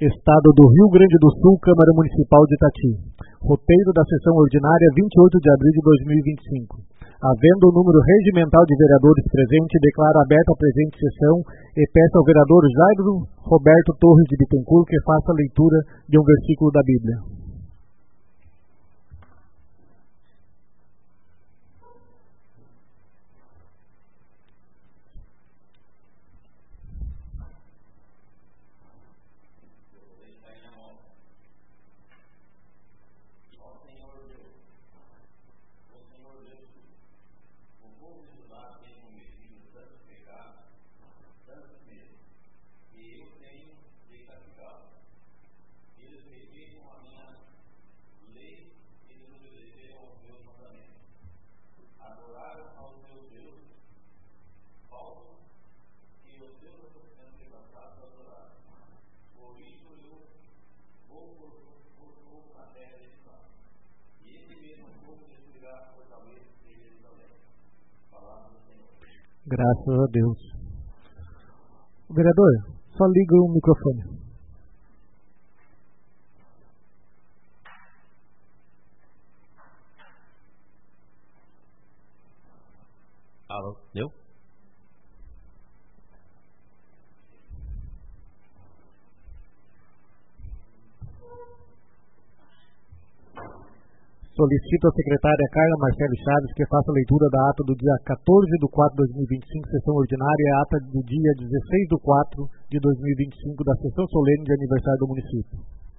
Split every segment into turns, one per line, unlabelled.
Estado do Rio Grande do Sul, Câmara Municipal de Itati. Roteiro da sessão ordinária 28 de abril de 2025. Havendo o número regimental de vereadores presente, declaro aberta a presente sessão e peço ao vereador Jairo Roberto Torres de Bittencourt que faça a leitura de um versículo da Bíblia. Graças a Deus. Vereador, só liga o microfone.
Alô, deu?
Solicito à secretária Carla Marcelo Chaves que faça a leitura da ata do dia 14 de 4 de 2025, sessão ordinária, e a ata do dia 16 de 4 de 2025, da sessão solene de aniversário do município.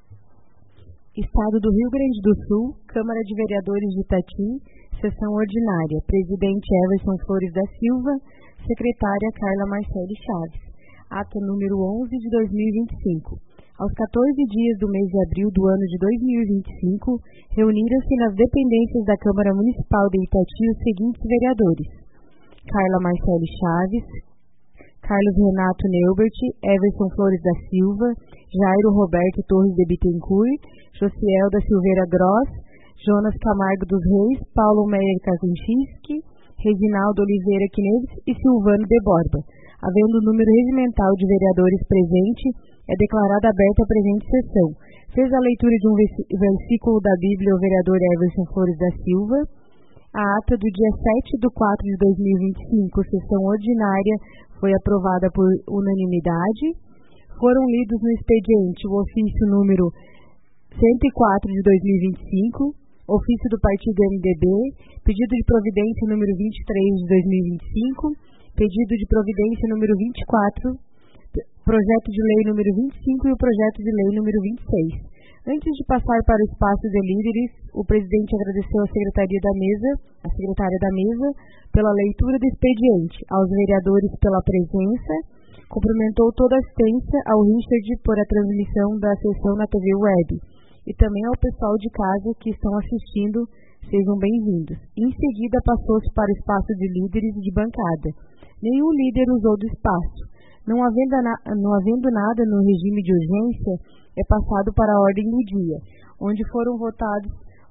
Estado do Rio Grande do Sul, Câmara de Vereadores de Itati, sessão ordinária. Presidente Everson Flores da Silva, secretária Carla Marcelo Chaves. Ata número 11 de 2025. Aos 14 dias do mês de abril do ano de 2025, reuniram-se nas dependências da Câmara Municipal de Itati os seguintes vereadores: Carla Marcelo Chaves, Carlos Renato Neubert, Everson Flores da Silva, Jairo Roberto Torres de Bittencourt, Josiel da Silveira Gross, Jonas Camargo dos Reis, Paulo Meyer Kaczynski, Reginaldo Oliveira Quineves e Silvano de Borba. Havendo o número regimental de vereadores presente, é declarada aberta a presente sessão. Fez a leitura de um versículo da Bíblia o vereador Everson Flores da Silva. A ata do dia 7 de 4 de 2025, sessão ordinária, foi aprovada por unanimidade. Foram lidos no expediente o ofício número 104 de 2025, ofício do Partido MDB, pedido de providência número 23 de 2025, pedido de providência número 24, projeto de lei número 25 e o projeto de lei número 26. Antes de passar para o espaço de líderes, o presidente agradeceu à secretária da mesa, pela leitura do expediente, aos vereadores pela presença, cumprimentou toda a assistência, ao Richard por a transmissão da sessão na TV Web e também ao pessoal de casa que estão assistindo, sejam bem-vindos. Em seguida, passou-se para o espaço de líderes de bancada. Nenhum líder usou do espaço. Não havendo nada no regime de urgência, é passado para a ordem do dia, onde foram votados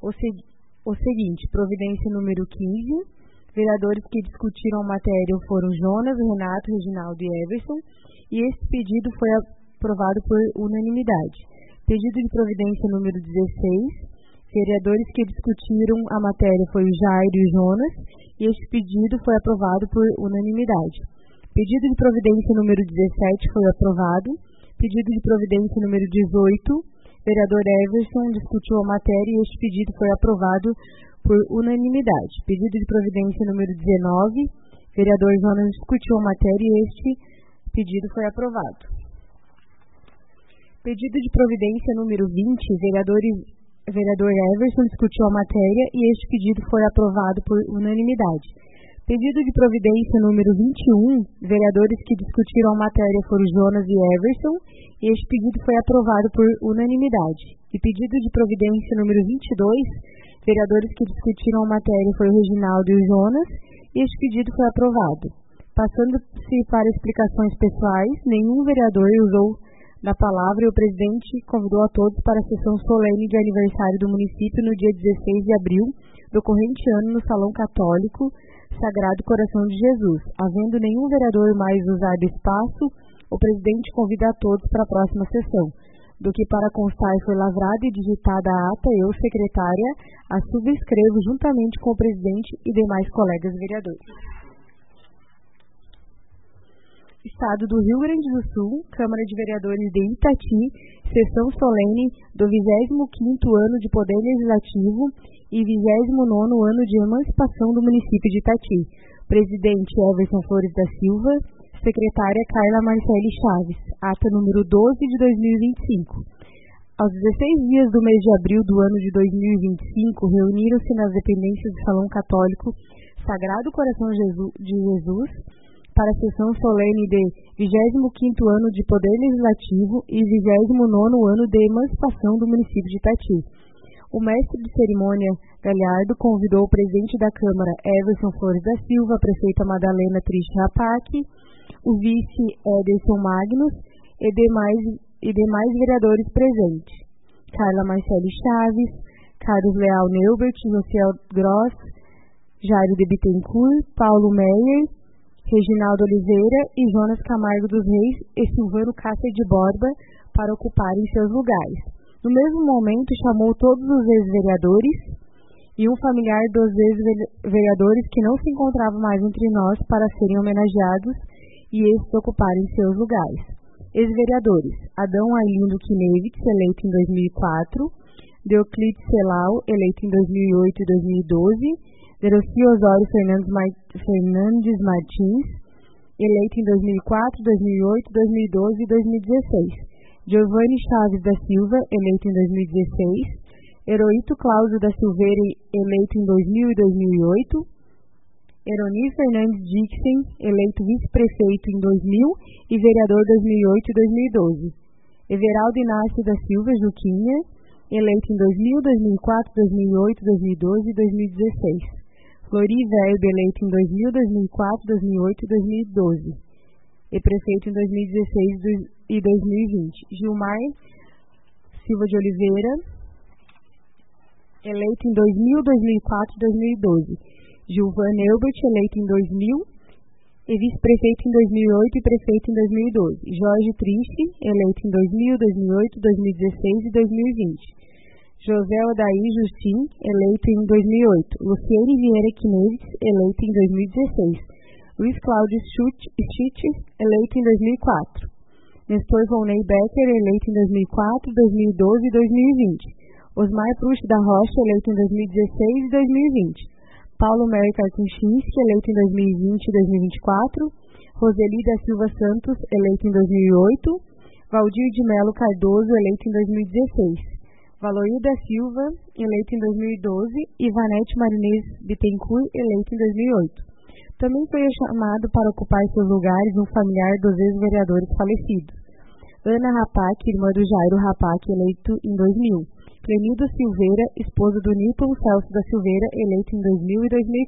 o seguinte: providência número 15, vereadores que discutiram a matéria foram Jonas, Renato, Reginaldo e Everson, e esse pedido foi aprovado por unanimidade. Pedido de providência número 16, vereadores que discutiram a matéria foi o Jairo e o Jonas, e este pedido foi aprovado por unanimidade. Pedido de providência número 17 foi aprovado. Pedido de providência número 18, vereador Everson discutiu a matéria e este pedido foi aprovado por unanimidade. Pedido de providência número 19, vereador Jonas discutiu a matéria e este pedido foi aprovado. Pedido de providência número 20, vereador Everson discutiu a matéria e este pedido foi aprovado por unanimidade. Pedido de providência número 21, vereadores que discutiram a matéria foram Jonas e Everson, e este pedido foi aprovado por unanimidade. E pedido de providência número 22, vereadores que discutiram a matéria foram o Reginaldo e o Jonas, e este pedido foi aprovado. Passando-se para explicações pessoais, nenhum vereador usou da palavra e o presidente convidou a todos para a sessão solene de aniversário do município no dia 16 de abril do corrente ano no Salão Católico Sagrado Coração de Jesus. Havendo nenhum vereador mais usar do espaço, o presidente convida a todos para a próxima sessão. do que para constar foi lavrada e digitada a ata, eu, secretária, a subscrevo juntamente com o presidente e demais colegas vereadores. Estado do Rio Grande do Sul, Câmara de Vereadores de Itati, sessão solene do 25º ano de Poder Legislativo e 29º ano de emancipação do município de Itati. Presidente Everson Flores da Silva, secretária Carla Marcele Chaves, ata número 12 de 2025. Aos 16 dias do mês de abril do ano de 2025, reuniram-se nas dependências do Salão Católico Sagrado Coração de Jesus para a sessão solene de 25º ano de Poder Legislativo e 29º ano de emancipação do município de Itati. O mestre de cerimônia, Galhardo, convidou o presidente da Câmara, Everson Flores da Silva, a prefeita Madalena Triste Rapac, o vice Ederson Magnus e demais vereadores presentes. Carla Marcele Chaves, Carlos Leal Neubert, Josiel Gross, Jairo de Bittencourt, Paulo Meyer, Reginaldo Oliveira e Jonas Camargo dos Reis e Silvano Cássia de Borba para ocuparem seus lugares. No mesmo momento, chamou todos os ex-vereadores e um familiar dos ex-vereadores que não se encontravam mais entre nós para serem homenageados e estes ocuparem seus lugares. Ex-vereadores: Adão Arlindo Kinevitz, eleito em 2004, Deoclides Celau, eleito em 2008 e 2012, Deroci Osório Fernandes Martins, eleito em 2004, 2008, 2012 e 2016. Giovanni Chaves da Silva, eleito em 2016. Heroíto Cláudio da Silveira, eleito em 2000 e 2008. Eroni Fernandes Dixon, eleito vice-prefeito em 2000 e vereador 2008 e 2012. Everaldo Inácio da Silva Juquinha, eleito em 2000, 2004, 2008, 2012 e 2016. Flori Verbe, eleito em 2000, 2004, 2008 e 2012. E prefeito em 2016 e 2020. Gilmar Silva de Oliveira, eleito em 2000, 2004 e 2012. Gilvan Elbert, eleito em 2000 e vice-prefeito em 2008 e prefeito em 2012. Jorge Triste, eleito em 2000, 2008, 2016 e 2020. José Odair Justin, eleito em 2008. Luciene Vieira Kinevitz, eleito em 2016. Luiz Cláudio Schitt, eleito em 2004. Nestor Volney Becker, eleito em 2004, 2012 e 2020. Osmar Prush da Rocha, eleito em 2016 e 2020. Paulo Mercar Kuczynski, eleito em 2020 e 2024. Roseli da Silva Santos, eleito em 2008. Valdir de Melo Cardoso, eleito em 2016. Valoir da Silva, eleito em 2012, e Vanete Marinês Bittencourt, eleito em 2008. Também foi chamado para ocupar seus lugares um familiar dos ex-vereadores falecidos. Ana Rapac, irmã do Jairo Rapac, eleito em 2000. Clenildo Silveira, esposa do Newton Celso da Silveira, eleito em 2000 e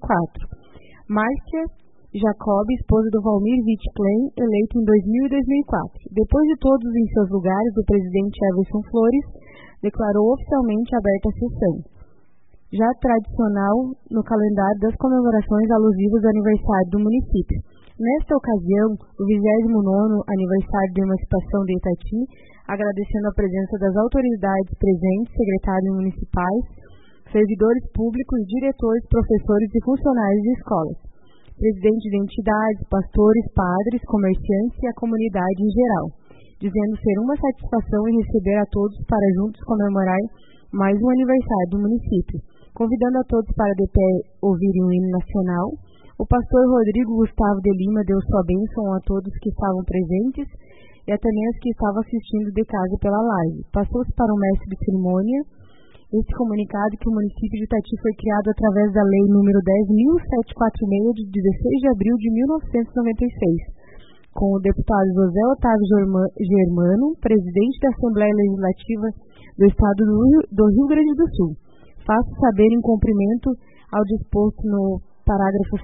2004. Márcia Jacob, esposa do Valmir Wittglen, eleito em 2000 e 2004. Depois de todos em seus lugares, o presidente Everson Flores declarou oficialmente aberta a sessão, já tradicional no calendário das comemorações alusivas ao aniversário do município. Nesta ocasião, o 29º aniversário de emancipação de Itati, agradecendo a presença das autoridades presentes, secretários municipais, servidores públicos, diretores, professores e funcionários de escolas, presidentes de entidades, pastores, padres, comerciantes e a comunidade em geral, dizendo ser uma satisfação em receber a todos para juntos comemorar mais um aniversário do município, convidando a todos para de pé ouvirem o hino nacional. O pastor Rodrigo Gustavo de Lima deu sua bênção a todos que estavam presentes e a também aos que estavam assistindo de casa pela live. Passou-se para o mestre de cerimônia este comunicado que o município de Itati foi criado através da Lei número 10.746 de 16 de abril de 1996, com o deputado José Otávio Germano, presidente da Assembleia Legislativa do Estado do Rio Grande do Sul. Faço saber em cumprimento ao disposto no parágrafo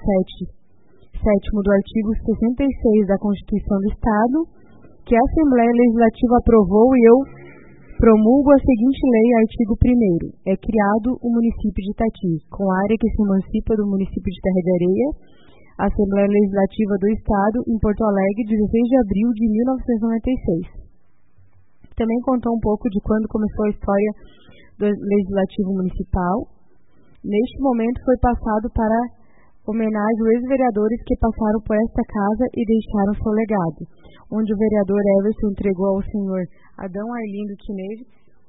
7º do artigo 66 da Constituição do Estado, que a Assembleia Legislativa aprovou e eu promulgo a seguinte lei, artigo 1º. É criado o município de Itati, com área que se emancipa do município de Terra de Areia, a Assembleia Legislativa do Estado, em Porto Alegre, 16 de abril de 1996. Também contou um pouco de quando começou a história do Legislativo Municipal. Neste momento foi passado para homenagem aos ex-vereadores que passaram por esta casa e deixaram seu legado, onde o vereador Everson entregou ao senhor Adão Arlindo Kinevitz,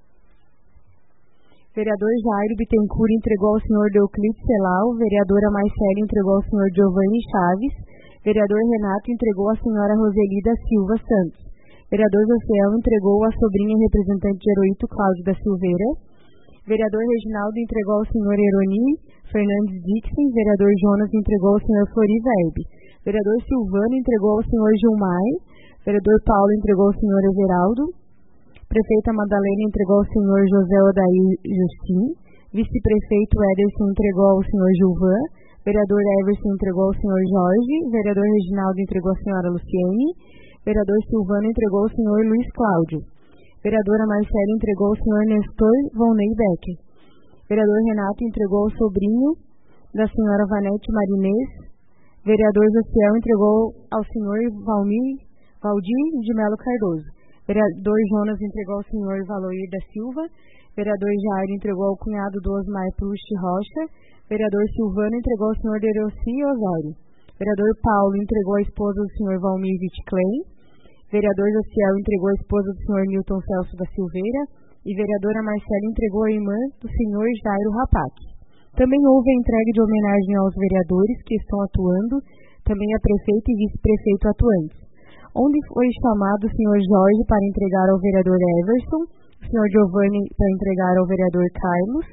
vereador Jairo Bittencourt entregou ao senhor Deoclides Celal, vereadora Marcela entregou ao senhor Giovanni Chaves, vereador Renato entregou à senhora Roselida Silva Santos, vereador Josiel entregou à sobrinha representante de Heroíto Cláudio da Silveira, vereador Reginaldo entregou ao senhor Eroni Fernandes Dixon, vereador Jonas entregou ao senhor Flori Verbe, vereador Silvano entregou ao senhor Gilmar, vereador Paulo entregou ao senhor Everaldo, prefeita Madalena entregou ao senhor José Odair Justin, vice-prefeito Ederson entregou ao senhor Gilvan, vereador Everson entregou ao senhor Jorge, vereador Reginaldo entregou à senhora Luciene, vereador Silvano entregou ao senhor Luiz Cláudio, vereadora Marcela entregou ao senhor Nestor Volney Becker, vereador Renato entregou ao sobrinho da senhora Vanete Marinês, vereador Josiel entregou ao senhor Valdir de Melo Cardoso, vereador Jonas entregou ao senhor Valoir da Silva, vereador Jair entregou ao cunhado do Osmar Pluche Rocha, vereador Silvano entregou ao senhor Deroci Osório, vereador Paulo entregou a esposa do senhor Valmir Vitklein, vereador Josiel entregou a esposa do senhor Newton Celso da Silveira e vereadora Marcela entregou a irmã do senhor Jairo Rapac. Também houve a entrega de homenagem aos vereadores que estão atuando, também a prefeito e vice-prefeito atuantes, onde foi chamado o senhor Jorge para entregar ao vereador Everson, o senhor Giovanni para entregar ao vereador Carlos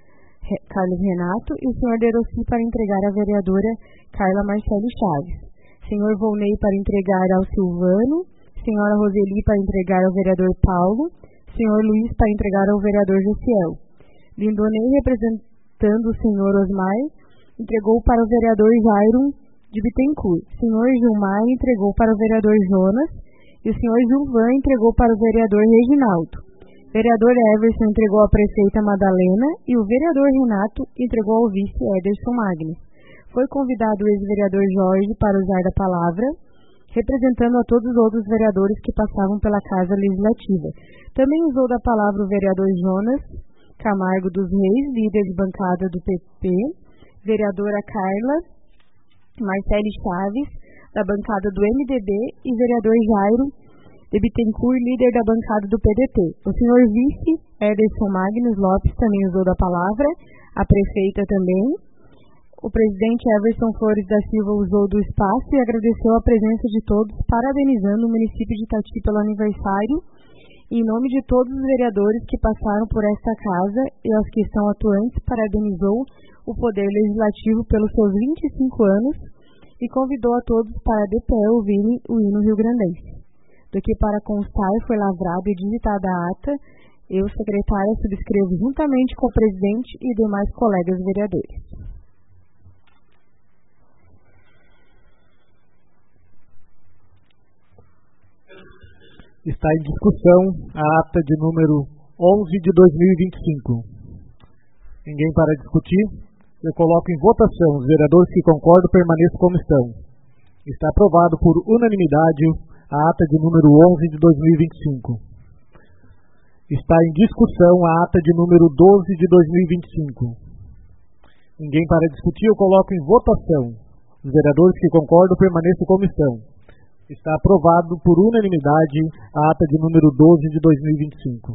Renato e o senhor Deroci para entregar à vereadora Carla Marcelo Chaves, senhor Volney para entregar ao Silvano, senhora Roseli para entregar ao vereador Paulo, senhor Luiz para entregar ao vereador Josiel. Lindonei, representando o senhor Osmar, entregou para o vereador Jairo de Bittencourt, senhor Gilmar entregou para o vereador Jonas e o senhor Gilvan entregou para o vereador Reginaldo. Vereador Everson entregou à prefeita Madalena e o vereador Renato entregou ao vice Ederson Magnes. Foi convidado o ex-vereador Jorge para usar da palavra, representando a todos os outros vereadores que passavam pela Casa Legislativa. Também usou da palavra o vereador Jonas Camargo dos Reis, líder de bancada do PP, vereadora Carla Marcele Chaves, da bancada do MDB, e vereador Jairo de Bittencourt, líder da bancada do PDT. O senhor vice Ederson Magnes Lopes também usou da palavra, a prefeita também. O presidente Everson Flores da Silva usou do espaço e agradeceu a presença de todos, parabenizando o município de Itati pelo aniversário. Em nome de todos os vereadores que passaram por esta casa e aos que estão atuantes, parabenizou o Poder Legislativo pelos seus 25 anos e convidou a todos para de pé ouvirem o hino rio-grandense. Do que para constar foi lavrada e digitada a ata, eu, secretária, subscrevo juntamente com o presidente e demais colegas vereadores.
Está em discussão a ata de número 11 de 2025. Ninguém para discutir? Eu coloco em votação. Os vereadores que concordam permaneçam como estão. Está aprovado por unanimidade a ata de número 11 de 2025. Está em discussão a ata de número 12 de 2025. Ninguém para discutir? Eu coloco em votação. Os vereadores que concordam permaneçam como estão. Está aprovado por unanimidade a ata de número 12 de 2025.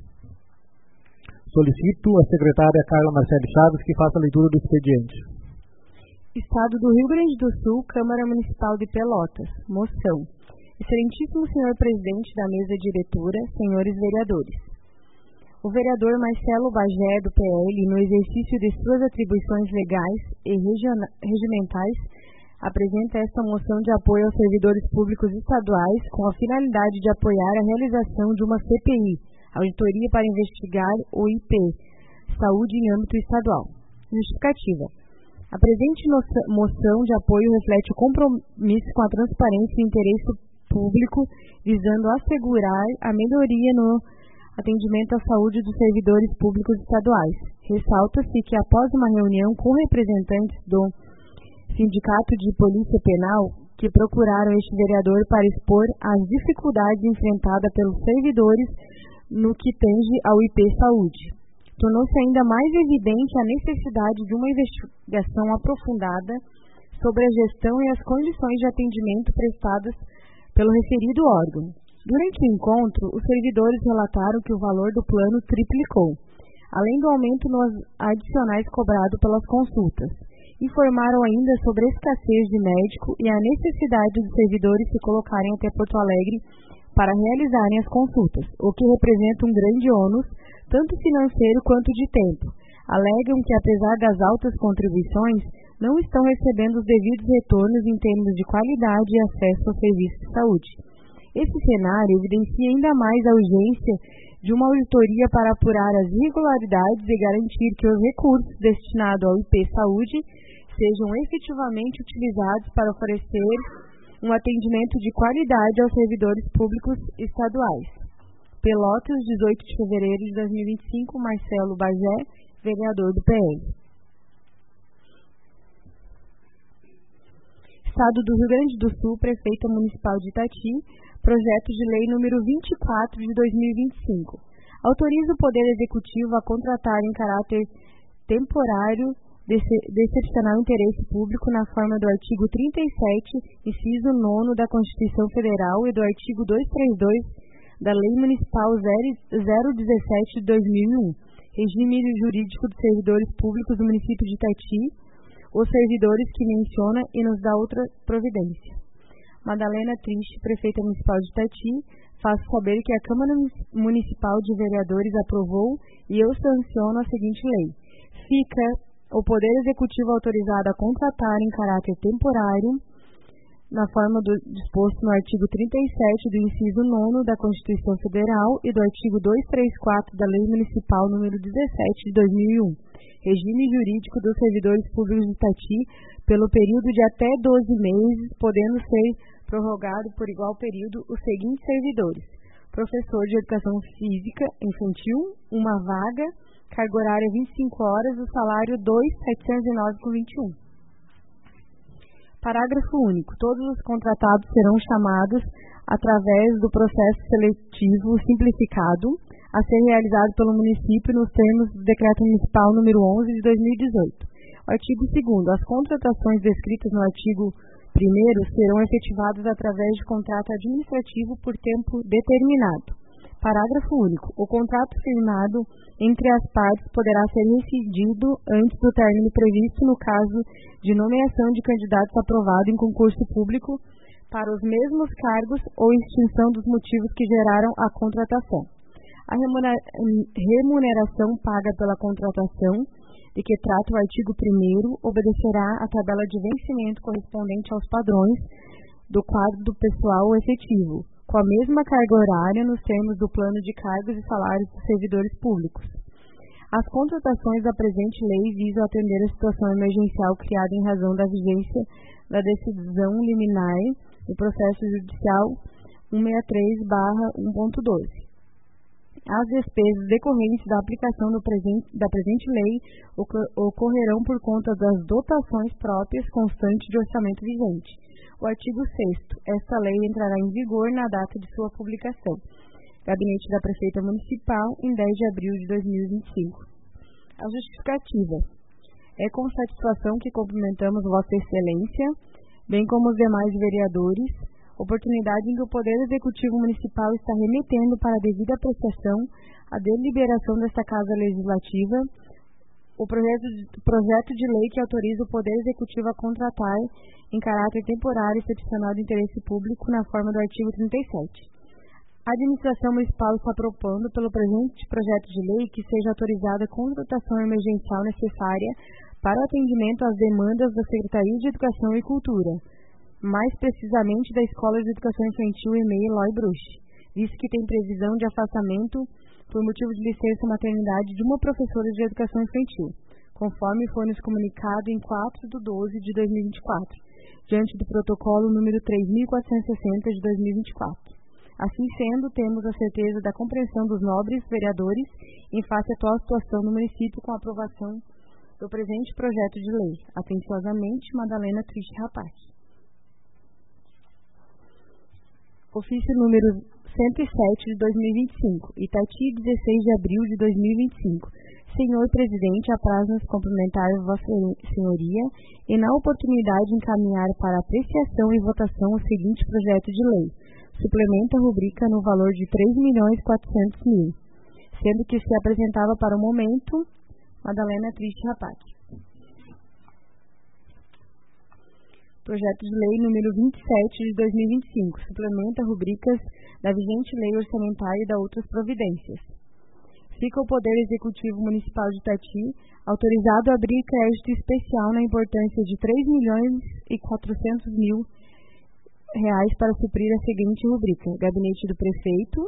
Solicito a secretária Carla Marcelo Chaves que faça a leitura do expediente.
Estado do Rio Grande do Sul, Câmara Municipal de Pelotas. Moção. Excelentíssimo senhor presidente da mesa diretora, senhores vereadores. O vereador Marcelo Bagé, do PL, no exercício de suas atribuições legais e regimentais, apresenta esta moção de apoio aos servidores públicos estaduais com a finalidade de apoiar a realização de uma CPI, Auditoria para investigar o IP, Saúde em âmbito estadual. Justificativa. A presente moção de apoio reflete o compromisso com a transparência e interesse público, visando assegurar a melhoria no atendimento à saúde dos servidores públicos estaduais. Ressalta-se que, após uma reunião com representantes do Sindicato de Polícia Penal, que procuraram este vereador para expor as dificuldades enfrentadas pelos servidores no que tange ao IP Saúde. Tornou-se ainda mais evidente a necessidade de uma investigação aprofundada sobre a gestão e as condições de atendimento prestadas pelo referido órgão. Durante o encontro, os servidores relataram que o valor do plano triplicou, além do aumento nos adicionais cobrado pelas consultas. Informaram ainda sobre a escassez de médico e a necessidade dos servidores se colocarem até Porto Alegre para realizarem as consultas, o que representa um grande ônus, tanto financeiro quanto de tempo. Alegam que, apesar das altas contribuições, não estão recebendo os devidos retornos em termos de qualidade e acesso ao serviço de saúde. Esse cenário evidencia ainda mais a urgência de uma auditoria para apurar as irregularidades e garantir que os recursos destinados ao IP Saúde sejam efetivamente utilizados para oferecer um atendimento de qualidade aos servidores públicos estaduais. Pelotas, 18 de fevereiro de 2025, Marcelo Bagé, vereador do PL. Estado do Rio Grande do Sul, Prefeita Municipal de Itati, projeto de lei número 24 de 2025. Autoriza o Poder Executivo a contratar em caráter temporário de excepcional interesse público na forma do artigo 37, inciso 9 da Constituição Federal e do artigo 232 da Lei Municipal 017 de 2001, regime jurídico dos servidores públicos do município de Itati, os servidores que menciona e nos dá outra providência. Madalena Triste, Prefeita Municipal de Itati, faço saber que a Câmara Municipal de Vereadores aprovou e eu sanciono a seguinte lei. Fica o Poder Executivo autorizado a contratar em caráter temporário, na forma disposto no artigo 37 do inciso 9 da Constituição Federal e do artigo 234 da Lei Municipal número 17 de 2001, regime jurídico dos servidores públicos de Itati, pelo período de até 12 meses, podendo ser prorrogado por igual período os seguintes servidores: professor de Educação Física Infantil, uma vaga, carga horária 25 horas, o salário 2.709,21. Parágrafo único. Todos os contratados serão chamados através do processo seletivo simplificado a ser realizado pelo município nos termos do Decreto Municipal número 11 de 2018. Artigo 2º. As contratações descritas no artigo 1º serão efetivadas através de contrato administrativo por tempo determinado. Parágrafo único. O contrato firmado entre as partes poderá ser rescindido antes do término previsto no caso de nomeação de candidatos aprovado em concurso público para os mesmos cargos ou extinção dos motivos que geraram a contratação. A remuneração paga pela contratação, de que trata o artigo 1º, obedecerá à tabela de vencimento correspondente aos padrões do quadro do pessoal efetivo, com a mesma carga horária nos termos do plano de cargos e salários dos servidores públicos. As contratações da presente lei visam atender a situação emergencial criada em razão da vigência da decisão liminar do processo judicial 163/1.12. As despesas decorrentes da aplicação da presente lei ocorrerão por conta das dotações próprias constantes de orçamento vigente. O artigo 6º. Esta lei entrará em vigor na data de sua publicação. Gabinete da Prefeita Municipal, em 10 de abril de 2025. A justificativa. É com satisfação que cumprimentamos Vossa Excelência, bem como os demais vereadores, oportunidade em que o Poder Executivo Municipal está remetendo para a devida apreciação a deliberação desta Casa Legislativa, o projeto de lei que autoriza o Poder Executivo a contratar em caráter temporário e excepcional de interesse público na forma do artigo 37. A Administração Municipal está propondo, pelo presente projeto de lei, que seja autorizada a contratação emergencial necessária para o atendimento às demandas da Secretaria de Educação e Cultura, mais precisamente da Escola de Educação Infantil EMEI Eloy Bruch, visto que tem previsão de afastamento por motivo de licença maternidade de uma professora de Educação Infantil, conforme foi nos comunicado em 4/12 de 2024, diante do protocolo número 3.460 de 2024. Assim sendo, temos a certeza da compreensão dos nobres vereadores em face à atual situação do município com a aprovação do presente projeto de lei. Atenciosamente, Madalena Triste Rapaz. Ofício número 107 de 2025, Itati, 16 de abril de 2025. Senhor Presidente, apraz-nos cumprimentar Vossa Senhoria e, na oportunidade, encaminhar para apreciação e votação o seguinte projeto de lei. Suplementa a rubrica no valor de 3.400.000, sendo que se apresentava para o momento Madalena Triste Rapati. Projeto de Lei número 27 de 2025, suplementa rubricas da vigente Lei Orçamentária e da outras providências. Fica o Poder Executivo Municipal de Itati autorizado a abrir crédito especial na importância de R$ 3.400.000 para suprir a seguinte rubrica: Gabinete do Prefeito,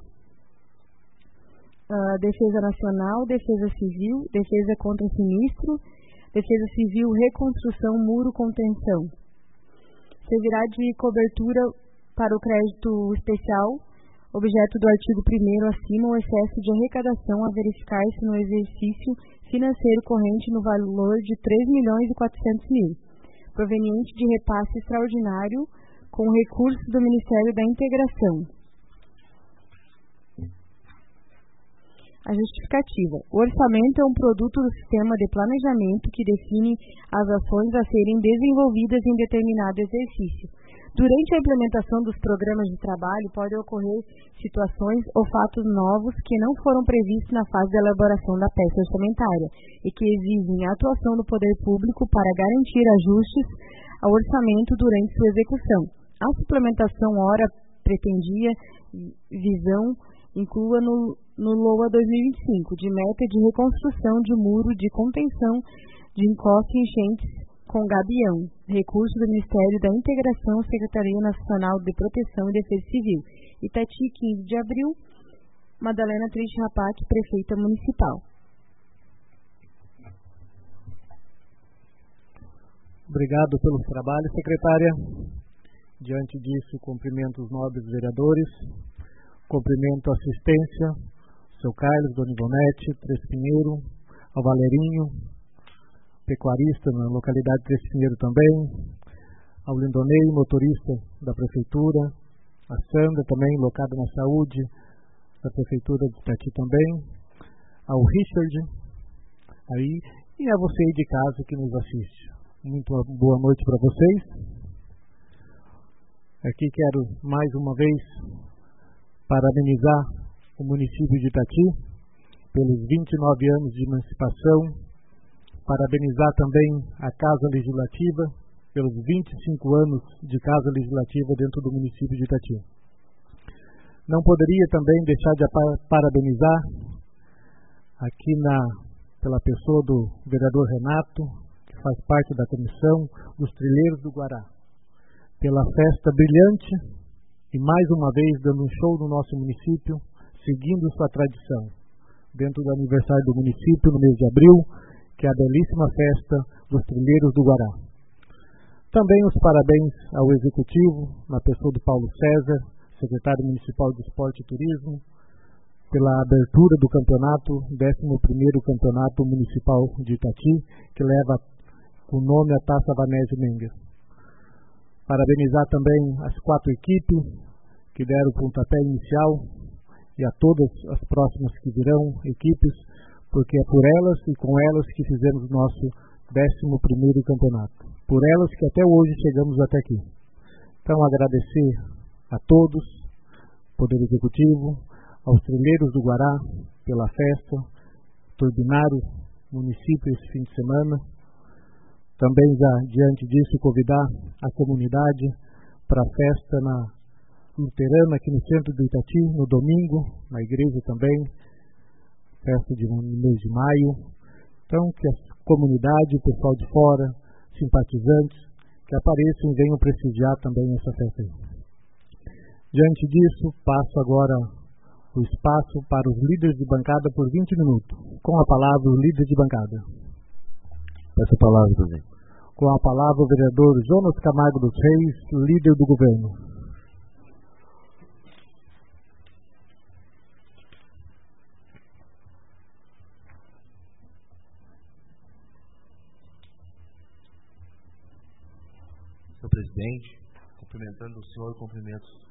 Defesa Nacional, Defesa Civil, Defesa contra Sinistro, Defesa Civil, Reconstrução, Muro, Contenção. Servirá de cobertura para o crédito especial, objeto do artigo 1º acima, o excesso de arrecadação a verificar-se no exercício financeiro corrente no valor de R$ 3.400.000, proveniente de repasse extraordinário com recursos do Ministério da Integração. A justificativa. O orçamento é um produto do sistema de planejamento que define as ações a serem desenvolvidas em determinado exercício. Durante a implementação dos programas de trabalho, podem ocorrer situações ou fatos novos que não foram previstos na fase de elaboração da peça orçamentária e que exigem a atuação do poder público para garantir ajustes ao orçamento durante sua execução. A suplementação ora pretendia visão inclua no LOA 2025, de meta de reconstrução de muro de contenção de encosto e enchentes com gabião, recurso do Ministério da Integração, Secretaria Nacional de Proteção e Defesa Civil. Itati, 15 de abril, Madalena Triste Rapati, Prefeita Municipal.
Obrigado pelos trabalhos, secretária. Diante disso, cumprimento os nobres vereadores, cumprimento a assistência, seu Carlos, Dona Ivonete, Três Pinheiro, ao Valerinho, pecuarista na localidade de Três Pinheiro também, ao Lindonei, motorista da Prefeitura, a Sandra também, locada na saúde, da Prefeitura de Itati também, ao Richard, aí, e a você aí de casa que nos assiste. Muito boa noite para vocês. Aqui quero mais uma vez parabenizar o município de Itati pelos 29 anos de emancipação, parabenizar também a Casa Legislativa pelos 25 anos de Casa Legislativa dentro do município de Itati. Não poderia também deixar de parabenizar aqui pela pessoa do vereador Renato, que faz parte da comissão dos Trilheiros do Guará, pela festa brilhante e mais uma vez dando um show no nosso município, seguindo sua tradição, dentro do aniversário do município no mês de abril, que é a belíssima festa dos Trilheiros do Guará. Também os parabéns ao Executivo, na pessoa do Paulo César, secretário municipal de Esporte e Turismo, pela abertura do campeonato, 11º Campeonato Municipal de Itati, que leva o nome a Taça Vanésio Mendes. Parabenizar também as 4 equipes que deram o pontapé inicial e a todas as próximas que virão equipes, porque é por elas e com elas que fizemos o nosso 11º campeonato. Por elas que até hoje chegamos até aqui. Então agradecer a todos, Poder Executivo, aos Trilheiros do Guará pela festa, turbinar o município esse fim de semana. Também já diante disso convidar a comunidade para a festa na Luterana aqui no centro do Itati, no domingo, na igreja também, festa no mês de maio. Então que a comunidade, o pessoal de fora, simpatizantes, que apareçam e venham prestigiar também essa festa aí. Diante disso, passo agora o espaço para os líderes de bancada por 20 minutos. Com a palavra, o líder de bancada.
Peço a palavra, presidente.
Com a palavra, o vereador Jonas Camargo dos Reis, líder do governo.
Senhor presidente, cumprimentando o senhor, cumprimentos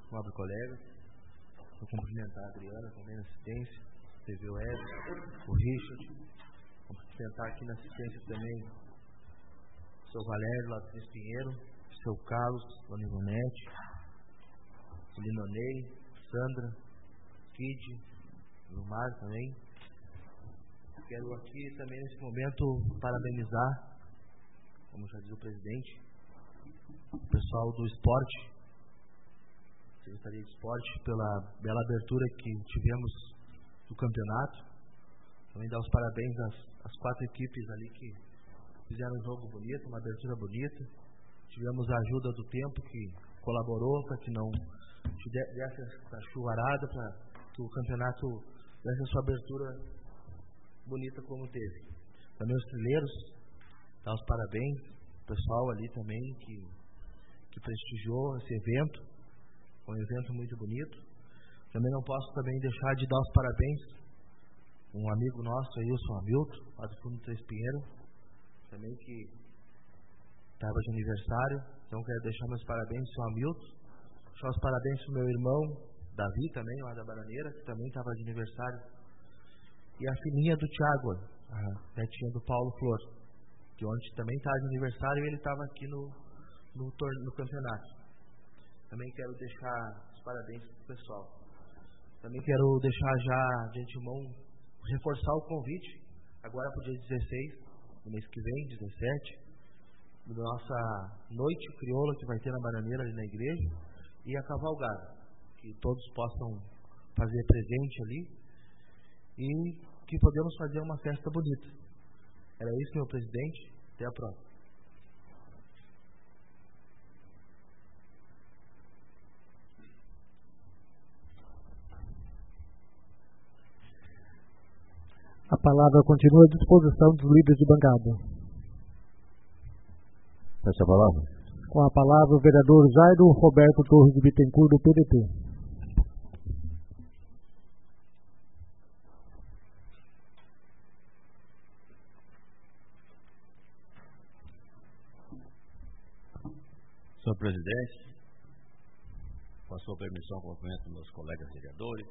nobres colegas. Vou cumprimentar a Adriana também na assistência, TV Web, o Richard. Vou cumprimentar aqui na assistência também o seu Valério, lá do Três Pinheiro, o seu Carlos, Dona Ivonete, o Linonei, Sandra, Kid, o Mar também. Quero aqui também nesse momento parabenizar, como já diz o presidente, o pessoal do esporte, Secretaria de Esporte, pela bela abertura que tivemos do campeonato. Também dar os parabéns às 4 equipes ali que fizeram um jogo bonito, uma abertura bonita. Tivemos a ajuda do tempo que colaborou para que não desse essa chuvarada, para que o campeonato desse a sua abertura bonita como teve. Também os trilheiros, dar os parabéns, o pessoal ali também que prestigiou esse evento, um evento muito bonito. Também não posso também deixar de dar os parabéns um amigo nosso aí, o Hamilton, lá do Fundo Três Pinheiro, também que estava de aniversário. Então quero deixar meus parabéns ao Hamilton, deixar os parabéns para o meu irmão Davi também, lá da Bananeira, que também estava de aniversário, e a filhinha do Thiago, a netinha do Paulo Flor, que ontem também estava de aniversário e ele estava aqui no campeonato. Também quero deixar os parabéns para o pessoal. Também quero deixar já de antemão, reforçar o convite, agora para o dia 16, no mês que vem, 17, da nossa noite crioula que vai ter na Bananeira, ali na igreja, e a cavalgada, que todos possam fazer presente ali e que podemos fazer uma festa bonita. Era isso, meu presidente. Até a próxima.
A palavra continua à disposição dos líderes de bancada.
Peço a palavra.
Com a palavra o vereador Jairo Roberto Torres de Bittencourt, do PDT.
Senhor presidente, com a sua permissão, cumprimento meus colegas vereadores,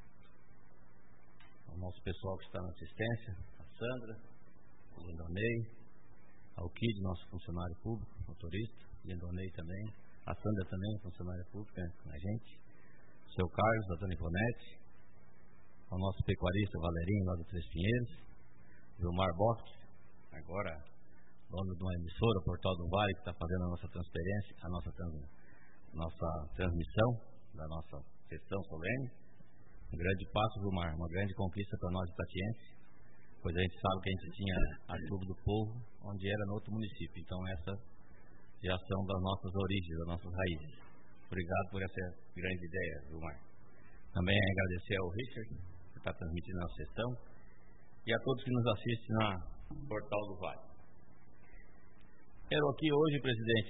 ao nosso pessoal que está na assistência, a Sandra, o Lindonei, ao Kid, nosso funcionário público, motorista, Lindonei também, a Sandra também, funcionária pública com a gente, o seu Carlos, a Dona Ivonete, ao nosso pecuarista Valerinho, lá do Três Pinheiros, o Vilmar Bosque, agora dono de uma emissora, Portal do Vale, que está fazendo a nossa transferência, a nossa transmissão da nossa sessão solene. Um grande passo, Vilmar, uma grande conquista para nós itatienses, pois a gente sabe que a gente tinha a Clube do Povo, onde era no outro município. Então essa já são das nossas origens, das nossas raízes. Obrigado por essa grande ideia, Vilmar. Também agradecer ao Richard, que está transmitindo a sessão, e a todos que nos assistem na Portal do Vale. Quero aqui hoje, presidente,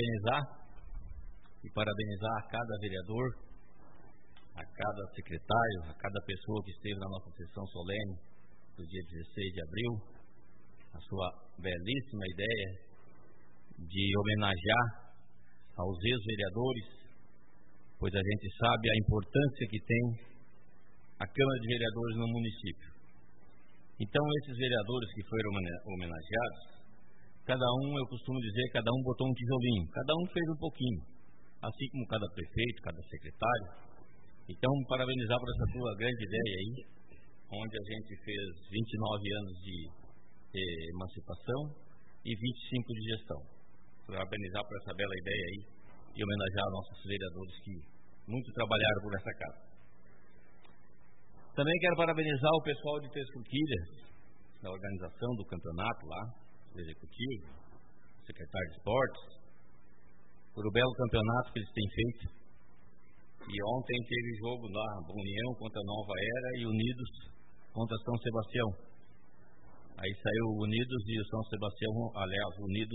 parabenizar a cada vereador, a cada secretário, a cada pessoa que esteve na nossa sessão solene do dia 16 de abril, a sua belíssima ideia de homenagear aos ex-vereadores, pois a gente sabe a importância que tem a Câmara de Vereadores no município. Então, esses vereadores que foram homenageados, cada um, eu costumo dizer, cada um botou um tijolinho, cada um fez um pouquinho, assim como cada prefeito, cada secretário. Então, parabenizar por essa sua grande ideia aí, onde a gente fez 29 anos de emancipação e 25 de gestão. Parabenizar por essa bela ideia aí e homenagear nossos vereadores que muito trabalharam por essa casa. Também quero parabenizar o pessoal de Três Forquilhas, da organização do campeonato lá, o executivo, o secretário de esportes, por o belo campeonato que eles têm feito. E ontem teve jogo lá, União contra Nova Era e Unidos contra São Sebastião. Aí saiu o Unidos e o São Sebastião, aliás, o Unidos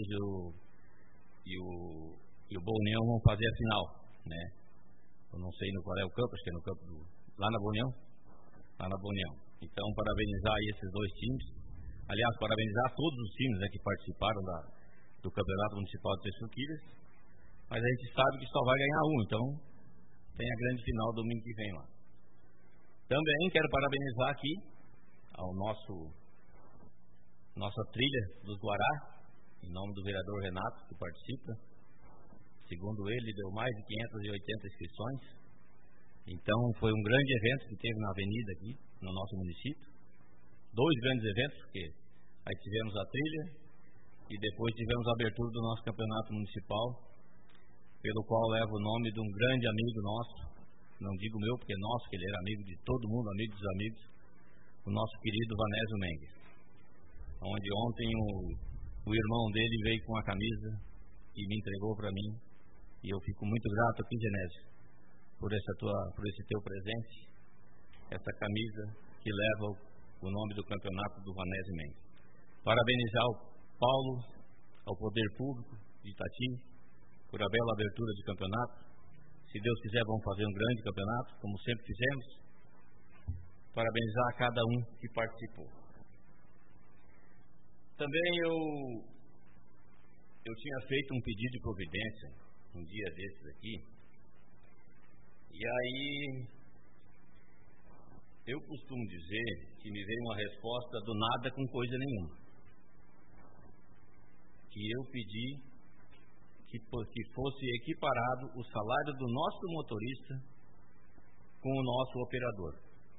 e o Boa União vão fazer a final, né? Eu não sei no qual é o campo, acho que é no campo lá na Boa União. Lá na Boa União. Então, parabenizar aí esses dois times. Aliás, parabenizar todos os times, né, que participaram do Campeonato Municipal de Três Forquilhas. Mas a gente sabe que só vai ganhar um, então tem a grande final domingo que vem lá. Também quero parabenizar aqui ao nossa trilha dos Guará, em nome do vereador Renato, que participa. Segundo ele, deu mais de 580 inscrições. Então, foi um grande evento que teve na avenida aqui, no nosso município. 2 grandes eventos, porque aí tivemos a trilha e depois tivemos a abertura do nosso campeonato municipal, pelo qual leva o nome de um grande amigo nosso, não digo meu, porque é nosso, que ele era amigo de todo mundo, amigo dos amigos, o nosso querido Vanésio Mendes, onde ontem o irmão dele veio com a camisa e me entregou para mim, e eu fico muito grato aqui, Genésio, por esse teu presente, essa camisa que leva o nome do campeonato do Vanésio Mendes. Parabenizar ao Paulo, ao Poder Público de Itati, por a bela abertura de campeonato. Se Deus quiser, vamos fazer um grande campeonato, como sempre fizemos. Parabenizar a cada um que participou. Também eu tinha feito um pedido de providência um dia desses aqui, e aí eu costumo dizer que me veio uma resposta do nada com coisa nenhuma. Que eu pedi que fosse equiparado o salário do nosso motorista com o nosso operador.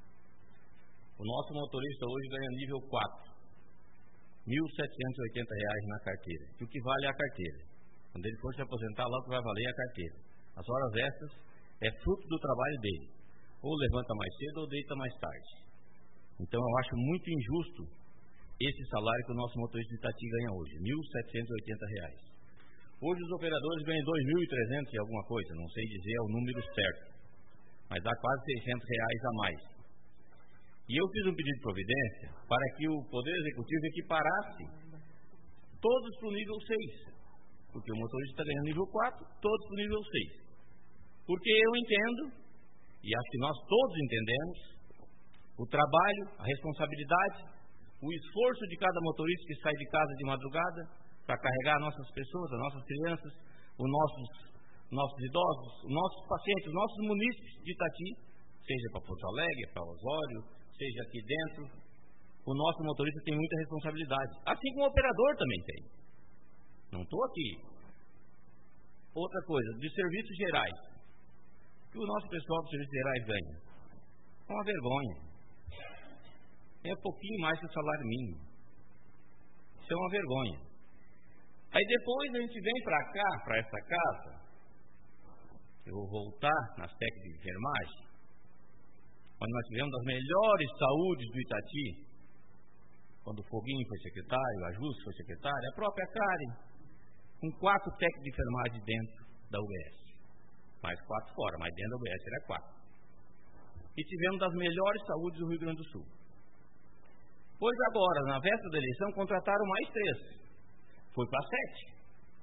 O nosso motorista hoje ganha nível 4, R$ 1.780 na carteira, e o que vale é a carteira. Quando ele for se aposentar, lá o que vai valer é a carteira. As horas extras é fruto do trabalho dele. Ou levanta mais cedo ou deita mais tarde. Então eu acho muito injusto esse salário que o nosso motorista de Itati ganha hoje, R$ 1.780. Hoje os operadores ganham 2.300 e alguma coisa, não sei dizer o número certo, mas dá quase R$ 600 a mais. E eu fiz um pedido de providência para que o Poder Executivo equiparasse todos para o nível 6, porque o motorista está ganhando nível 4, todos para o nível 6. Porque eu entendo, e acho que nós todos entendemos, o trabalho, a responsabilidade, o esforço de cada motorista que sai de casa de madrugada para carregar nossas pessoas, as nossas crianças, os nossos idosos, os nossos pacientes, os nossos munícipes de Itati, seja para Porto Alegre, para Osório, seja aqui dentro, o nosso motorista tem muita responsabilidade, assim como o operador também tem. Não estou aqui. Outra coisa, de serviços gerais, que o nosso pessoal dos serviços gerais ganha. É uma vergonha. É pouquinho mais que o salário mínimo. Isso é uma vergonha. Aí depois a gente vem para cá, para essa casa, eu vou voltar nas técnicas de enfermagem, onde nós tivemos as melhores saúdes do Itati, quando o Foguinho foi secretário, a Júcia foi secretária, a própria Karen, com 4 técnicos de enfermagem dentro da UBS. Mais 4 fora, mas dentro da UBS era 4. E tivemos das melhores saúdes do Rio Grande do Sul. Pois agora, na véspera da eleição, contrataram mais 3. Foi para 7.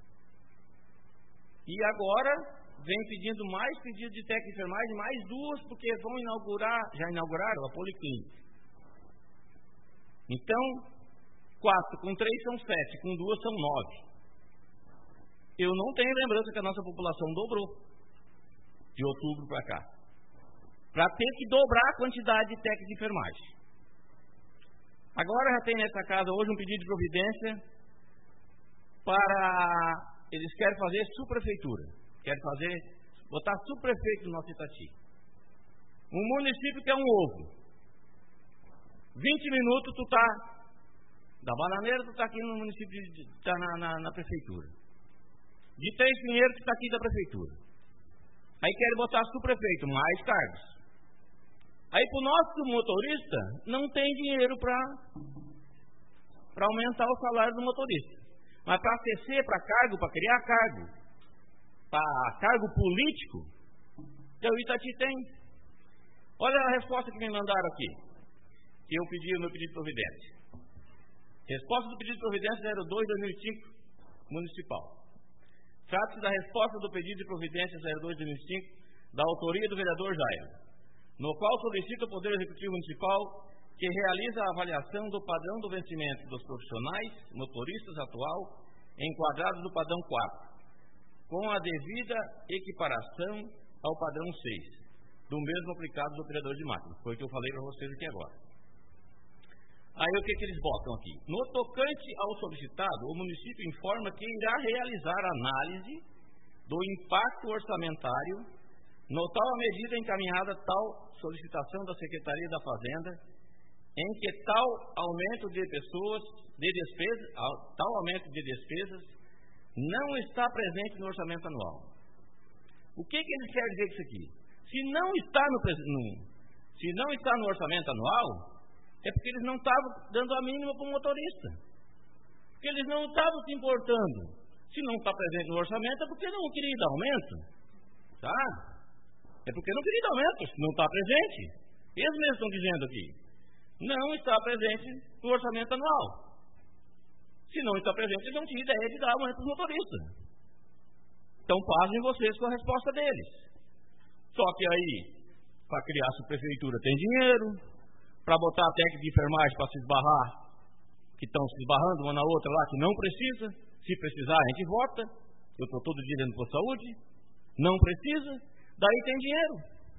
E agora vem pedindo mais pedidos de técnico de enfermagem, mais 2, porque vão já inauguraram a Policlínica. Então, 4 com 3 são 7, com 2 são 9. Eu não tenho lembrança que a nossa população dobrou de outubro para cá, para ter que dobrar a quantidade de técnicos de enfermagem. Agora já tem nessa casa hoje um pedido de providência para... Eles querem fazer subprefeitura, botar subprefeito no nosso Itati. Um município que é um ovo. 20 minutos tu tá da Bananeira, tu tá aqui no município, tá na prefeitura. De Três Pinheiros, tu tá aqui da prefeitura. Aí querem botar subprefeito, mais cargos. Aí pro nosso motorista não tem dinheiro para aumentar o salário do motorista. Mas para acessar para cargo, para criar cargo, para cargo político, que o Itati tem. Olha a resposta que me mandaram aqui, que eu pedi no meu pedido de providência. Resposta do pedido de providência 02/2005 municipal. Trata-se da resposta do pedido de providência 02/2005 da autoria do vereador Jairo, no qual solicita o Poder Executivo Municipal que realiza a avaliação do padrão do vencimento dos profissionais motoristas atual enquadrados no padrão 4, com a devida equiparação ao padrão 6, do mesmo aplicado aos operadores de máquina. Foi o que eu falei para vocês aqui agora. Aí o que eles botam aqui? No tocante ao solicitado, o município informa que irá realizar análise do impacto orçamentário no tal medida encaminhada tal solicitação da Secretaria da Fazenda, em que tal aumento de despesas não está presente no orçamento anual. O que eles querem dizer com isso aqui? Se não está no orçamento anual, é porque eles não estavam dando a mínima para o motorista. Porque eles não estavam se importando. Se não está presente no orçamento, é porque não queria dar aumento. Tá? É porque não queria dar aumento, se não está presente. Eles mesmos estão dizendo aqui. Não está presente no orçamento anual. Se não está presente, eles não tinham ideia de dar aumento para os motoristas. Então, pasmem vocês com a resposta deles. Só que aí, para criar a prefeitura tem dinheiro, para botar a técnica de enfermagem para se esbarrar, que estão se esbarrando uma na outra lá, que não precisa. Se precisar, a gente vota. Eu estou todo dia dentro da saúde. Não precisa. Daí tem dinheiro.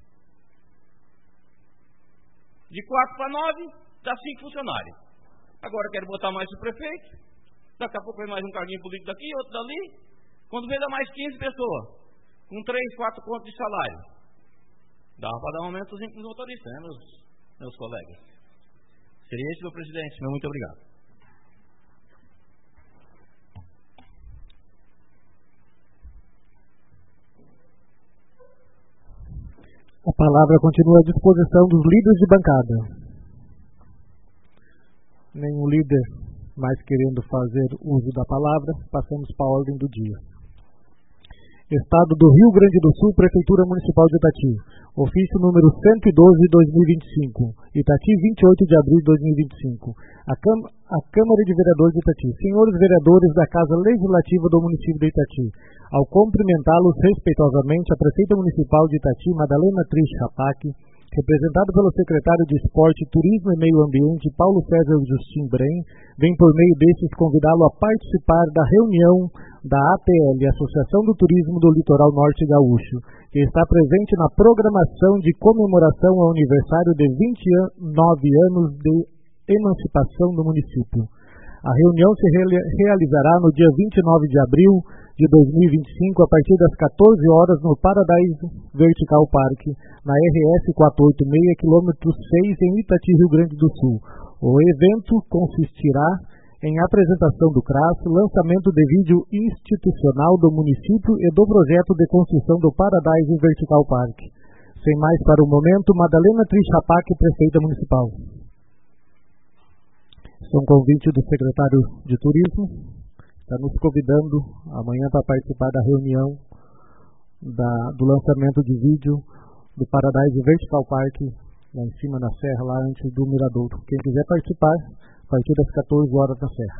De 4 para 9, dá 5 funcionários. Agora quero botar mais o prefeito. Daqui a pouco vem mais um carguinho político daqui, outro dali. Quando vem, dá mais 15 pessoas. Com 3, 4 contos de salário. Dá para dar um aumentozinho para os motoristas, né, meus colegas? Seria esse, meu presidente. Meu muito obrigado.
A palavra continua à disposição dos líderes de bancada. Nenhum líder mais querendo fazer uso da palavra, passamos para a ordem do dia. Estado do Rio Grande do Sul, Prefeitura Municipal de Itati. Ofício número 112/2025. Itati, 28 de abril de 2025. A Câmara de Vereadores de Itati. Senhores vereadores da Casa Legislativa do município de Itati, ao cumprimentá-los respeitosamente, a Prefeita Municipal de Itati, Madalena Trish Rapac, representado pelo secretário de Esporte, Turismo e Meio Ambiente, Paulo César Justin Brem, vem por meio destes convidá-lo a participar da reunião da ATL, Associação do Turismo do Litoral Norte Gaúcho, que está presente na programação de comemoração ao aniversário de 29 anos de emancipação do município. A reunião se realizará no dia 29 de abril de 2025, a partir das 14 horas, no Paradise Vertical Park, na RS 486, quilômetro 6, em Itati, Rio Grande do Sul. O evento consistirá em apresentação do CRAS, lançamento de vídeo institucional do município e do projeto de construção do Paradise Vertical Park. Sem mais para o momento, Madalena Trish Rapac, Prefeita Municipal. São convite do secretário de Turismo, está nos convidando amanhã para participar da reunião do lançamento de vídeo do Paradise Vertical Park, lá em cima na serra, lá antes do Miradouro. Quem quiser participar, a partir das 14 horas na serra.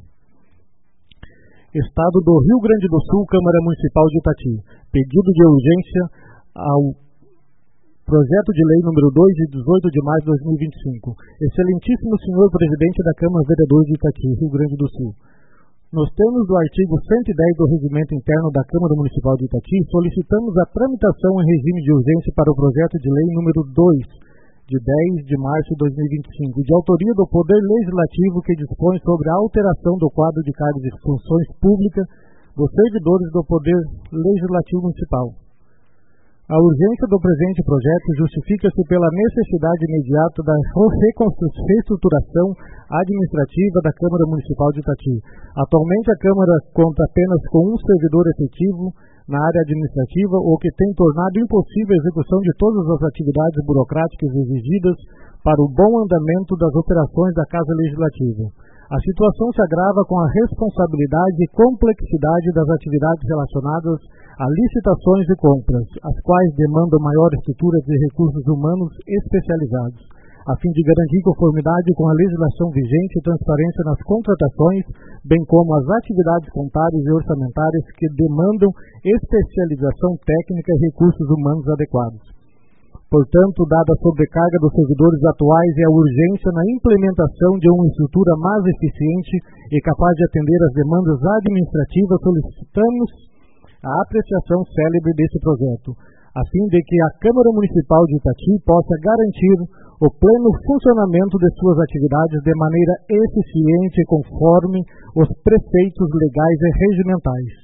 Estado do Rio Grande do Sul, Câmara Municipal de Itati. Pedido de urgência ao Projeto de Lei número 2, de 18 de maio de 2025. Excelentíssimo senhor Presidente da Câmara Vereadores de Itati, Rio Grande do Sul. Nos termos do artigo 110 do Regimento Interno da Câmara Municipal de Itati, solicitamos a tramitação em regime de urgência para o Projeto de Lei número 2, de 10 de março de 2025, de autoria do Poder Legislativo, que dispõe sobre a alteração do quadro de cargos e funções públicas dos servidores do Poder Legislativo Municipal. A urgência do presente projeto justifica-se pela necessidade imediata da reestruturação administrativa da Câmara Municipal de Itati. Atualmente, a Câmara conta apenas com um servidor efetivo na área administrativa, o que tem tornado impossível a execução de todas as atividades burocráticas exigidas para o bom andamento das operações da Casa Legislativa. A situação se agrava com a responsabilidade e complexidade das atividades relacionadas a licitações e compras, as quais demandam maior estrutura de recursos humanos especializados, a fim de garantir conformidade com a legislação vigente e transparência nas contratações, bem como as atividades contábeis e orçamentárias que demandam especialização técnica e recursos humanos adequados. Portanto, dada a sobrecarga dos servidores atuais e a urgência na implementação de uma estrutura mais eficiente e capaz de atender às demandas administrativas, solicitamos a apreciação célebre desse projeto. a fim de que a Câmara Municipal de Itati possa garantir o pleno funcionamento de suas atividades de maneira eficiente conforme os preceitos legais e regimentais.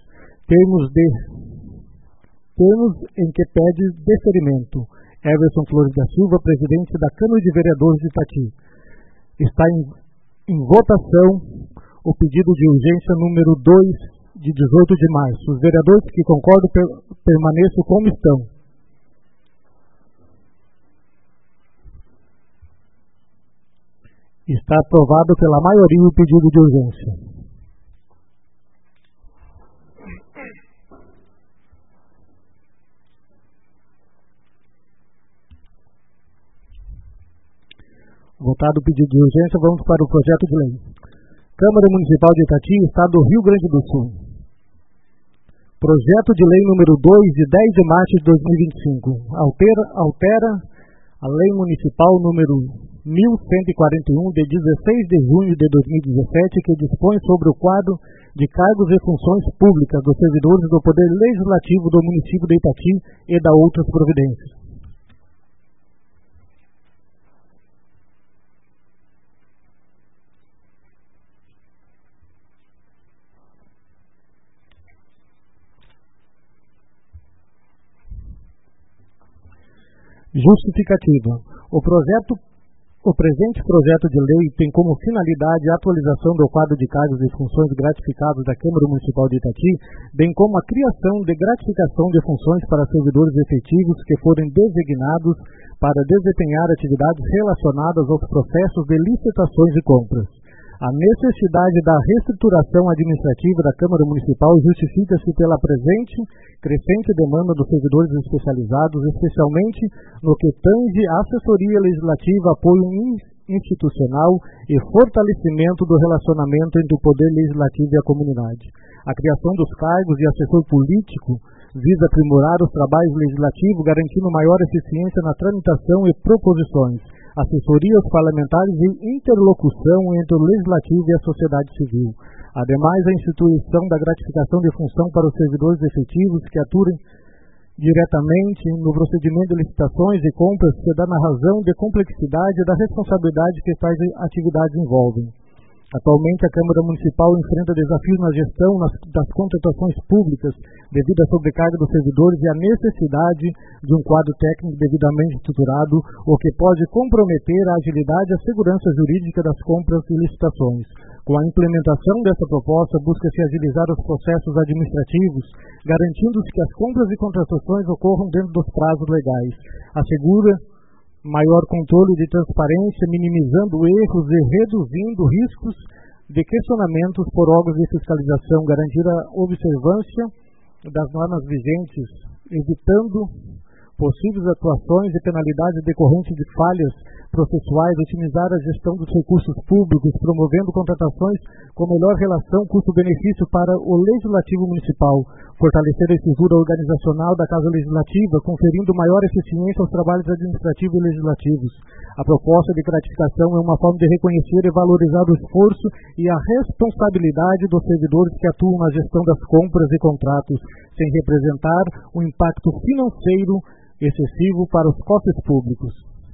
Termos em que pede deferimento. Everson Flores da Silva, presidente da Câmara de Vereadores de Itati. Está em votação o pedido de urgência número 2 de 18 de março. Os vereadores que concordam permaneçam como estão. Está aprovado pela maioria o pedido de urgência. Votado o pedido de urgência, vamos para o projeto de lei. Câmara Municipal de Itati, Estado do Rio Grande do Sul. Projeto de lei número 2, de 10 de março de 2025. Altera a lei municipal número 1141, de 16 de junho de 2017, que dispõe sobre o quadro de cargos e funções públicas dos servidores do Poder Legislativo do município de Itati e da outras providências. Justificativa. O presente projeto de lei tem como finalidade a atualização do quadro de cargos e funções gratificados da Câmara Municipal de Itati, bem como a criação de gratificação de funções para servidores efetivos que forem designados para desempenhar atividades relacionadas aos processos de licitações e compras. A necessidade da reestruturação administrativa da Câmara Municipal justifica-se pela crescente demanda dos servidores especializados, especialmente no que tange à assessoria legislativa, apoio institucional e fortalecimento do relacionamento entre o Poder Legislativo e a comunidade. A criação dos cargos de assessor político visa aprimorar os trabalhos legislativos, garantindo maior eficiência na tramitação e proposições, assessoria aos parlamentares e interlocução entre o Legislativo e a sociedade civil. Ademais, a instituição da gratificação de função para os servidores efetivos que atuem diretamente no procedimento de licitações e compras se dá na razão de complexidade e da responsabilidade que tais atividades envolvem. Atualmente, a Câmara Municipal enfrenta desafios na gestão das contratações públicas devido à sobrecarga dos servidores e à necessidade de um quadro técnico devidamente estruturado, o que pode comprometer a agilidade e a segurança jurídica das compras e licitações. Com a implementação dessa proposta, busca-se agilizar os processos administrativos, garantindo-se que as compras e contratações ocorram dentro dos prazos legais. Assegura maior controle de transparência, minimizando erros e reduzindo riscos de questionamentos por órgãos de fiscalização, garantir a observância das normas vigentes, evitando possíveis atuações e penalidades decorrentes de falhas processuais, otimizar a gestão dos recursos públicos, promovendo contratações com melhor relação custo-benefício para o Legislativo Municipal, fortalecer a estrutura organizacional da Casa Legislativa, conferindo maior eficiência aos trabalhos administrativos e legislativos. A proposta de gratificação é uma forma de reconhecer e valorizar o esforço e a responsabilidade dos servidores que atuam na gestão das compras e contratos, sem representar um impacto financeiro excessivo para os cofres públicos.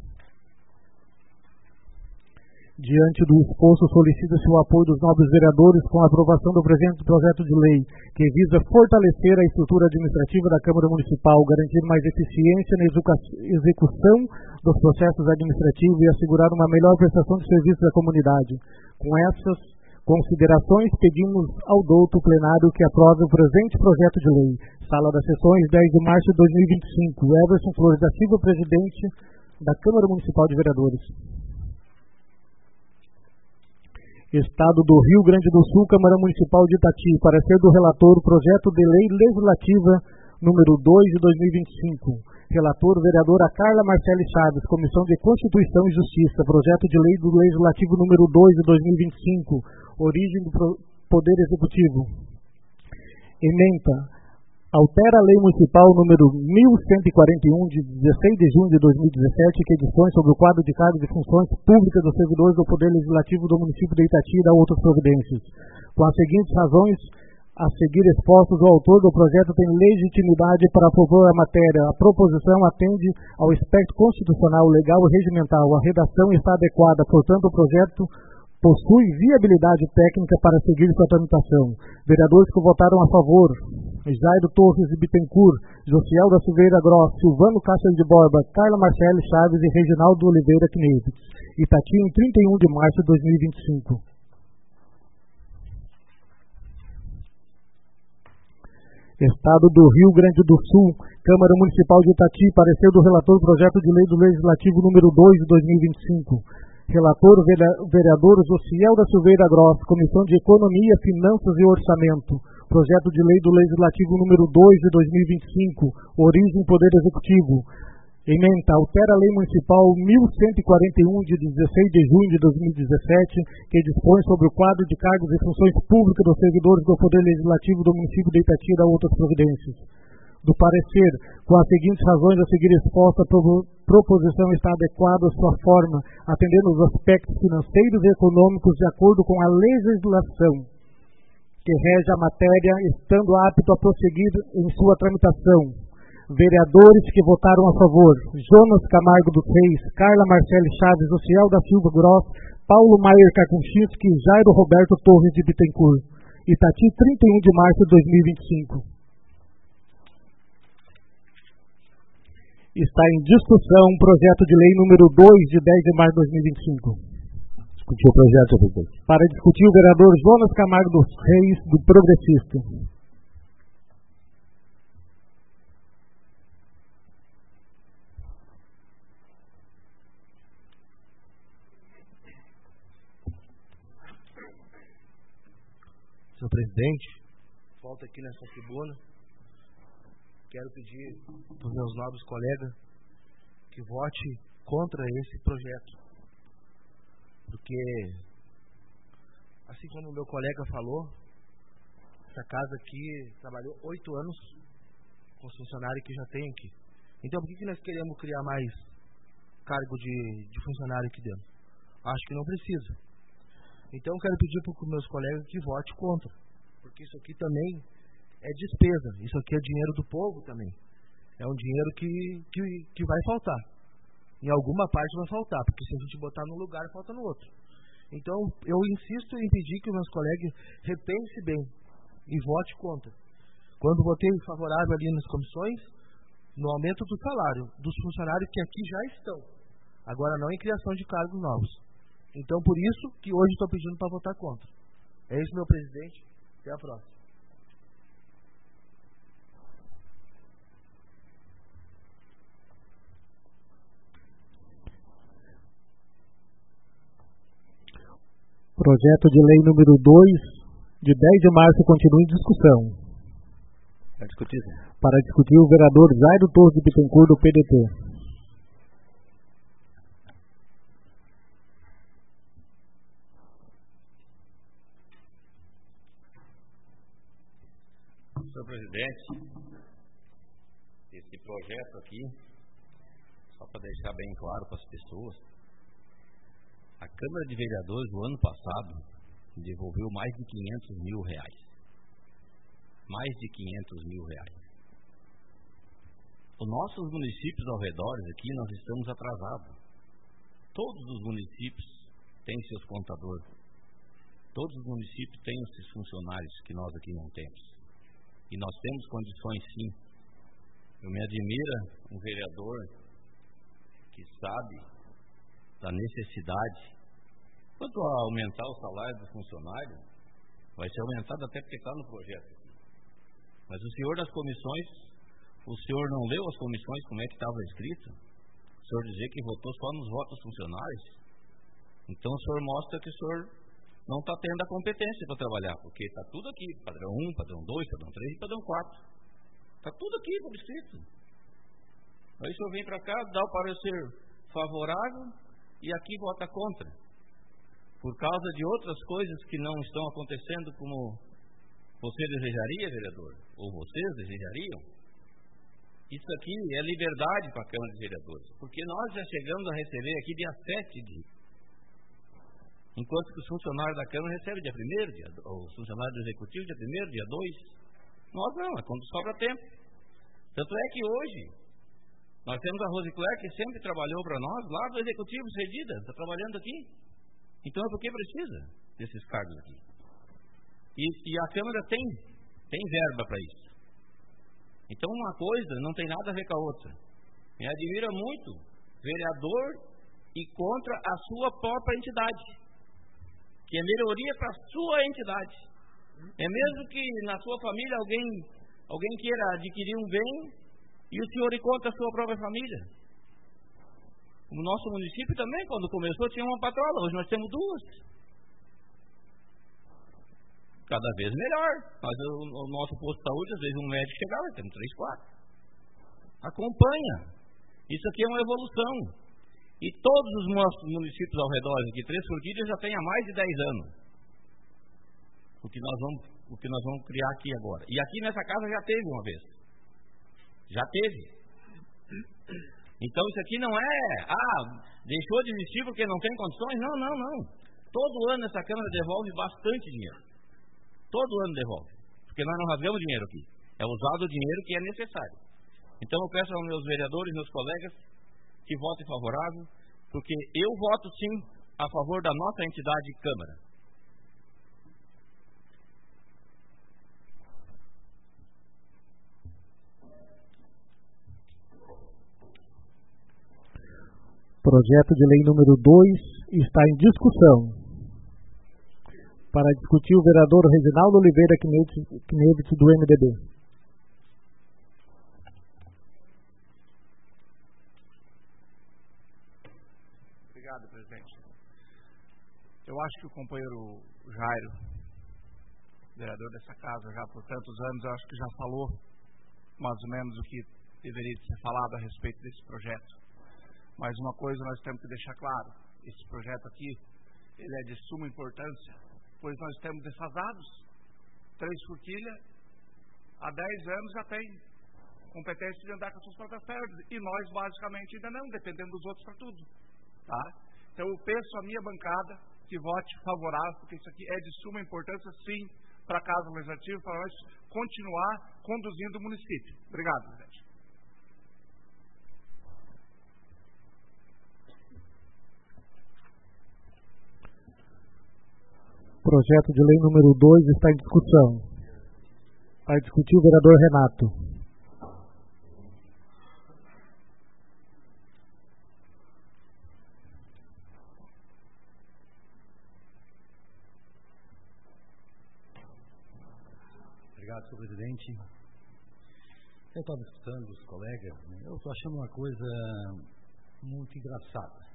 Diante do exposto, solicita-se o apoio dos nobres vereadores com a aprovação do presente projeto de lei, que visa fortalecer a estrutura administrativa da Câmara Municipal, garantir mais eficiência na execução dos processos administrativos e assegurar uma melhor prestação de serviços à comunidade. Com essas considerações, pedimos ao douto plenário que aprove o presente projeto de lei. Sala das Sessões, 10 de março de 2025. Everson Flores da Silva, presidente da Câmara Municipal de Vereadores. Estado do Rio Grande do Sul, Câmara Municipal de Itati. Parecer do relator, projeto de lei legislativa número 2 de 2025. Relator, vereadora Carla Marcele Chaves, Comissão de Constituição e Justiça. Projeto de lei do Legislativo número 2 de 2025. Origem do Poder Executivo. Ementa. Altera a Lei Municipal número 1141, de 16 de junho de 2017, que dispõe sobre o quadro de cargos e funções públicas dos servidores do Poder Legislativo do município de Itati e da outras providências. Com as seguintes razões, A seguir expostos, o autor do projeto tem legitimidade para propor a matéria. A proposição atende ao aspecto constitucional, legal e regimental. A redação está adequada, portanto, o projeto possui viabilidade técnica para seguir sua tramitação. Vereadores que votaram a favor: Jairo Torres de Bittencourt, Josiel da Silveira Gross, Silvano Castro de Borba, Carla Marcele Chaves e Reginaldo Oliveira Knevitz. Itati, em 31 de março de 2025. Estado do Rio Grande do Sul, Câmara Municipal de Itati, parecer do relator do projeto de lei do Legislativo número 2 de 2025. Relator, vereador Josiel da Silveira Gross, Comissão de Economia, Finanças e Orçamento. Projeto de lei do Legislativo número 2 de 2025, origem Poder Executivo. Ementa, altera a Lei Municipal 1141, de 16 de junho de 2017, que dispõe sobre o quadro de cargos e funções públicas dos servidores do Poder Legislativo do município de Itati e da outras providências. Do parecer, com as seguintes razões a seguir exposta, a proposição está adequada à sua forma, atendendo os aspectos financeiros e econômicos de acordo com a legislação que rege a matéria, estando apto a prosseguir em sua tramitação. Vereadores que votaram a favor: Jonas Camargo dos Reis, Carla Marcele Chaves, Josiel da Silva Gross, Paulo Maier Kakunchinski e Jairo Roberto Torres de Bittencourt. Itati, 31 de março de 2025. Está em discussão o projeto de lei número 2 de 10 de março de 2025.
Discutir o projeto, presidente.
Para discutir, o vereador Jonas Camargo dos Reis, do Progressista.
Senhor presidente, volto aqui nessa tribuna. Quero pedir para os meus nobres colegas que vote contra esse projeto. Porque, assim como o meu colega falou, essa casa aqui trabalhou 8 anos com os funcionários que já tem aqui. Então, por que nós queremos criar mais cargo de funcionário aqui dentro? Acho que não precisa. Então, quero pedir para os meus colegas que votem contra, porque isso aqui também é despesa, isso aqui é dinheiro do povo também. É um dinheiro que vai faltar. Em alguma parte vai faltar, porque se a gente botar num lugar, falta no outro. Então, eu insisto em pedir que os meus colegas repensem bem e votem contra. Quando votei favorável ali nas comissões, no aumento do salário dos funcionários que aqui já estão, agora não em criação de cargos novos. Então, por isso que hoje estou pedindo para votar contra. É isso, meu presidente. Até a próxima.
Projeto de lei número 2, de 10 de março, continua em discussão. Para discutir, o vereador Jairo Torres de Bittencourt, do PDT.
Senhor presidente, esse projeto aqui, só para deixar bem claro para as pessoas, a Câmara de Vereadores, no ano passado, devolveu mais de 500 mil reais. Mais de 500 mil reais. Os nossos municípios ao redor aqui, nós estamos atrasados. Todos os municípios têm seus contadores. Todos os municípios têm os seus funcionários que nós aqui não temos. E nós temos condições, sim. Eu me admira um vereador que sabe da necessidade. Quanto a aumentar o salário do funcionário, vai ser aumentado até porque está no projeto. Mas o senhor das comissões, o senhor não leu as comissões como é que estava escrito? O senhor dizer que votou só nos votos funcionários? Então o senhor mostra que o senhor não está tendo a competência para trabalhar, porque está tudo aqui, padrão 1, padrão 2, padrão 3 e padrão 4. Está tudo aqui por escrito. Aí o senhor vem para cá, dá o parecer favorável e aqui vota contra. Por causa de outras coisas que não estão acontecendo como você desejaria, vereador, ou vocês desejariam. Isso aqui é liberdade para a Câmara de Vereadores, porque nós já chegamos a receber aqui dia 7 de Enquanto que os funcionários da Câmara recebem dia 1º, os funcionários do Executivo dia 1º, dia 2. Nós não, é quando sobra tempo. Tanto é que hoje, nós temos a Rosicler, que sempre trabalhou para nós, lá do Executivo cedida, está trabalhando aqui. Então, é porque precisa desses cargos aqui. E a Câmara tem verba para isso. Então, uma coisa não tem nada a ver com a outra. Me admira muito vereador e contra a sua própria entidade, que é melhoria para a sua entidade. É mesmo que na sua família alguém queira adquirir um bem e o senhor ir contra a sua própria família. O nosso município também, quando começou, tinha uma patrola, hoje nós temos 2. Cada vez melhor. Mas o nosso posto de saúde, às vezes um médico chegava, temos 3, 4. Acompanha. Isso aqui é uma evolução. E todos os nossos municípios ao redor de Três Forquilhas já têm há mais de 10 anos. O que nós vamos criar aqui agora. E aqui nessa casa já teve uma vez. Já teve. Então isso aqui não é, deixou de existir porque não tem condições. Não. Todo ano essa Câmara devolve bastante dinheiro. Todo ano devolve. Porque nós não rasgamos dinheiro aqui. É usado o dinheiro que é necessário. Então eu peço aos meus vereadores, meus colegas, que votem favorável, porque eu voto sim a favor da nossa entidade Câmara.
Projeto de lei número 2 está em discussão. Para discutir, o vereador Reginaldo Oliveira Knevitz, do MDB.
Obrigado, presidente. Eu acho que o companheiro Jairo, vereador dessa casa já por tantos anos, eu acho que já falou mais ou menos o que deveria ser falado a respeito desse projeto. Mas uma coisa nós temos que deixar claro: esse projeto aqui, ele é de suma importância, pois nós estamos defasados. Três Forquilhas, há 10 anos já tem competência de andar com as suas próprias pernas, e nós basicamente ainda não, dependendo dos outros para tudo. Tá? Então eu peço à minha bancada que vote favorável, porque isso aqui é de suma importância, sim, para a Casa Legislativa, para nós continuar conduzindo o município. Obrigado, presidente.
Projeto de lei número 2 está em discussão. Vai discutir o vereador Renato.
Obrigado, senhor presidente. Eu estava escutando os colegas, eu estou achando uma coisa muito engraçada.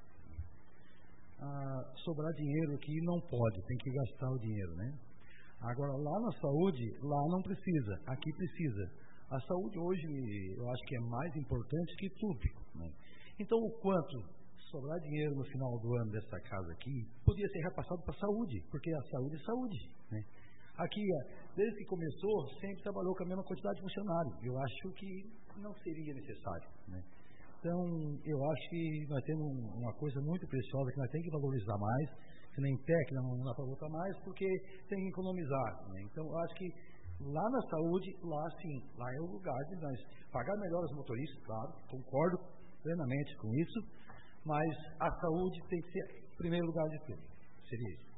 Sobrar dinheiro aqui não pode, tem que gastar o dinheiro, né? Agora, lá na saúde, lá não precisa, aqui precisa. A saúde hoje, eu acho que é mais importante que tudo, né? Então, o quanto sobrar dinheiro no final do ano dessa casa aqui, podia ser repassado para a saúde, porque a saúde é saúde, né? Aqui, desde que começou, sempre trabalhou com a mesma quantidade de funcionários. Eu acho que não seria necessário, né? Então, eu acho que nós temos uma coisa muito preciosa que nós temos que valorizar mais, que nem técnica não dá para voltar mais, porque tem que economizar, né? Então, eu acho que lá na saúde, lá sim, lá é o lugar de nós pagar melhor os motoristas, claro, concordo plenamente com isso, mas a saúde tem que ser em primeiro lugar de tudo. Seria isso.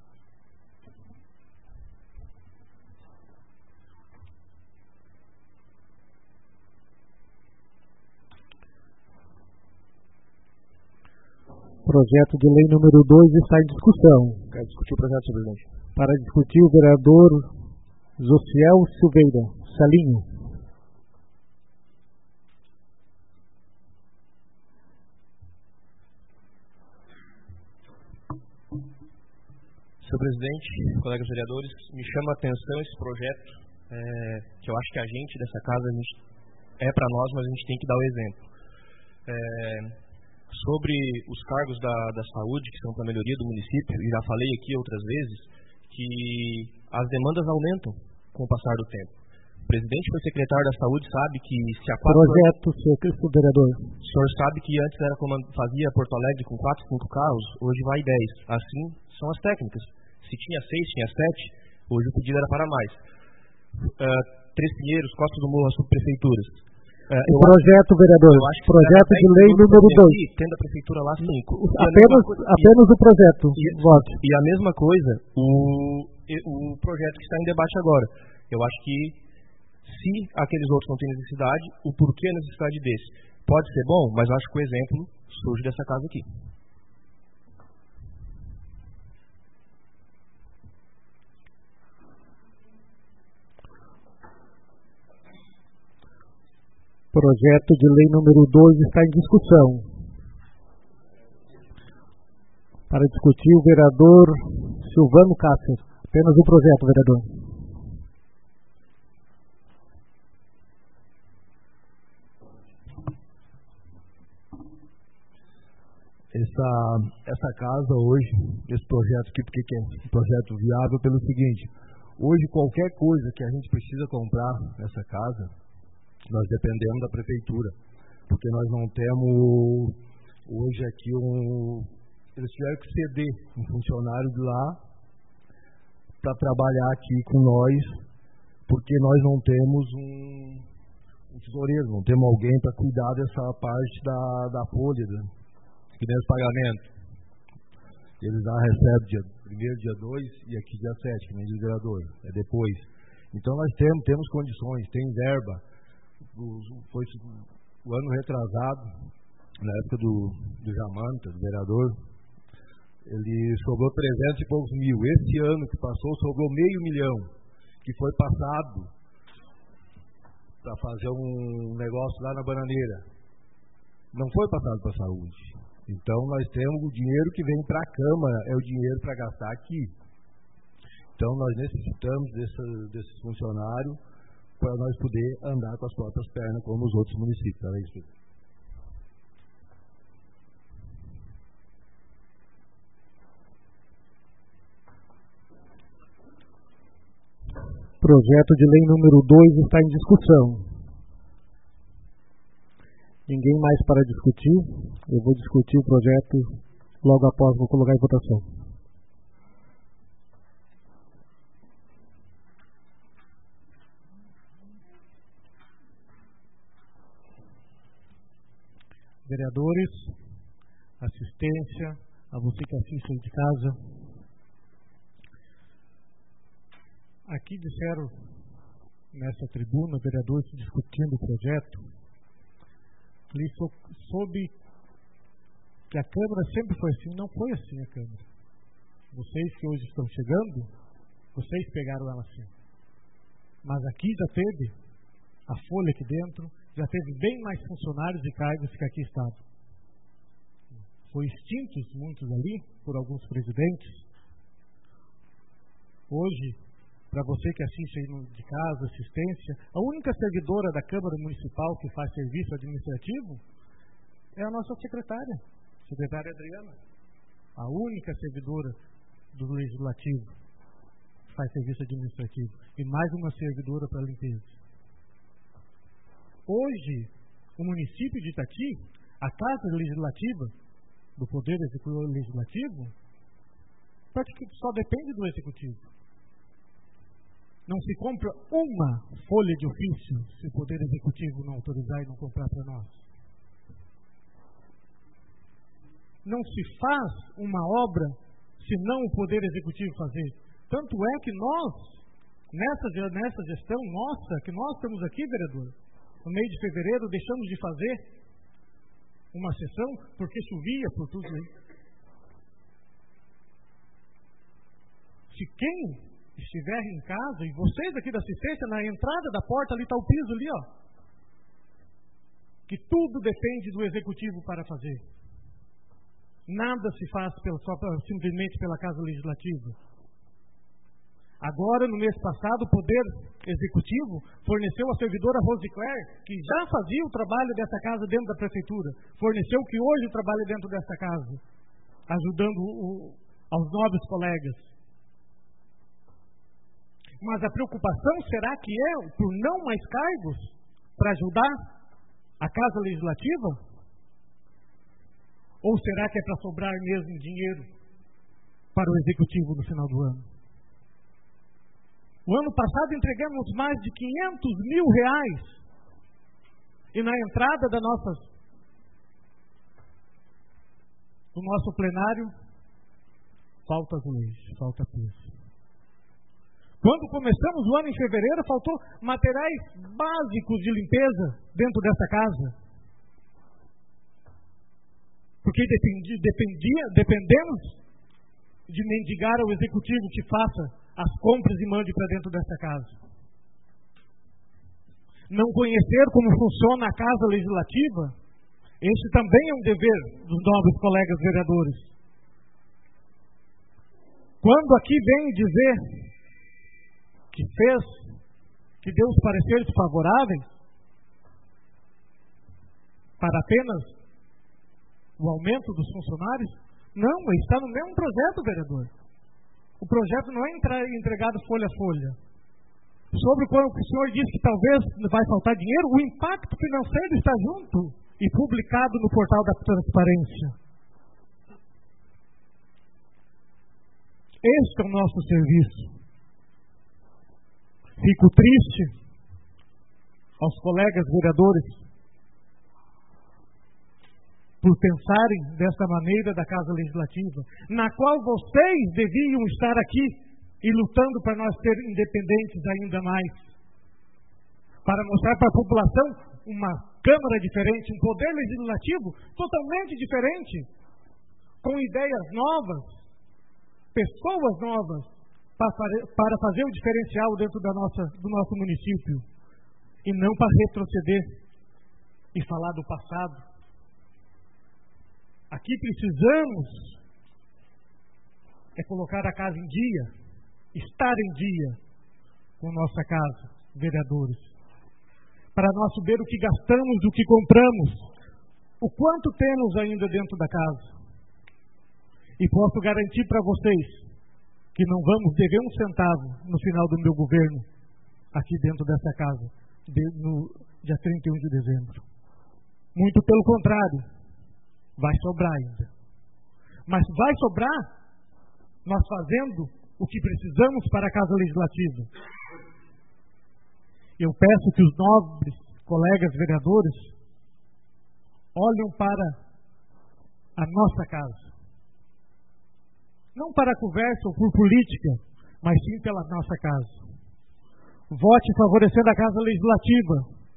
Projeto de lei número 2 está em discussão.
Quero discutir o projeto, senhor presidente.
Para discutir, o vereador Josiel Silveira, Salinho.
Senhor presidente, colegas vereadores, me chama a atenção esse projeto, que eu acho que a gente dessa casa é para nós, mas a gente tem que dar o exemplo. Sobre os cargos da saúde, que são para a melhoria do município, e já falei aqui outras vezes, que as demandas aumentam com o passar do tempo. O presidente foi secretário da saúde, sabe que se a
projeto, senhor vereador.
O senhor sabe que antes fazia Porto Alegre com 4, 5 carros, hoje vai 10. Assim são as técnicas. Se tinha 6, tinha 7, hoje o pedido era para mais. Três Pinheiros, Costa do Morro, as subprefeituras.
Projeto, vereador, projeto de lei número 2.
Tendo a prefeitura lá 5.
Apenas o projeto. Vote.
E a mesma coisa, o projeto que está em debate agora. Eu acho que se aqueles outros não têm necessidade, o porquê a necessidade desse pode ser bom, mas eu acho que o exemplo surge dessa casa aqui.
Projeto de lei número 2 está em discussão. Para discutir, o vereador Silvano Cássio. Apenas o projeto, vereador.
Essa casa hoje, esse projeto aqui, porque é um projeto viável pelo seguinte: hoje qualquer coisa que a gente precisa comprar nessa casa, nós dependemos da prefeitura, porque nós não temos hoje aqui eles tiveram que ceder um funcionário de lá para trabalhar aqui com nós, porque nós não temos um tesoureiro, não temos alguém para cuidar dessa parte da folha, que nem os pagamentos. Eles lá recebem dia 1º, dia 2 e aqui dia 7, que nem diz o vereador, é depois. Então nós temos condições, tem verba. Foi o ano retrasado, na época do Jamanta, do vereador, ele sobrou 300 e poucos mil. Esse ano que passou, sobrou $500.000, que foi passado para fazer um negócio lá na Bananeira. Não foi passado para a saúde. Então nós temos o dinheiro que vem para a Câmara, é o dinheiro para gastar aqui. Então nós necessitamos desse funcionário para nós poder andar com as próprias pernas como os outros municípios. Era isso.
Projeto de lei número 2 está em discussão. Ninguém mais para discutir. Eu vou discutir o projeto logo após, vou colocar em votação. Vereadores, assistência, a você que assiste de casa. Aqui disseram, nessa tribuna, vereadores discutindo o projeto, soube que a Câmara sempre foi assim. Não foi assim a Câmara. Vocês que hoje estão chegando, vocês pegaram ela assim. Mas aqui já teve a folha aqui dentro, já teve bem mais funcionários e cargos que aqui estavam. Foi extintos muitos ali por alguns presidentes. Hoje, para você que assiste aí de casa, assistência, a única servidora da Câmara Municipal que faz serviço administrativo é a nossa secretária, secretária Adriana. A única servidora do Legislativo que faz serviço administrativo. E mais uma servidora para a limpeza. Hoje, o município de Itati, a Casa Legislativa do Poder Executivo Legislativo, praticamente só depende do Executivo. Não se compra uma folha de ofício se o Poder Executivo não autorizar e não comprar para nós. Não se faz uma obra se não o Poder Executivo fazer. Tanto é que nós, nessa gestão nossa, que nós estamos aqui, vereador, no mês de fevereiro, deixamos de fazer uma sessão porque chovia por tudo aí. Se quem estiver em casa, e vocês aqui da assistência, na entrada da porta ali está o piso ali, ó, que tudo depende do Executivo para fazer. Nada se faz simplesmente pela Casa Legislativa. Agora, no mês passado, o Poder Executivo forneceu a servidora Rosicler, que já fazia o trabalho dessa casa dentro da Prefeitura, forneceu que hoje trabalha dentro dessa casa, ajudando aos nobres colegas. Mas a preocupação será que é por não mais cargos para ajudar a Casa Legislativa? Ou será que é para sobrar mesmo dinheiro? para o Executivo no final do ano. O ano passado entregamos mais de 500 mil reais. E na entrada do nosso plenário, falta azulejo, falta piso. Quando começamos o ano em fevereiro, faltou materiais básicos de limpeza dentro dessa casa. Porque dependemos de mendigar ao Executivo que faça as compras e mande para dentro dessa casa. Não conhecer como funciona a Casa Legislativa, esse também é um dever dos nobres colegas vereadores. Quando aqui vem dizer que deu os pareceres favoráveis para apenas o aumento dos funcionários, não, está no mesmo projeto, vereador. O projeto não é entregado folha a folha. Sobre quando o senhor disse que talvez vai faltar dinheiro, o impacto financeiro está junto e publicado no portal da transparência. Este é o nosso serviço. Fico triste aos colegas vereadores por pensarem dessa maneira da Casa Legislativa, na qual vocês deviam estar aqui e lutando para nós ser independentes ainda mais, para mostrar para a população uma Câmara diferente, um Poder Legislativo totalmente diferente, com ideias novas, pessoas novas, para fazer o diferencial dentro do nosso município, e não para retroceder e falar do passado. Aqui precisamos colocar a casa em dia, estar em dia com nossa casa, vereadores, para nós saber o que gastamos, o que compramos, o quanto temos ainda dentro da casa. E posso garantir para vocês que não vamos dever um centavo no final do meu governo, aqui dentro dessa casa, no dia 31 de dezembro. Muito pelo contrário, vai sobrar ainda. Mas vai sobrar nós fazendo o que precisamos para a Casa Legislativa. Eu peço que os nobres colegas vereadores olhem para a nossa casa. Não para conversa ou por política, mas sim pela nossa casa. Vote favorecendo a Casa Legislativa,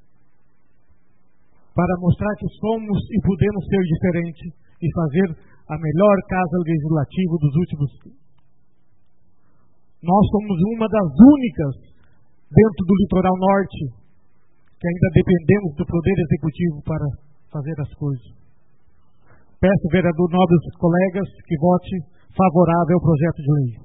para mostrar que somos e podemos ser diferentes e fazer a melhor Casa Legislativa dos últimos. Nós somos uma das únicas dentro do litoral norte que ainda dependemos do Poder Executivo para fazer as coisas. Peço, vereador, nobres colegas, que vote favorável ao projeto de lei.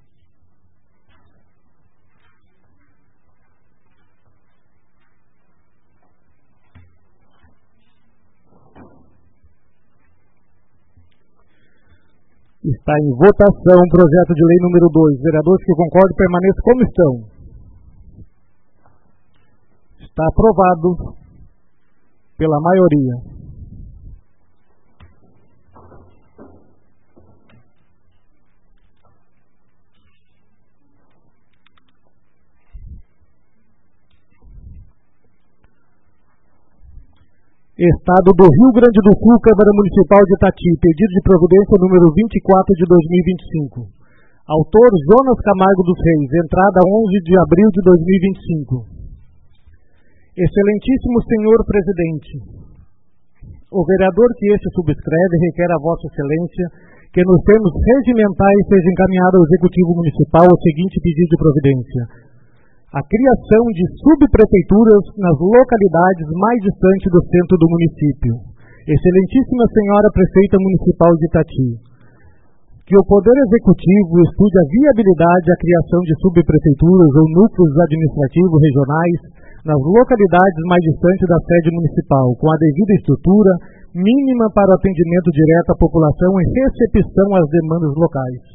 Está em votação o projeto de lei número 2. Vereadores que concordam permaneçam como estão. Está aprovado pela maioria. Estado do Rio Grande do Sul, Câmara Municipal de Itati, pedido de providência número 24 de 2025. Autor Jonas Camargo dos Reis, entrada 11 de abril de 2025. Excelentíssimo senhor presidente, o vereador que este subscreve requer a vossa excelência que nos termos regimentais seja encaminhado ao Executivo Municipal o seguinte pedido de providência: a criação de subprefeituras nas localidades mais distantes do centro do município. Excelentíssima Senhora Prefeita Municipal de Itati, que o Poder Executivo estude a viabilidade da criação de subprefeituras ou núcleos administrativos regionais nas localidades mais distantes da sede municipal, com a devida estrutura mínima para o atendimento direto à população e recepção às demandas locais.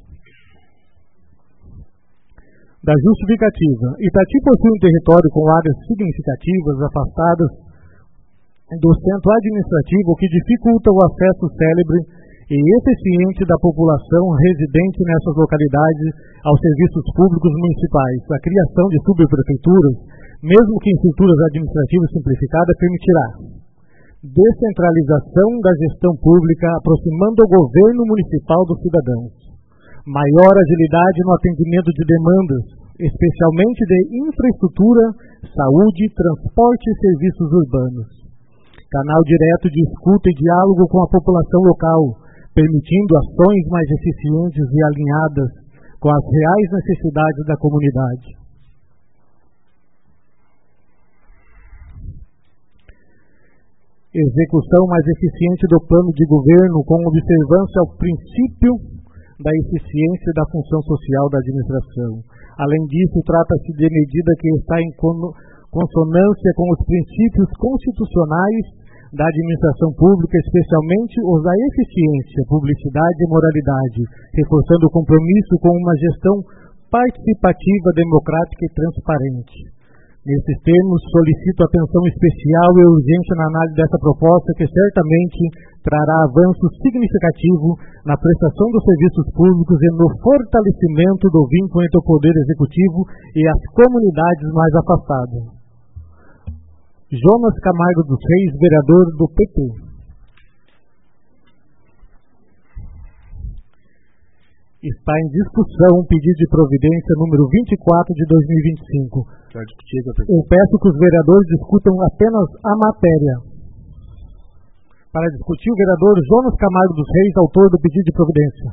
Da justificativa. Itati possui um território com áreas significativas afastadas do centro administrativo, que dificulta o acesso célebre e eficiente da população residente nessas localidades aos serviços públicos municipais. A criação de subprefeituras, mesmo que em estruturas administrativas simplificadas, permitirá descentralização da gestão pública, aproximando o governo municipal dos cidadãos, maior agilidade no atendimento de demandas, especialmente de infraestrutura, saúde, transporte e serviços urbanos. Canal direto de escuta e diálogo com a população local, permitindo ações mais eficientes e alinhadas com as reais necessidades da comunidade. Execução mais eficiente do plano de governo com observância ao princípio da eficiência da função social da administração. Além disso, trata-se de medida que está em consonância com os princípios constitucionais da administração pública, especialmente os da eficiência, publicidade e moralidade, reforçando o compromisso com uma gestão participativa, democrática e transparente. Nesses termos, solicito atenção especial e urgente na análise dessa proposta, que certamente trará avanço significativo na prestação dos serviços públicos e no fortalecimento do vínculo entre o Poder Executivo e as comunidades mais afastadas. Jonas Camargo dos Reis, vereador do PT. Está em discussão o pedido de providência número 24 de 2025. Eu peço que os vereadores discutam apenas a matéria. Para discutir, o vereador Jonas Camargo dos Reis, autor do pedido de providência.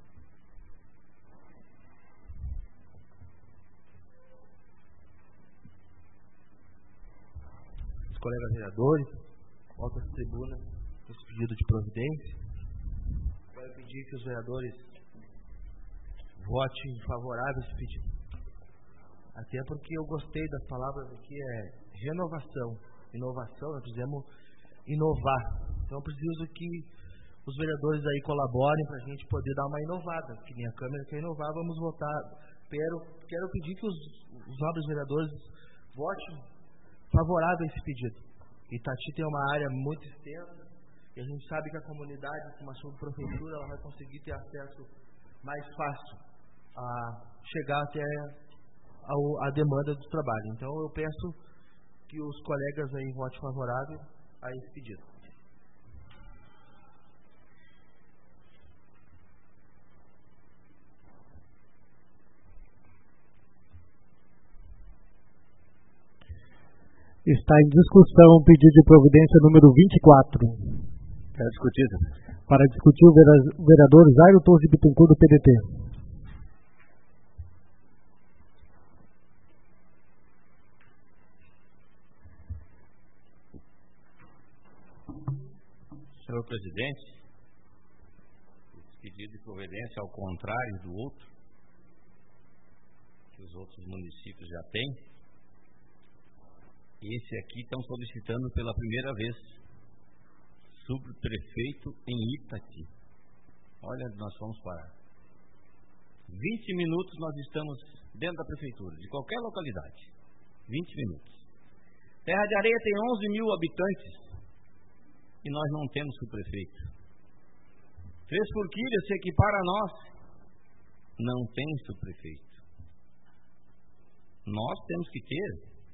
Os colegas vereadores, volto à tribuna esse pedido de providência. Quero pedir que os vereadores votem favorável a esse pedido. Até porque eu gostei das palavras aqui, renovação, inovação, nós precisamos inovar. Então eu preciso que os vereadores aí colaborem para a gente poder dar uma inovada. Que nem a Câmara quer inovar, vamos votar. Quero pedir que os nobres vereadores votem favorável a esse pedido. Itati tem uma área muito extensa e a gente sabe que a comunidade, com uma subprefeitura, ela vai conseguir ter acesso mais fácil a chegar até a demanda do trabalho. Então eu peço que os colegas aí votem favorável a esse pedido.
Está em discussão o pedido de providência número 24.
Quero discutir.
Para discutir, o vereador Jairo Torres de Bittencourt, do PDT.
Senhor presidente, esse pedido de providência, ao contrário do outro, que os outros municípios já têm, esse aqui estão solicitando pela primeira vez subprefeito em Itati. Olha onde nós vamos parar. 20 minutos nós estamos dentro da prefeitura, de qualquer localidade. 20 minutos. Terra de Areia tem 11.000 habitantes. E nós não temos subprefeito. Três Forquilhas se equipara a nós. Não tem subprefeito. Nós temos que ter.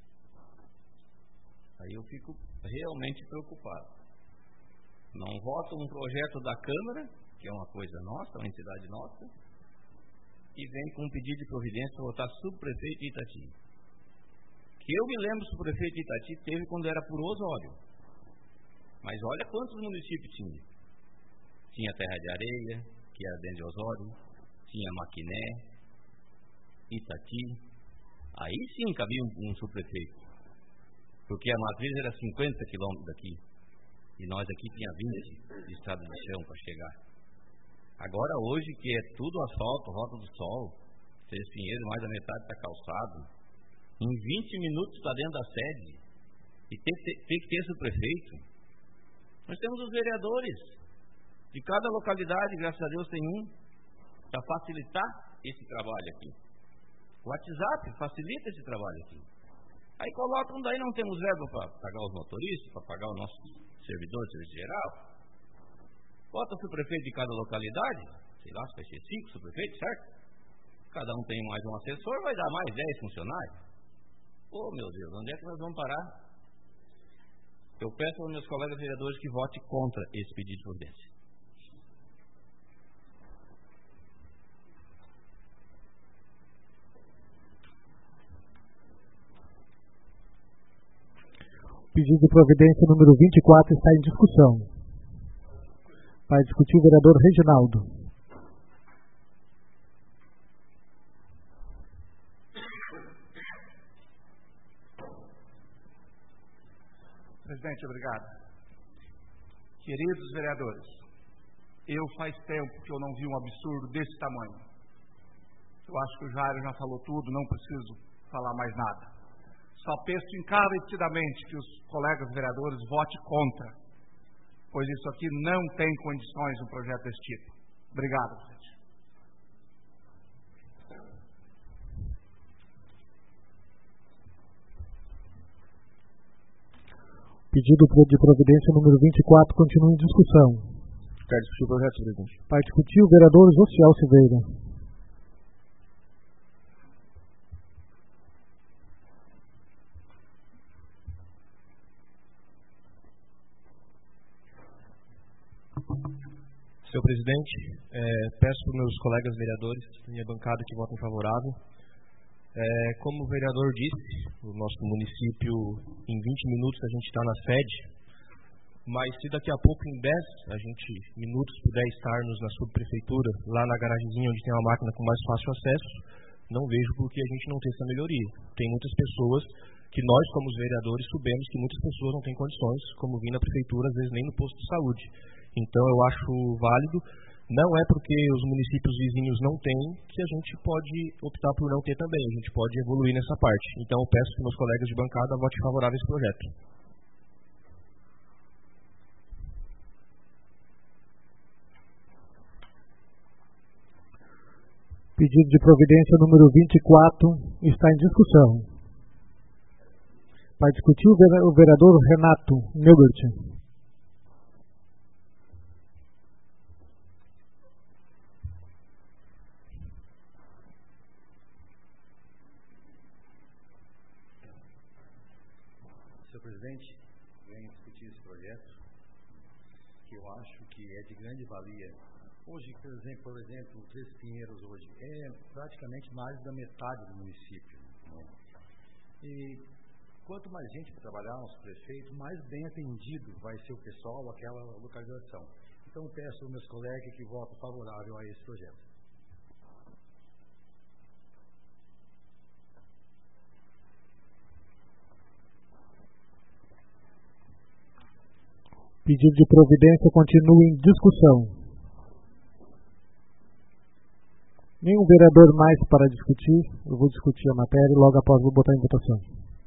Aí eu fico realmente preocupado. Não voto um projeto da Câmara, que é uma coisa nossa, uma entidade nossa, e vem com um pedido de providência para votar subprefeito de Itati. Que eu me lembro, o subprefeito de Itati teve quando era por Osório. Mas olha quantos municípios tinha. Tinha Terra de Areia, que era dentro de Osório, tinha Maquiné, Itati. Aí sim cabia um subprefeito. Porque a matriz era 50 quilômetros daqui. E nós aqui tinha 20 de estrada de chão para chegar. Agora hoje que é tudo asfalto, Rota do Sol, Três Pinheiros, mais da metade está calçado. Em 20 minutos está dentro da sede. E tem que ter subprefeito. Nós temos os vereadores de cada localidade, graças a Deus tem um, para facilitar esse trabalho aqui. O WhatsApp facilita esse trabalho aqui. Aí colocam, daí não temos verba para pagar os motoristas, para pagar os nossos servidores, serviço geral. Vota subprefeito de cada localidade, sei lá, se vai ser 5 subprefeitos, certo? Cada um tem mais um assessor, vai dar mais 10 funcionários. Oh, meu Deus, onde é que nós vamos parar? Eu peço aos meus colegas vereadores que votem contra esse pedido de providência.
O pedido de providência número 24 está em discussão. Vai discutir o vereador Reginaldo.
Presidente, obrigado. Queridos vereadores, eu faz tempo que eu não vi um absurdo desse tamanho. Eu acho que o Jairo já falou tudo, não preciso falar mais nada. Só peço encarecidamente que os colegas vereadores votem contra, pois isso aqui não tem condições de um projeto desse tipo. Obrigado, presidente.
Pedido de providência número 24 continua em discussão.
Quero discutir o projeto, presidente.
Vai discutir o vereador Josiel Silveira.
Senhor presidente, peço para os meus colegas vereadores, minha bancada, que votem favorável. Como o vereador disse, o nosso município, em 20 minutos a gente está na sede, mas se daqui a pouco, em 10 minutos, puder estarmos na subprefeitura, lá na garagemzinha onde tem uma máquina com mais fácil acesso, não vejo por que a gente não ter essa melhoria. Tem muitas pessoas que nós, como os vereadores, sabemos que muitas pessoas não têm condições, como vir na prefeitura, às vezes nem no posto de saúde. Então eu acho válido. Não é porque os municípios vizinhos não têm que a gente pode optar por não ter também. A gente pode evoluir nessa parte. Então eu peço que meus colegas de bancada votem favorável a esse projeto.
Pedido de providência número 24 está em discussão. Vai discutir o vereador Renato Neubert.
Senhor presidente, venho discutir esse projeto, que eu acho que é de grande valia. Hoje, por exemplo, Três Pinheiros hoje é praticamente mais da metade do município, né? E quanto mais gente para trabalhar, nosso prefeito, mais bem atendido vai ser o pessoal aquela localização. Então peço aos meus colegas que votem favorável a esse projeto.
Pedido de providência continua em discussão. Nenhum vereador mais para discutir. Eu vou discutir a matéria e logo após vou botar em votação.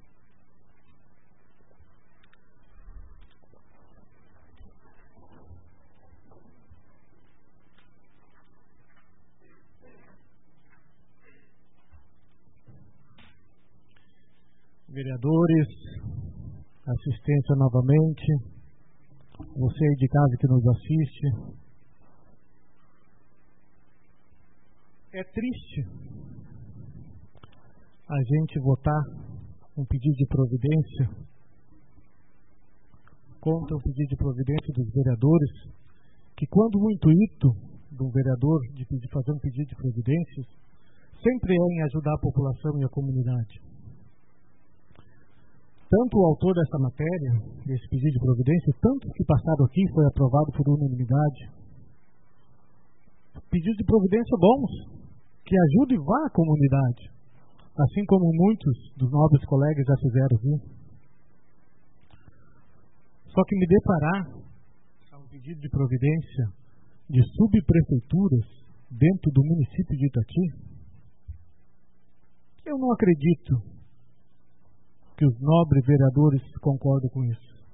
Vereadores, assistência novamente. Você aí de casa que nos assiste. É triste a gente votar um pedido de providência contra o pedido de providência dos vereadores, que quando o intuito do vereador de fazer um pedido de providências sempre é em ajudar a população e a comunidade. Tanto o autor dessa matéria, desse pedido de providência, tanto que passaram aqui foi aprovado por unanimidade. Pedidos de providência bons, que ajudem e vá à comunidade, assim como muitos dos nobres colegas já fizeram aqui. Só que me deparar a um pedido de providência de subprefeituras dentro do município de Itati, eu não acredito que os nobres vereadores concordam com isso.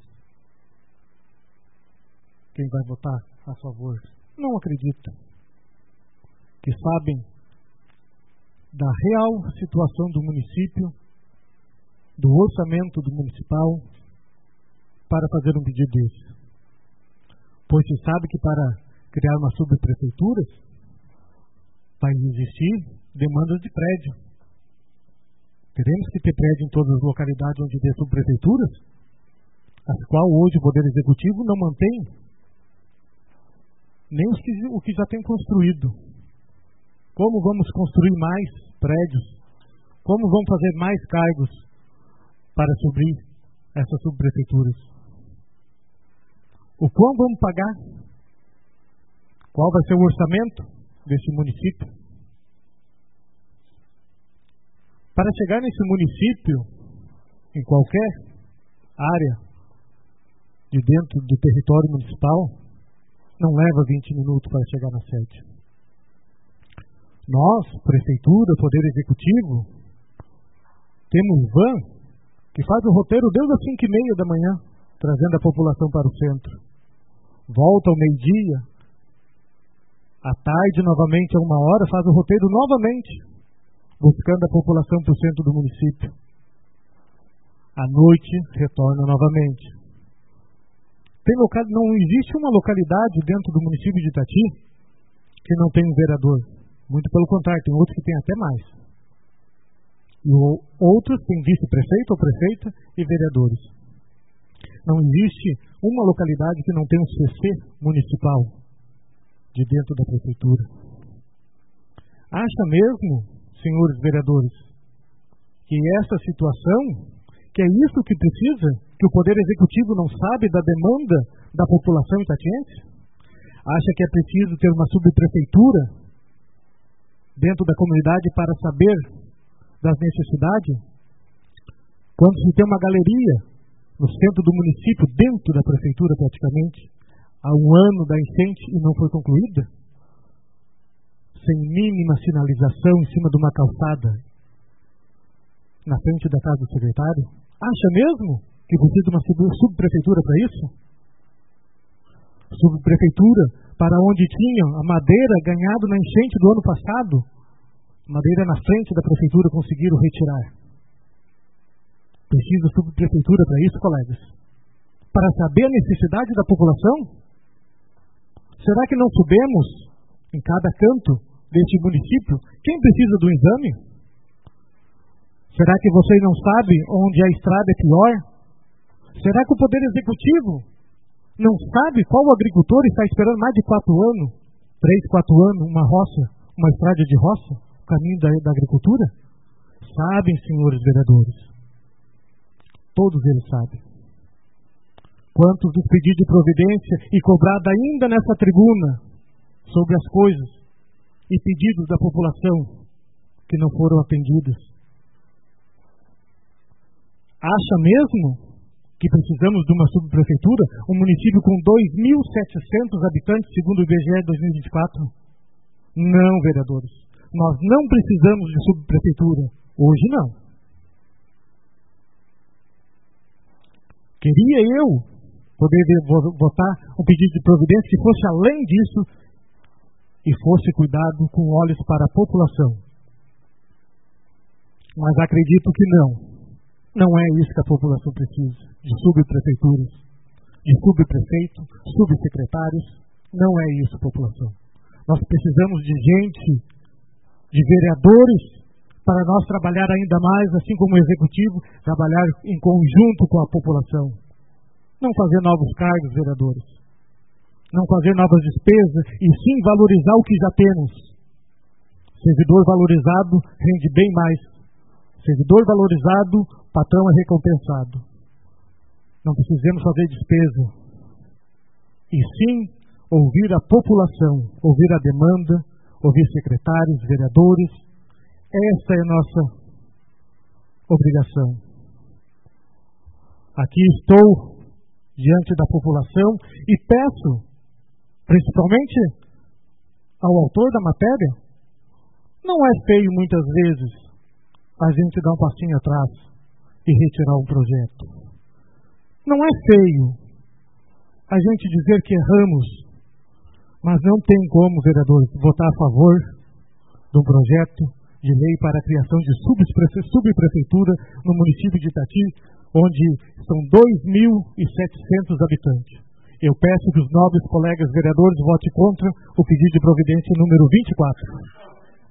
Quem vai votar a favor? Não acredito. Que sabem da real situação do município, do orçamento do municipal, para fazer um pedido desse. pois se sabe que para criar uma subprefeitura vai existir demandas de prédio. Teremos que ter prédio em todas as localidades onde tem subprefeituras, as quais hoje o Poder Executivo não mantém, nem o que já tem construído. Como vamos construir mais prédios? Como vamos fazer mais cargos para suprir essas subprefeituras? O quão vamos pagar? Qual vai ser o orçamento desse município? Para chegar nesse município, em qualquer área de dentro do território municipal, não leva 20 minutos para chegar na sede. Nós, Prefeitura, Poder Executivo, temos van que faz o roteiro desde as 5h30 da manhã, trazendo a população para o centro. Volta ao meio-dia, à tarde, novamente, a 1h, faz o roteiro novamente, buscando a população para o centro do município. À noite, retorna novamente. Não existe uma localidade dentro do município de Itati que não tem um vereador. Muito pelo contrário, tem outros que tem até mais. E outros têm vice-prefeito ou prefeita e vereadores. Não existe uma localidade que não tenha um CC municipal de dentro da prefeitura. Acha mesmo, senhores vereadores, que essa situação, que é isso que precisa, que o Poder Executivo não sabe da demanda da população itatiense? Acha que é preciso ter uma subprefeitura dentro da comunidade para saber das necessidades? Quando se tem uma galeria no centro do município, dentro da prefeitura praticamente, há 1 ano da enchente e não foi concluída, sem mínima sinalização em cima de uma calçada na frente da casa do secretário? Acha mesmo que precisa de uma subprefeitura para isso? Subprefeitura para onde tinha a madeira ganhada na enchente do ano passado, madeira na frente da prefeitura conseguiram retirar. Precisa subprefeitura para isso, colegas? Para saber a necessidade da população? Será que não sabemos, em cada canto deste município, quem precisa do exame? Será que vocês não sabem onde a estrada é pior? Será que o Poder Executivo não sabe qual agricultor está esperando mais de 4 anos, 3, 4 anos, uma roça, uma estrada de roça, o caminho da agricultura? Sabem, senhores vereadores. Todos eles sabem. Quantos dos pedidos de providência e cobrado ainda nessa tribuna sobre as coisas e pedidos da população que não foram atendidos? Acha mesmo que precisamos de uma subprefeitura, um município com 2.700 habitantes, segundo o IBGE 2024? Não, vereadores. Nós não precisamos de subprefeitura. Hoje não. Queria eu poder votar um pedido de providência que fosse além disso e fosse cuidado com olhos para a população. Mas acredito que não. Não é isso que a população precisa, de subprefeituras, de subprefeito, subsecretários. Não é isso, população. Nós precisamos de gente, de vereadores, para nós trabalhar ainda mais, assim como o Executivo, trabalhar em conjunto com a população. Não fazer novos cargos, vereadores. Não fazer novas despesas, e sim valorizar o que já temos. Servidor valorizado rende bem mais. Servidor valorizado, patrão é recompensado. Não precisamos fazer despesa. E sim, ouvir a população, ouvir a demanda, ouvir secretários, vereadores. Essa é a nossa obrigação. Aqui estou diante da população e peço, principalmente ao autor da matéria, não é feio muitas vezes a gente dar um passinho atrás e retirar um projeto. Não é feio a gente dizer que erramos, mas não tem como, vereadores, votar a favor de um projeto de lei para a criação de subprefeitura no município de Itati, onde são 2.700 habitantes. Eu peço que os nobres colegas vereadores votem contra o pedido de providência número 24.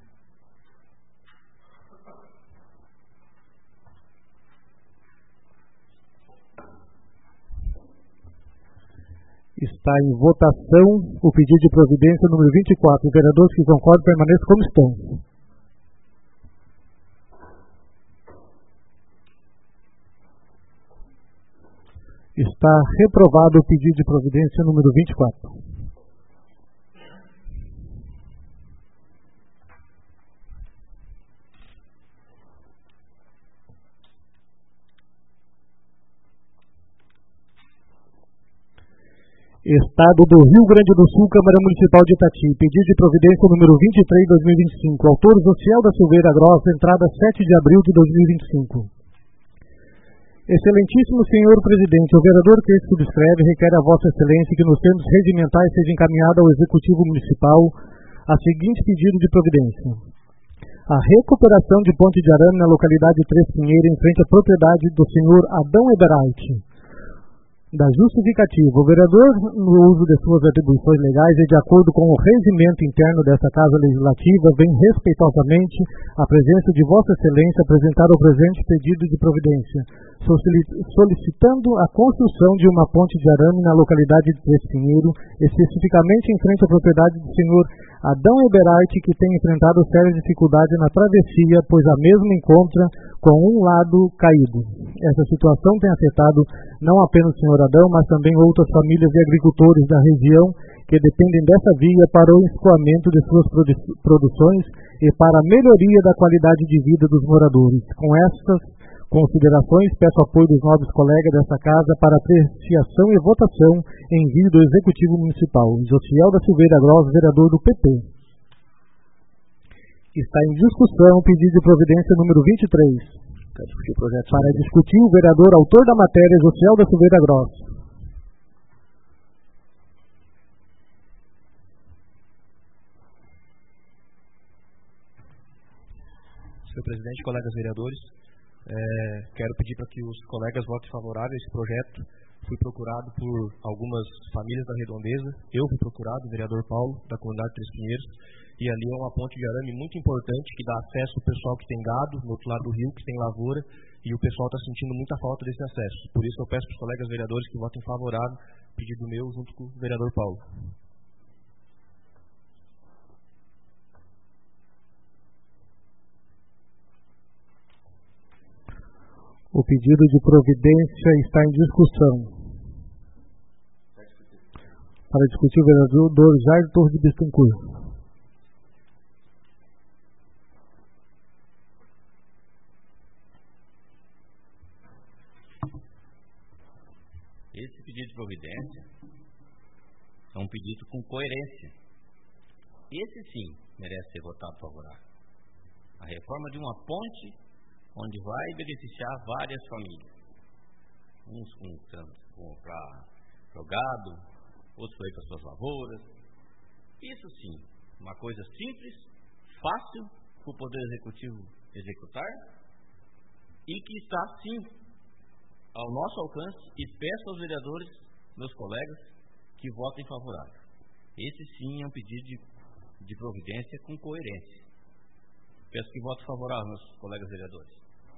Está em votação o pedido de providência número 24. Os vereadores que concordam permaneçam como estão. Está reprovado o pedido de providência número 24. Estado do Rio Grande do Sul, Câmara Municipal de Itati, pedido de providência número 23/2025, autor Josiel da Silveira Grossa, entrada 7 de abril de 2025. Excelentíssimo senhor presidente, o vereador que subscreve requer a vossa excelência que nos termos regimentais seja encaminhado ao Executivo Municipal a seguinte pedido de providência. A recuperação de ponte de arame na localidade de Três Pinheiros, em frente à propriedade do senhor Adão Eberhardt. Da justificativa, o vereador, no uso de suas atribuições legais e de acordo com o regimento interno desta Casa Legislativa, vem respeitosamente à presença de Vossa Excelência apresentar o presente pedido de providência, solicitando a construção de uma ponte de arame na localidade de Três Pinheiros, especificamente em frente à propriedade do senhor Adão Eberhardt, que tem enfrentado sérias dificuldades na travessia, pois a mesma encontra com um lado caído. Essa situação tem afetado não apenas o senhor Adão, mas também outras famílias de agricultores da região que dependem dessa via para o escoamento de suas produções e para a melhoria da qualidade de vida dos moradores. Com estas considerações, peço apoio dos nobres colegas desta Casa para apreciação e votação em envio do Executivo Municipal. Josiel da Silveira Grossa, vereador do PP. Está em discussão o pedido de providência número 23. Para discutir o vereador autor da matéria, Josiel da Silveira Grossa.
Senhor presidente, colegas vereadores, quero pedir para que os colegas votem favorável a esse projeto. Fui procurado por algumas famílias da Redondeza. Eu fui procurado, o vereador Paulo, da comunidade Três Pinheiros. E ali é uma ponte de arame muito importante que dá acesso ao pessoal que tem gado, no outro lado do rio, que tem lavoura. E o pessoal está sentindo muita falta desse acesso. Por isso eu peço para os colegas vereadores que votem favorável, pedido meu, junto com o vereador Paulo.
O pedido de providência está em discussão. Para discutir o vereador Jair Torres de Bittencourt.
Esse pedido de providência é um pedido com coerência. Esse sim merece ser votado favorável. A reforma de uma ponte onde vai beneficiar várias famílias. Uns para o gado, outros para as suas lavouras. Isso sim, uma coisa simples, fácil para o Poder Executivo executar e que está sim ao nosso alcance, e peço aos vereadores, meus colegas, que votem favorável. Esse sim é um pedido de providência com coerência. Peço que votem favorável, meus colegas vereadores.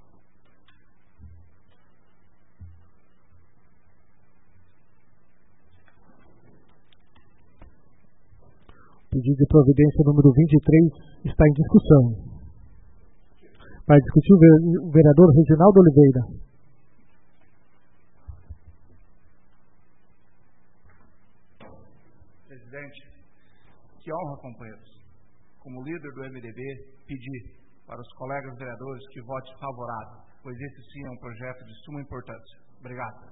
Pedido de providência número 23 está em discussão. Vai discutir o vereador Reginaldo Oliveira.
Que honra, companheiros, como líder do MDB, pedir para os colegas vereadores que votem favorável, pois esse sim é um projeto de suma importância. Obrigado.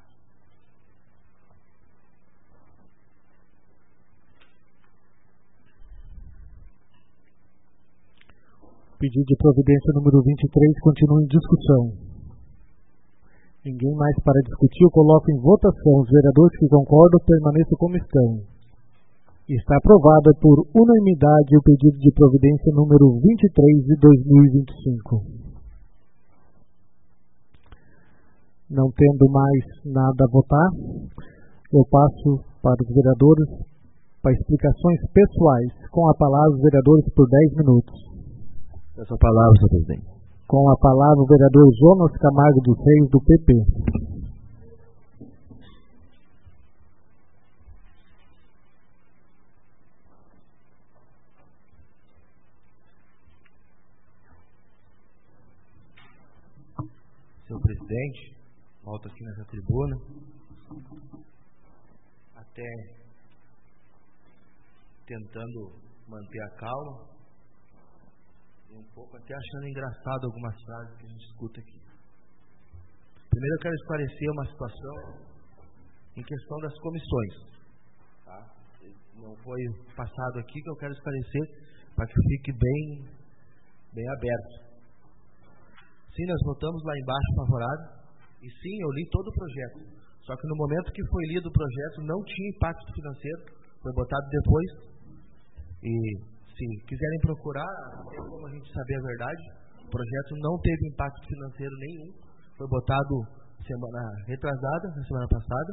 Pedido de providência número 23 continua em discussão. Ninguém mais para discutir, eu coloco em votação. Os vereadores que concordam permaneçam como estão. Está aprovada por unanimidade o pedido de providência número 23 de 2025. Não tendo mais nada a votar, eu passo para os vereadores para explicações pessoais. Com a palavra, os vereadores por 10 minutos.
Essa palavra, senhor presidente.
Com a palavra, o vereador Jonas Camargo dos Reis, do PP.
Senhor presidente, volto aqui nessa tribuna, até tentando manter a calma, e um pouco até achando engraçado algumas frases que a gente escuta aqui. Primeiro eu quero esclarecer uma situação em questão das comissões. Tá? Não foi passado aqui que eu quero esclarecer para que fique bem aberto. Sim, nós votamos lá embaixo favorável, e sim, eu li todo o projeto. Só que no momento que foi lido o projeto, não tinha impacto financeiro, foi botado depois. E se quiserem procurar, tem como a gente saber a verdade, o projeto não teve impacto financeiro nenhum, foi botado semana retrasada, na semana passada.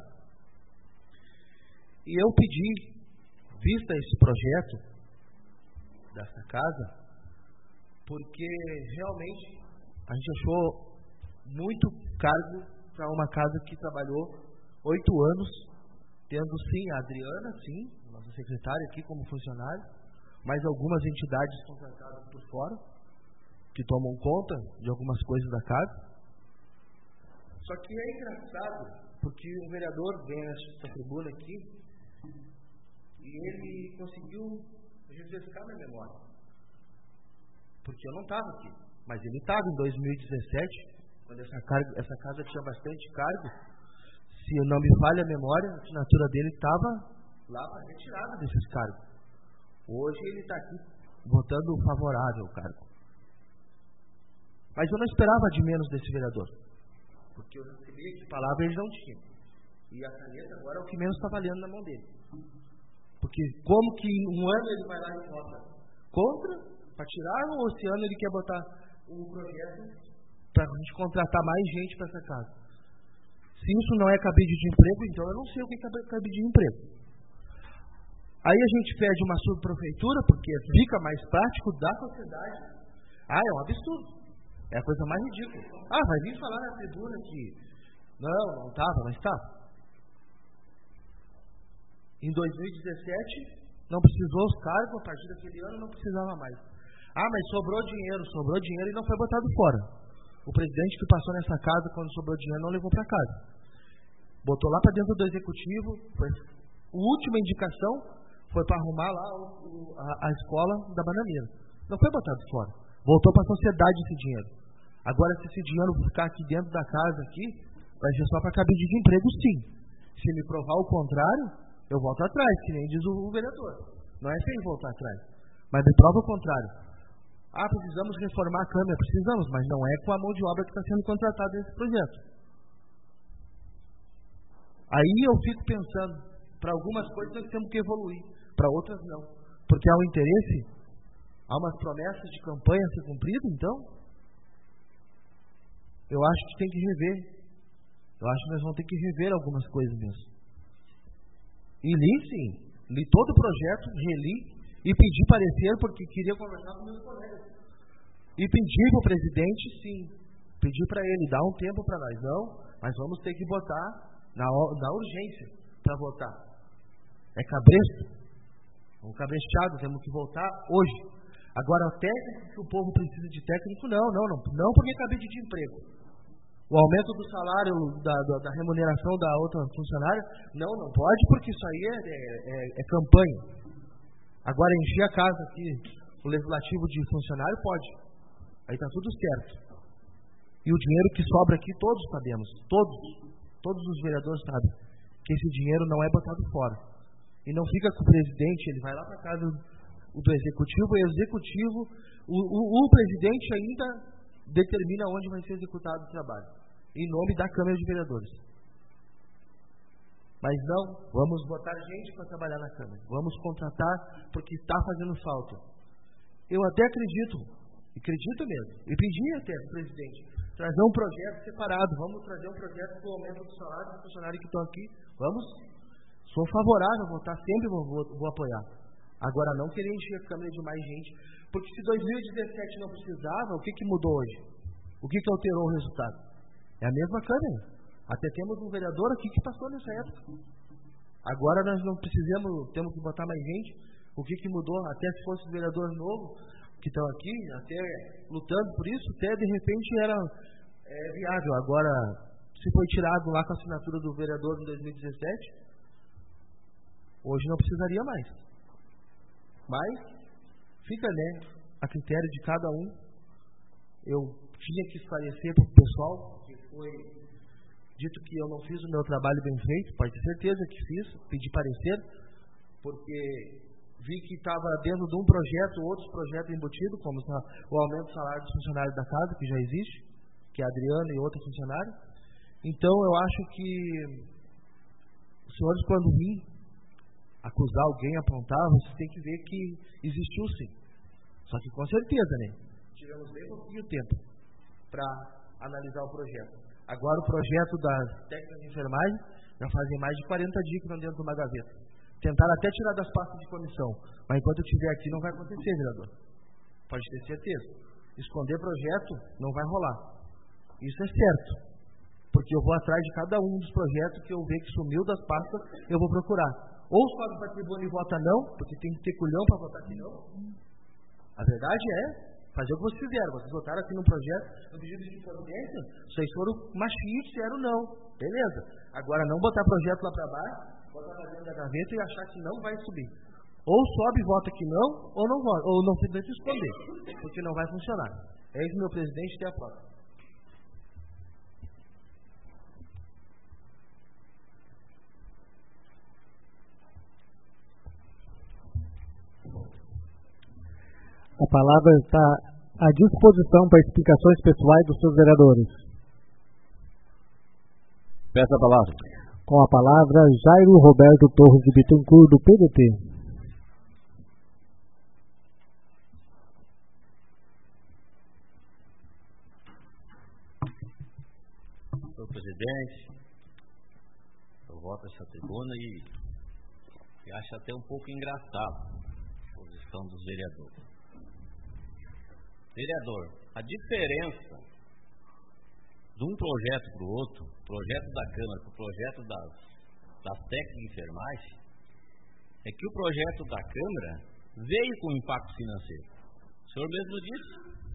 E eu pedi, vista esse projeto dessa casa, porque realmente a gente achou muito cargo para uma casa que trabalhou 8 anos, tendo sim a Adriana, sim, nossa secretária aqui como funcionária, mas algumas entidades contratadas por fora, que tomam conta de algumas coisas da casa. Só que é engraçado, porque um vereador vem nessa tribuna aqui e ele conseguiu refrescar minha memória. Porque eu não estava aqui. Mas ele estava em 2017, quando essa casa tinha bastante cargo. Se não me falha a memória, a assinatura dele estava lá para retirada desses cargos. Hoje ele está aqui votando favorável ao cargo. Mas eu não esperava de menos desse vereador, porque eu recebi de palavra e ele não tinha. E a caneta agora é o que menos está valendo na mão dele. Porque como que um ano ele vai lá e vota contra, para tirar, ou esse ano ele quer botar o projeto para a gente contratar mais gente para essa casa? Se isso não é cabide de emprego, então eu não sei o que é cabide de emprego. Aí a gente pede uma subprefeitura, porque fica mais prático da sociedade. É um absurdo. É a coisa mais ridícula. Vai vir falar na tribuna que não estava, mas está. Em 2017 não precisou os cargos, a partir daquele ano não precisava mais. Mas sobrou dinheiro e não foi botado fora. O presidente que passou nessa casa, quando sobrou dinheiro, não levou para casa. Botou lá para dentro do executivo, a última indicação foi para arrumar lá a escola da bananeira. Não foi botado fora. Voltou para a sociedade esse dinheiro. Agora, se esse dinheiro ficar aqui dentro da casa, vai ser só para cabide de emprego, sim. Se me provar o contrário, eu volto atrás, que nem diz o vereador. Não é sem voltar atrás. Mas me prova o contrário. Precisamos reformar a Câmara. Precisamos, mas não é com a mão de obra que está sendo contratada nesse projeto. Aí eu fico pensando, para algumas coisas nós temos que evoluir, para outras não. Porque há um interesse, há umas promessas de campanha a ser cumpridas, então eu acho que tem que rever. Eu acho que nós vamos ter que rever algumas coisas mesmo. E li todo o projeto, reli, e pedi parecer porque queria conversar com meus colegas. E pedi para o presidente, sim. Pedi para ele, dá um tempo para nós, não, mas vamos ter que botar na urgência para votar. É cabresto. Um cabrestado, temos que votar hoje. Agora, o técnico que o povo precisa de técnico, não porque é cabide de emprego. O aumento do salário, da remuneração da outra funcionária, não pode, porque isso aí é campanha. Agora, encher a casa aqui, o legislativo de funcionário, pode. Aí está tudo certo. E o dinheiro que sobra aqui, todos sabemos, todos os vereadores sabem, que esse dinheiro não é botado fora. E não fica com o presidente, ele vai lá para casa do executivo, e o executivo, o presidente ainda determina onde vai ser executado o trabalho, em nome da Câmara de Vereadores. Mas não, vamos botar gente para trabalhar na Câmara. Vamos contratar porque está fazendo falta. Eu até acredito mesmo, e pedi até ao presidente, trazer um projeto separado. Vamos trazer um projeto do aumento do salário dos funcionários que estão aqui. Vamos Sou favorável a votar, sempre vou apoiar. Agora, não querer encher a Câmara de mais gente, porque se 2017 não precisava, o que mudou hoje? O que alterou o resultado? É a mesma Câmara. Até temos um vereador aqui que passou nessa época. Agora nós não precisamos, temos que botar mais gente. O que mudou? Até se fosse vereador novo, que estão aqui, até lutando por isso, até de repente era viável. Agora, se foi tirado lá com a assinatura do vereador em 2017, hoje não precisaria mais. Mas fica, a critério de cada um. Eu tinha que esclarecer para o pessoal, que foi dito que eu não fiz o meu trabalho bem feito, pode ter certeza que fiz, pedi parecer, porque vi que estava dentro de um projeto, outros projetos embutidos, como o aumento do salário dos funcionários da casa, que já existe, que é a Adriana e outro funcionário. Então, eu acho que os senhores, quando vir acusar alguém, apontar, vocês têm que ver que existiu sim. Só que com certeza, tivemos bem pouquinho tempo para analisar o projeto. Agora o projeto das técnicas de enfermagem já fazem mais de 40 dias que estão dentro de uma gaveta. Tentaram até tirar das pastas de comissão, mas enquanto eu estiver aqui não vai acontecer, vereador. Pode ter certeza. Esconder projeto não vai rolar. Isso é certo. Porque eu vou atrás de cada um dos projetos que eu ver que sumiu das pastas, eu vou procurar. Ou sobe para a tribuna e vota não, porque tem que ter culhão para votar que não. A verdade é fazer o que vocês fizeram. Vocês votaram aqui no projeto, no pedido de providência, vocês foram machinhos e disseram não. Beleza. Agora não botar projeto lá para baixo, botar lá dentro da gaveta e achar que não vai subir. Ou sobe e vota que não, ou não vota, ou não se deixa esconder, porque não vai funcionar. É isso, meu presidente, até a próxima.
A palavra está à disposição para explicações pessoais dos seus vereadores.
Peço a palavra.
Com a palavra, Jairo Roberto Torres de Bittencourt, do PDT.
Senhor presidente, eu voto essa tribuna e acho até um pouco engraçado a posição dos vereadores. Vereador, a diferença de um projeto para o outro, projeto da Câmara para o projeto das técnicas de enfermagem, é que o projeto da Câmara veio com impacto financeiro. O senhor mesmo disse.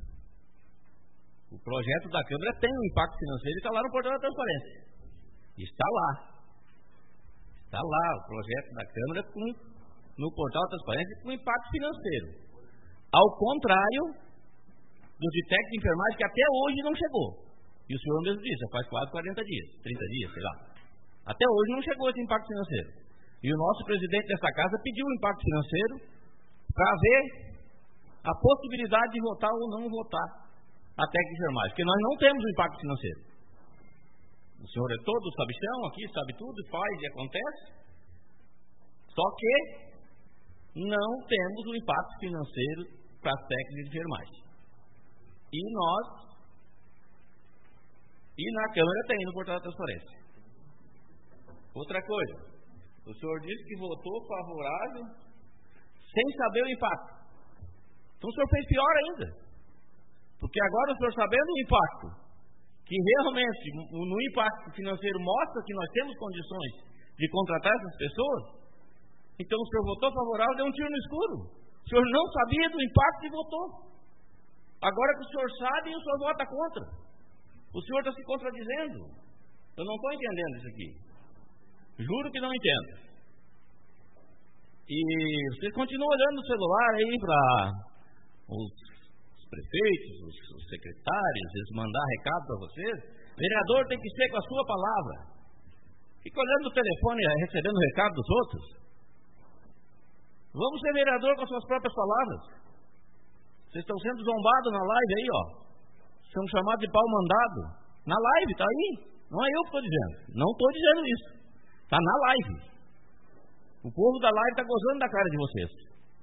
O projeto da Câmara tem um impacto financeiro e está lá no portal da transparência. Está lá. Está lá o projeto da Câmara no portal da transparência com impacto financeiro. Ao contrário do de técnico de enfermagem, que até hoje não chegou. E o senhor mesmo disse, já faz quase 40 dias, 30 dias, sei lá. Até hoje não chegou esse impacto financeiro. E o nosso presidente dessa casa pediu um impacto financeiro para ver a possibilidade de votar ou não votar a técnica de enfermagem, porque nós não temos um impacto financeiro. O senhor é todo sabichão aqui, sabe tudo, faz e acontece. Só que não temos um impacto financeiro para as técnicas de enfermagem. E na Câmara tem no portal da transparência. Outra coisa, o senhor disse que votou favorável sem saber o impacto. Então o senhor fez pior ainda. Porque agora o senhor sabendo o impacto, que realmente no impacto financeiro mostra que nós temos condições de contratar essas pessoas, então o senhor votou favorável, deu um tiro no escuro. O senhor não sabia do impacto e votou. Agora que o senhor sabe, o senhor vota contra. O senhor está se contradizendo. Eu não estou entendendo isso aqui. Juro que não entendo. E vocês continuam olhando no celular aí para os prefeitos, os secretários, eles mandar recado para vocês. Vereador tem que ser com a sua palavra. Fica olhando no telefone, recebendo recado dos outros. Vamos ser vereador com as suas próprias palavras. Vocês estão sendo zombados na live aí, ó. São chamados de pau mandado. Na live, tá aí. Não é eu que estou dizendo. Não estou dizendo isso. Está na live. O povo da live está gozando da cara de vocês.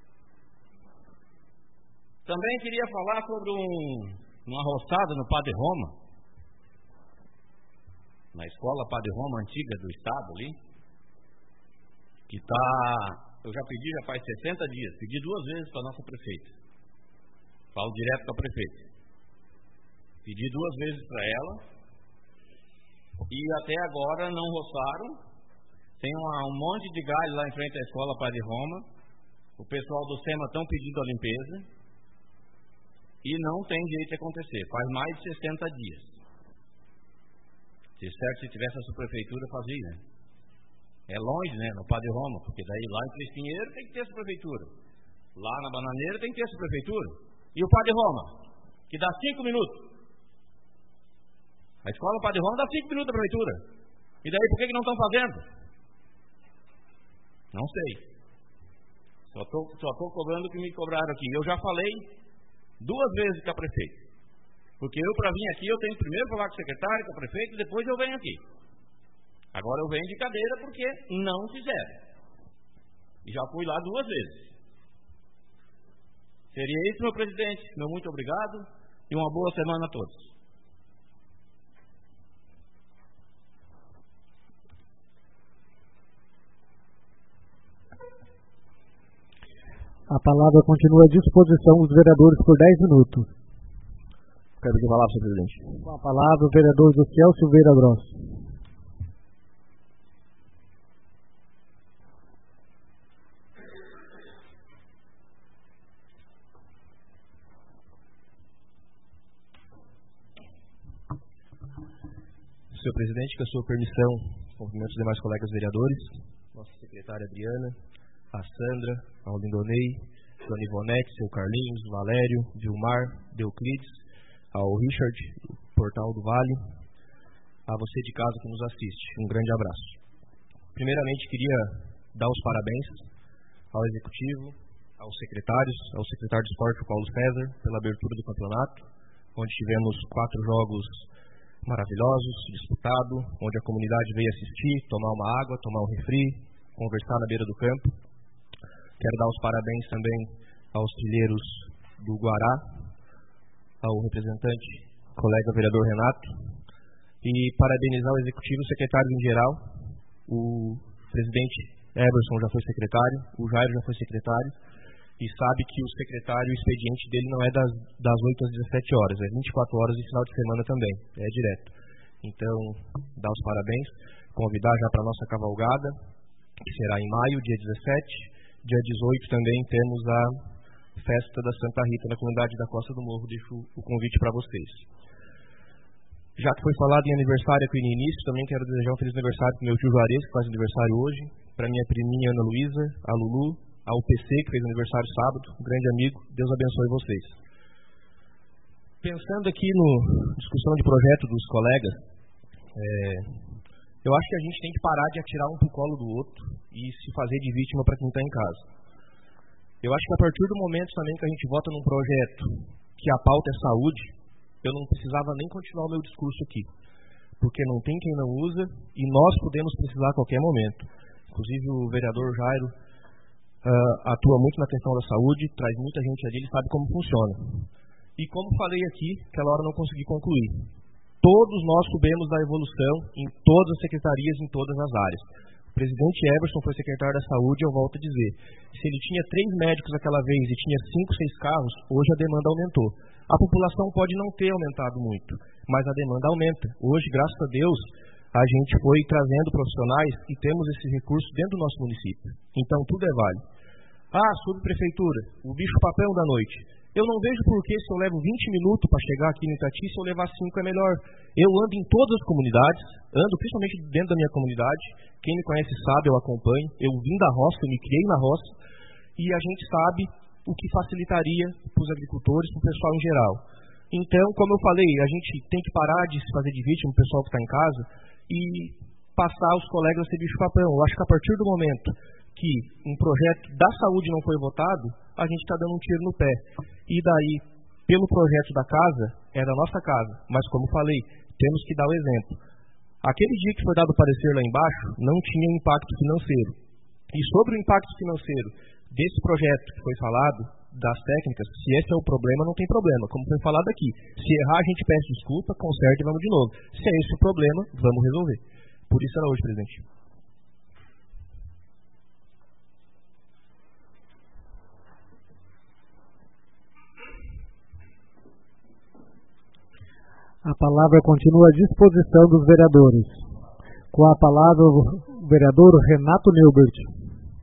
Também queria falar sobre uma roçada no Padre Roma. Na escola Padre Roma antiga do estado ali. que eu já pedi já faz 60 dias, pedi 2 vezes para a nossa prefeita. Falo direto com a prefeita. Pedi 2 vezes para ela e até agora não roçaram. Tem um monte de galho lá em frente à escola Padre Roma. O pessoal do SEMA estão pedindo a limpeza e não tem jeito de acontecer. Faz mais de 60 dias. Se tivesse a subprefeitura, fazia. É longe, né? No Padre Roma, porque daí lá em Três Pinheiros tem que ter a subprefeitura. Lá na Bananeira tem que ter a subprefeitura. E o Padre Roma, que dá 5 minutos. A escola Padre Roma dá 5 minutos da prefeitura. E daí por que não estão fazendo? Não sei. Só estou cobrando o que me cobraram aqui. Eu já falei 2 vezes com a prefeita. Porque eu, para vir aqui, eu tenho que primeiro falar com o secretário, com a prefeita, e depois eu venho aqui. Agora eu venho de cadeira porque não fizeram. E já fui lá 2 vezes. Seria isso, meu presidente. Meu muito obrigado e uma boa semana a todos.
A palavra continua à disposição dos vereadores por 10 minutos.
Quero pedir a palavra, senhor presidente.
Com a palavra, o vereador Josiel Silveira Gross.
Senhor presidente, com a sua permissão, cumprimento os demais colegas vereadores, nossa secretária Adriana, a Sandra, a Lindonei, Dona Ivonete, seu Carlinhos, Valério, Vilmar, Deuclides, ao Richard, do Portal do Vale, a você de casa que nos assiste. Um grande abraço. Primeiramente, queria dar os parabéns ao Executivo, aos secretários, ao secretário de Esporte, Paulo César, pela abertura do campeonato, onde tivemos 4 jogos maravilhosos, disputados, onde a comunidade veio assistir, tomar uma água, tomar um refri, conversar na beira do campo. Quero dar os parabéns também aos trilheiros do Guará, ao representante, colega vereador Renato, e parabenizar o Executivo, os secretários em geral. O presidente Everson já foi secretário, o Jairo já foi secretário, e sabe que o secretário, o expediente dele não é das 8 às 17 horas, é 24 horas e final de semana também, é direto. Então, dar os parabéns, convidar já para a nossa cavalgada, que será em maio, dia 17. Dia 18 também temos a festa da Santa Rita na comunidade da Costa do Morro. Deixo o convite para vocês. Já que foi falado em aniversário aqui no início, também quero desejar um feliz aniversário para o meu tio Juarez, que faz aniversário hoje, para minha priminha Ana Luísa, a Lulu, a UPC, que fez aniversário sábado, um grande amigo. Deus abençoe vocês. Pensando aqui no discussão de projeto dos colegas, eu acho que a gente tem que parar de atirar um pro colo do outro e se fazer de vítima para quem está em casa. Eu acho que a partir do momento também que a gente vota num projeto que a pauta é saúde, eu não precisava nem continuar o meu discurso aqui, porque não tem quem não usa e nós podemos precisar a qualquer momento. Inclusive o vereador Jairo atua muito na questão da saúde, traz muita gente ali, ele sabe como funciona. E como falei aqui, aquela hora não consegui concluir. Todos nós soubemos da evolução em todas as secretarias, em todas as áreas. O presidente Everson foi secretário da Saúde, eu volto a dizer. Se ele tinha 3 médicos aquela vez e tinha 5, 6 carros, hoje a demanda aumentou. A população pode não ter aumentado muito, mas a demanda aumenta. Hoje, graças a Deus, a gente foi trazendo profissionais e temos esses recursos dentro do nosso município. Então, tudo é válido. Subprefeitura, o bicho-papão da noite. Eu não vejo por que se eu levo 20 minutos para chegar aqui no Itati, se eu levar 5 é melhor. Eu ando em todas as comunidades, ando principalmente dentro da minha comunidade. Quem me conhece sabe, eu acompanho. Eu vim da roça, eu me criei na roça. E a gente sabe o que facilitaria para os agricultores, para o pessoal em geral. Então, como eu falei, a gente tem que parar de se fazer de vítima, o pessoal que está em casa, e passar os colegas a ser bicho-papão. Eu acho que a partir do momento que um projeto da saúde não foi votado, a gente está dando um tiro no pé. E daí, pelo projeto da casa, é da nossa casa. Mas, como falei, temos que dar o exemplo. Aquele dia que foi dado o parecer lá embaixo, não tinha impacto financeiro. E sobre o impacto financeiro desse projeto que foi falado, das técnicas, se esse é o problema, não tem problema. Como foi falado aqui, se errar, a gente pede desculpa, conserta e vamos de novo. Se é esse o problema, vamos resolver. Por isso era hoje, presidente.
A palavra continua à disposição dos vereadores. Com a palavra, o vereador Renato Neubert.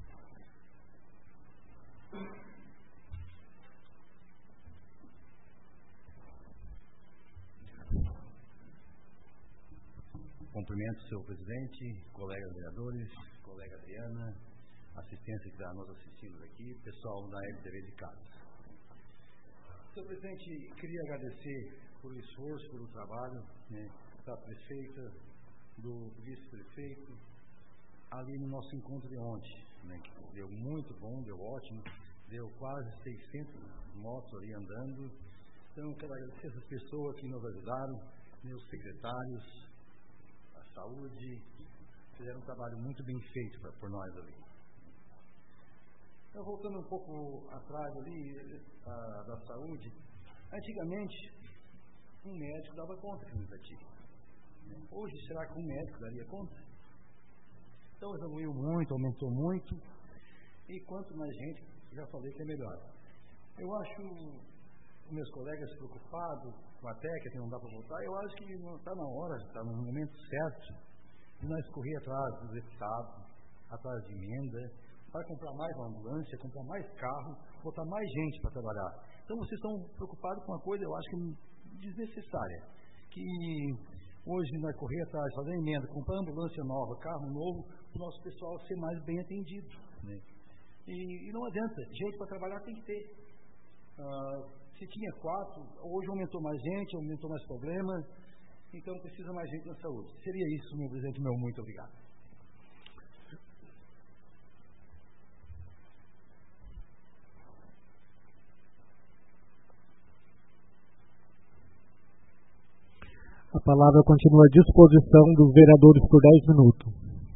Cumprimento o senhor presidente, colegas vereadores, colega Adriana, assistência que está nos assistindo aqui, pessoal da LTV de casa. Senhor presidente, queria agradecer pelo esforço, pelo trabalho, da prefeita, do vice-prefeito, ali no nosso encontro de ontem, que deu muito bom, deu ótimo, deu quase 600 motos ali andando. Então, quero agradecer essas pessoas que nos ajudaram, meus secretários, saúde, fizeram um trabalho muito bem feito por nós ali. Então, voltando um pouco atrás ali da saúde, antigamente um médico dava conta aqui no Itati. Hoje, será que um médico daria conta? Então evoluiu muito, aumentou muito, e quanto mais gente, já falei que é melhor. Eu acho os meus colegas preocupados com a técnica, que não dá para voltar, eu acho que está na hora, está no momento certo de nós correr atrás dos deputados, atrás de emenda, para comprar mais uma ambulância, comprar mais carro, botar mais gente para trabalhar. Então vocês estão preocupados com uma coisa, eu acho que desnecessária, que hoje nós correr atrás, fazer emenda, comprar ambulância nova, carro novo, para o nosso pessoal ser mais bem atendido. E não adianta, gente para trabalhar tem que ter. Se tinha 4, hoje aumentou mais gente, aumentou mais problemas, então precisa mais gente na saúde. Seria isso, meu presidente, muito obrigado.
A palavra continua à disposição dos vereadores por 10 minutos.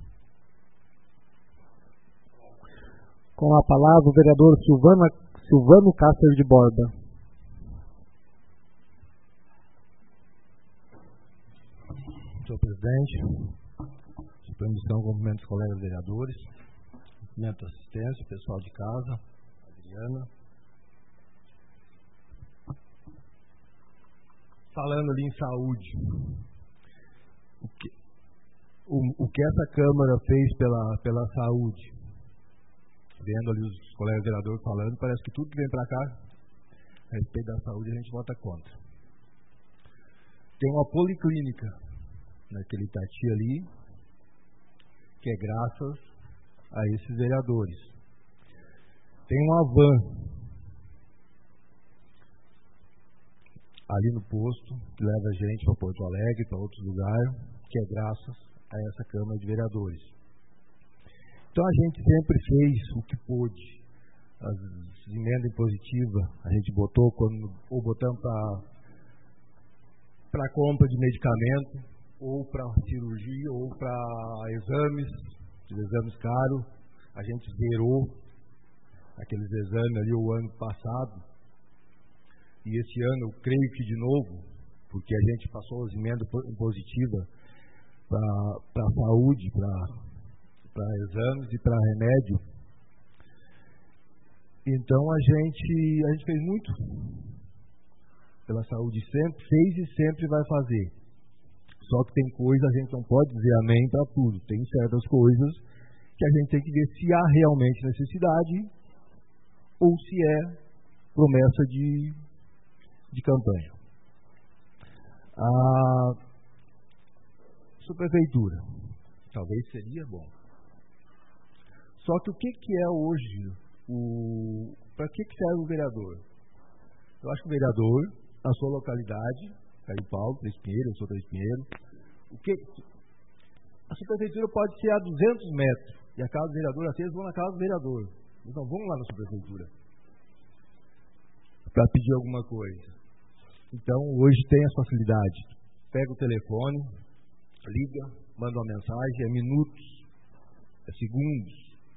Com a palavra, o vereador Silvano Cáceres de Borba.
Senhor presidente, com permissão, cumprimento os colegas vereadores, cumprimento a assistência, o pessoal de casa, Adriana. Falando ali em saúde, o que essa Câmara fez pela saúde, vendo ali os colegas vereadores falando, parece que tudo que vem para cá, a respeito da saúde, a gente vota contra. Tem uma policlínica naquele Itati ali, que é graças a esses vereadores. Tem uma van ali no posto, que leva a gente para Porto Alegre, para outros lugares, que é graças a essa Câmara de Vereadores. Então a gente sempre fez o que pôde. As emendas impositivas a gente botou, ou botamos para compra de medicamento, ou para cirurgia, ou para exames caros. A gente zerou aqueles exames ali o ano passado. E esse ano, eu creio que de novo, porque a gente passou as emendas impositivas para a saúde, para exames e para remédio. Então a gente fez muito pela saúde, sempre fez e sempre vai fazer. Só que tem coisas, a gente não pode dizer amém para tudo. Tem certas coisas que a gente tem que ver se há realmente necessidade ou se é promessa de campanha. A subprefeitura, talvez seria bom. Só que o que é hoje, para que serve o vereador? Eu acho que o vereador, na sua localidade, Caio Paulo, Três Pinheiros, eu sou Três Pinheiros, a subprefeitura pode ser a 200 metros, e a casa do vereador, vocês vão na casa do vereador. Então vamos lá na subprefeitura para pedir alguma coisa. Então, hoje tem essa facilidade. Pega o telefone, liga, manda uma mensagem, é minutos, é segundos.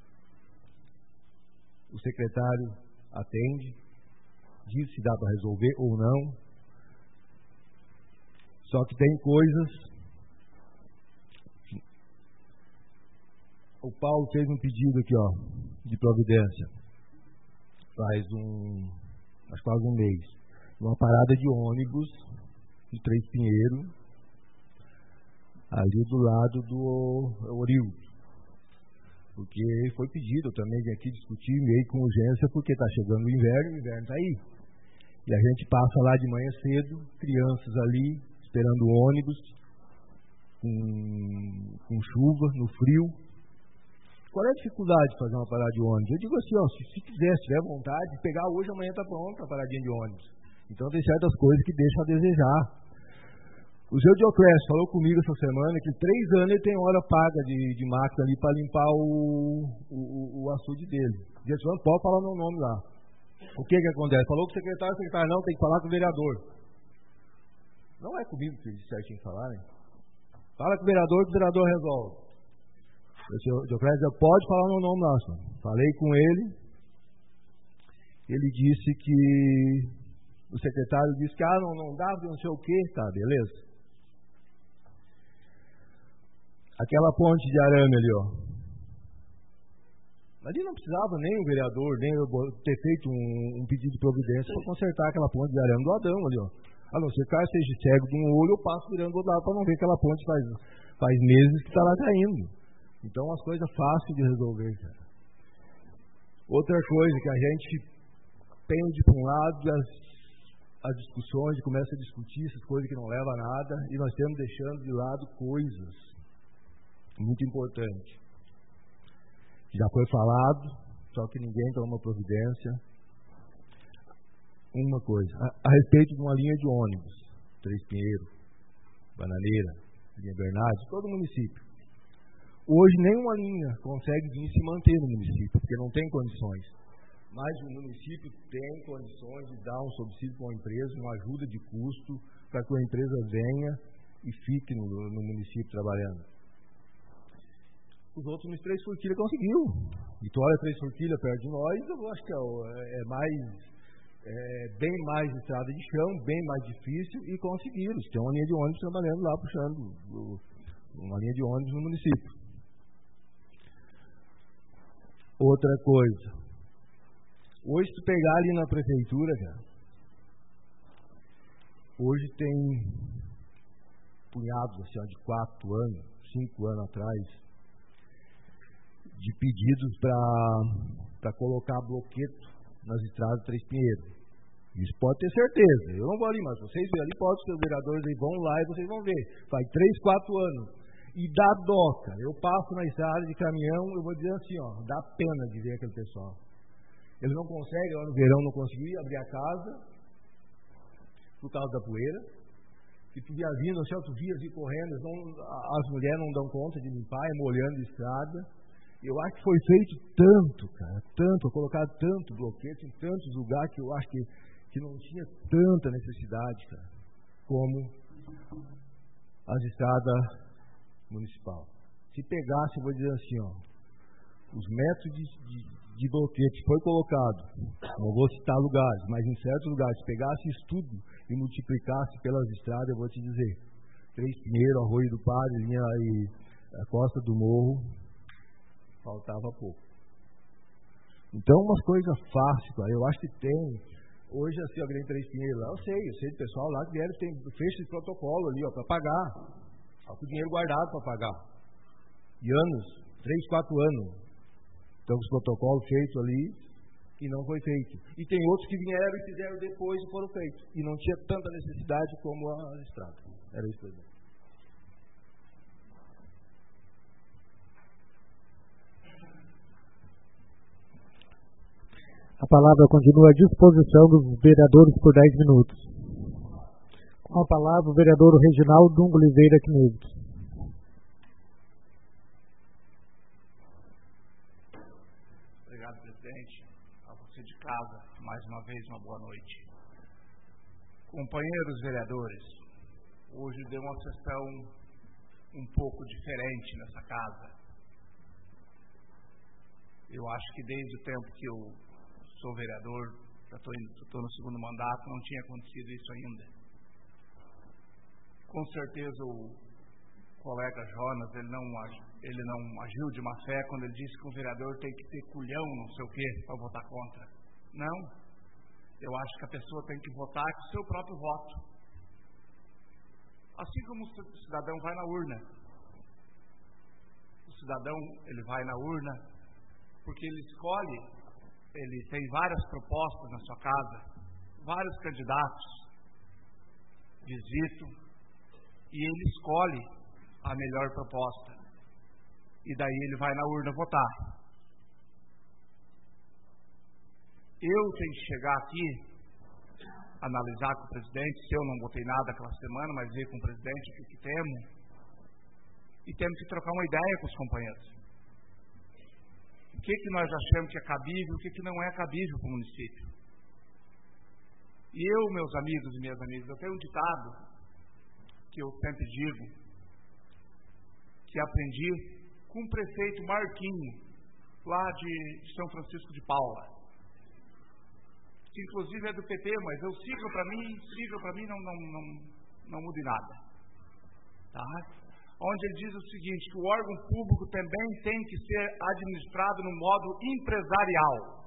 O secretário atende, diz se dá para resolver ou não. Só que tem coisas... O Paulo fez um pedido aqui, de providência. Faz quase um mês. Uma parada de ônibus de Três Pinheiros, ali do lado do Orildo. Porque foi pedido, eu também vim aqui discutir meio com urgência, porque está chegando o inverno está aí. E a gente passa lá de manhã cedo, crianças ali, esperando o ônibus, com chuva, no frio. Qual é a dificuldade de fazer uma parada de ônibus? Eu digo assim, ó, se quiser, se tiver vontade, pegar hoje, amanhã está pronta a paradinha de ônibus. Então tem certas coisas que deixam a desejar. O Zé Dioclésio falou comigo essa semana que 3 anos ele tem hora paga de máquina ali para limpar o açude dele. Diz assim, não pode falar meu nome lá. O que acontece? Falou com o secretário não, tem que falar com o vereador. Não é comigo que eles certinho falaram. Fala com o vereador resolve. O senhor Dioclésio pode falar meu nome lá, senhor. Falei com ele. Ele disse que o secretário disse que não dá, não sei o que, tá, beleza. Aquela ponte de arame ali, ó. Ali não precisava nem o vereador, nem eu ter feito um pedido de providência para consertar aquela ponte de arame do Adão ali, ó. A não ser que o cara seja cego de um olho, eu passo virando do outro lado para não ver aquela ponte faz meses que está lá caindo. Então, as coisas fáceis de resolver, cara. Outra coisa que a gente pende para um lado as discussões, começa a discutir essas coisas que não levam a nada, e nós estamos deixando de lado coisas muito importantes. Já foi falado, só que ninguém toma providência. Uma coisa, a respeito de uma linha de ônibus, Três Pinheiros, Bananeira, linha Bernardes, todo o município. Hoje nenhuma linha consegue vir se manter no município, porque não tem condições. Mas o município tem condições de dar um subsídio para uma empresa, uma ajuda de custo, para que a empresa venha e fique no município trabalhando. Os outros nos Três Forquilhas conseguiu. Vitória, Três Forquilhas, perto de nós, eu acho que bem mais estrada de chão, bem mais difícil, e conseguiram. Tem uma linha de ônibus trabalhando lá, puxando uma linha de ônibus no município. Outra coisa. Hoje, se tu pegar ali na prefeitura, cara, hoje tem punhados assim, ó, de 4 anos, 5 anos atrás, de pedidos para colocar bloqueto nas estradas de Três Pinheiros. Isso pode ter certeza. Eu não vou ali, mas vocês verem ali, pode ser os vereadores aí vão lá e vocês vão ver. Faz 3, 4 anos. E dá dó, cara. Eu passo na estrada de caminhão, eu vou dizer assim, ó, dá pena de ver aquele pessoal. Eles não conseguem, lá no verão não conseguiam abrir a casa por causa da poeira. E tu via vindo, assim, tu via assim correndo, as mulheres não dão conta de limpar, molhando a estrada. Eu acho que foi feito tanto, cara, tanto, colocado tanto bloqueio em tantos lugares que eu acho que não tinha tanta necessidade, cara, como as estradas municipal. Se pegasse, eu vou dizer assim, ó, os métodos de bloqueio que foi colocado, não vou citar lugares, mas em certos lugares, se pegasse isso tudo e multiplicasse pelas estradas, eu vou te dizer, Três Pinheiros, Arroio do Padre, linha aí, a Costa do Morro, faltava pouco. Então, umas coisas fáceis, cara, eu acho que tem. Hoje, assim, eu ganhei Três Pinheiros lá, eu sei do pessoal lá que vieram, fecha esse protocolo ali, ó, para pagar. Ó, com o dinheiro guardado para pagar. E anos, 3, 4 anos. Então, os protocolos feitos ali e não foi feito. E tem outros que vieram e fizeram depois e foram feitos. E não tinha tanta necessidade como a estrada. Era isso mesmo.
A palavra continua à disposição dos vereadores por 10 minutos. Com a palavra, o vereador Reginaldo Dungo Oliveira Knebs.
Obrigado, presidente. A você de casa, mais uma vez, uma boa noite. Companheiros vereadores, hoje deu uma sessão um pouco diferente nessa casa. Eu acho que desde o tempo que eu sou vereador, já estou no segundo mandato, não tinha acontecido isso ainda. Com certeza o colega Jonas, ele não agiu de má fé quando ele disse que o vereador tem que ter culhão, não sei o quê, para votar contra. Não. Eu acho que a pessoa tem que votar com o seu próprio voto. Assim como o cidadão vai na urna. O cidadão, ele vai na urna porque ele escolhe, ele tem várias propostas na sua casa, vários candidatos, visitam, e ele escolhe a melhor proposta. E daí ele vai na urna votar. Eu tenho que chegar aqui, analisar com o presidente, se eu não botei nada aquela semana, mas ver com o presidente o que temos, e temos que trocar uma ideia com os companheiros. O que nós achamos que é cabível, o que não é cabível para o município. E eu, meus amigos e minhas amigas, eu tenho um ditado que eu sempre digo, que aprendi com o prefeito Marquinho, lá de São Francisco de Paula, que inclusive é do PT, mas eu sigo para mim, não mude nada. Tá? Onde ele diz o seguinte, que o órgão público também tem que ser administrado no modo empresarial.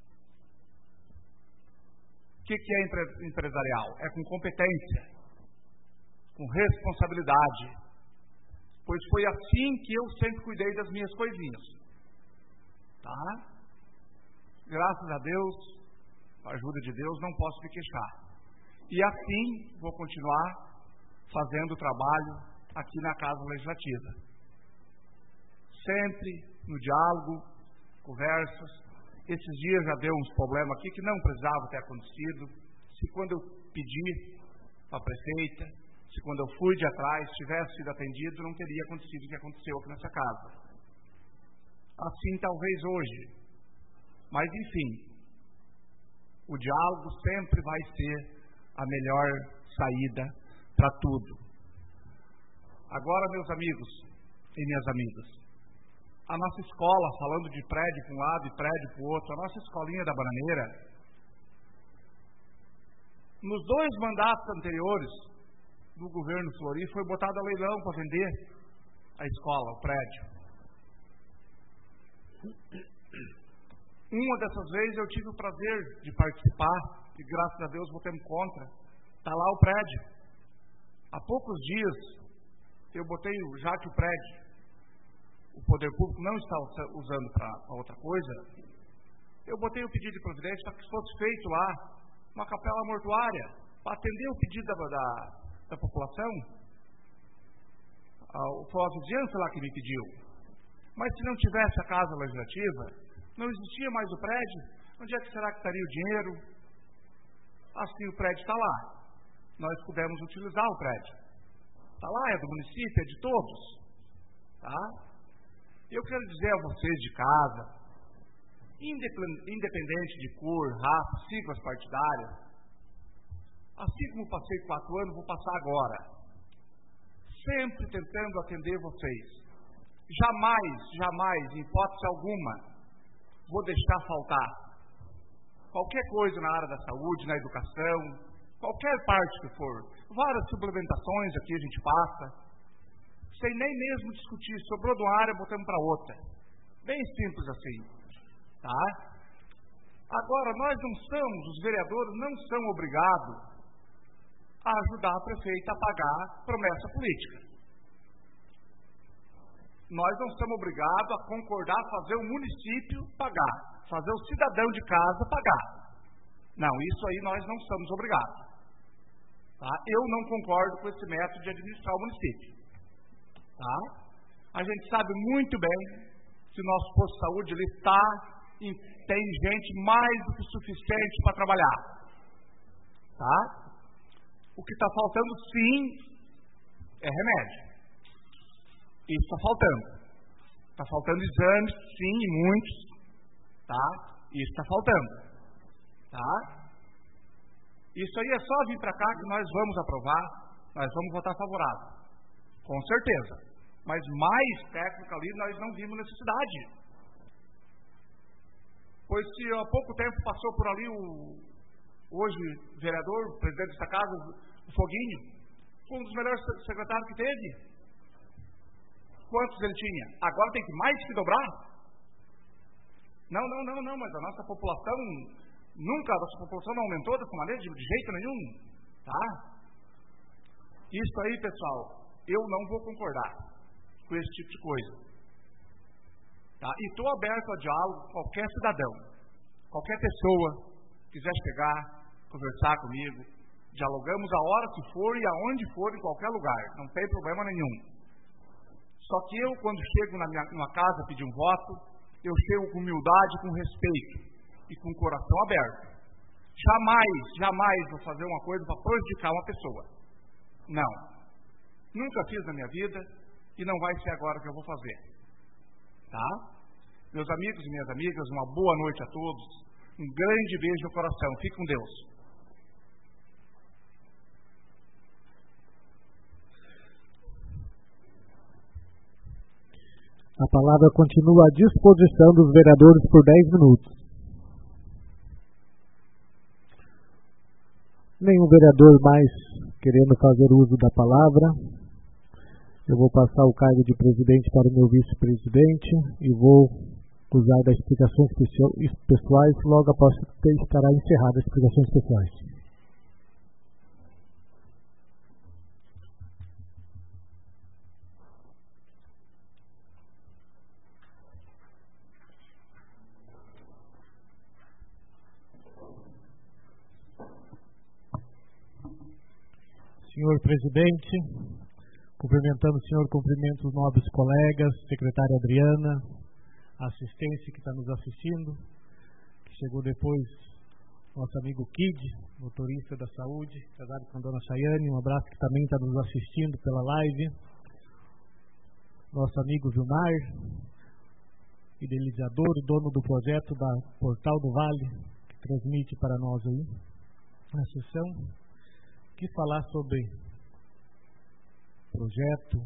O que é empresarial? É com competência, com responsabilidade. Pois foi assim que eu sempre cuidei das minhas coisinhas. Tá? Graças a Deus, com a ajuda de Deus, não posso me queixar. E assim vou continuar fazendo o trabalho aqui na Casa Legislativa. Sempre no diálogo, conversas. Esses dias já deu uns problemas aqui que não precisava ter acontecido. Se quando eu pedi para a prefeita, se quando eu fui de atrás, tivesse sido atendido, não teria acontecido o que aconteceu aqui nessa casa. Assim talvez hoje. Mas enfim, o diálogo sempre vai ser a melhor saída para tudo. Agora, meus amigos e minhas amigas, a nossa escola, falando de prédio para um lado e prédio para o outro, a nossa escolinha da Bananeira, nos 2 mandatos anteriores do governo Fleury, foi botada a leilão para vender a escola, o prédio. Uma dessas vezes eu tive o prazer de participar, e graças a Deus votamos contra. Está lá o prédio. Há poucos dias eu botei, já que o prédio, o poder público não está usando para outra coisa, eu botei o pedido de providência para que fosse feito lá uma capela mortuária, para atender o pedido da população. Foi a vizinhança lá que me pediu. Mas se não tivesse a Casa Legislativa, não existia mais o prédio. Onde é que será que estaria o dinheiro? Assim, o prédio está lá. Nós pudemos utilizar o prédio. Está lá, é do município, é de todos. Tá? Eu quero dizer a vocês de casa, independente de cor, raça, siglas partidárias, assim como passei 4 anos, vou passar agora. Sempre tentando atender vocês. Jamais, em hipótese alguma, vou deixar faltar qualquer coisa na área da saúde, na educação, qualquer parte que for. Várias suplementações aqui a gente passa, sem nem mesmo discutir. Sobrou de uma área, botamos para outra. Bem simples assim. Tá? Agora, nós não somos, os vereadores não são obrigados a ajudar a prefeita a pagar promessa política. Nós não somos obrigados a concordar, fazer o município pagar, fazer o cidadão de casa pagar. Não, isso aí nós não somos obrigados. Tá? Eu não concordo com esse método de administrar o município. Tá? A gente sabe muito bem que o nosso posto de saúde ele tem gente mais do que suficiente para trabalhar. Tá? O que está faltando, sim, é remédio. Isso está faltando. Está faltando exames, sim, e muitos. Tá? Isso está faltando. Tá? Isso aí é só vir para cá que nós vamos aprovar, nós vamos votar favorável. Com certeza. Mas mais técnico ali nós não vimos necessidade. Pois se há pouco tempo passou por ali hoje vereador, presidente desta casa, o Foguinho, foi um dos melhores secretários que teve. Quantos ele tinha? Agora tem que mais que dobrar? Não, mas a nossa população, nunca a nossa população não aumentou dessa maneira, de jeito nenhum. Tá? Isso aí, pessoal, eu não vou concordar com esse tipo de coisa. Tá? E estou aberto a diálogo com qualquer cidadão, qualquer pessoa quiser chegar, conversar comigo, dialogamos a hora que for e aonde for, em qualquer lugar, não tem problema nenhum. Só que eu, quando chego na minha casa a pedir um voto, eu chego com humildade, com respeito e com o coração aberto. Jamais vou fazer uma coisa para prejudicar uma pessoa. Não. Nunca fiz na minha vida e não vai ser agora que eu vou fazer. Tá? Meus amigos e minhas amigas, uma boa noite a todos. Um grande beijo no coração. Fique com Deus.
A palavra continua à disposição dos vereadores por 10 minutos. Nenhum vereador mais querendo fazer uso da palavra. Eu vou passar o cargo de presidente para o meu vice-presidente e vou usar das explicações pessoais. Logo após estará encerrada as explicações pessoais. Senhor presidente, cumprimentando o senhor, cumprimento os nobres colegas, secretária Adriana, a assistência que está nos assistindo, que chegou depois, nosso amigo Kid, motorista da saúde, casado com a dona Chayane, um abraço, que também está nos assistindo pela live, nosso amigo Vilmar, idealizador e dono do projeto da Portal do Vale, que transmite para nós aí a sessão. Quis falar sobre projeto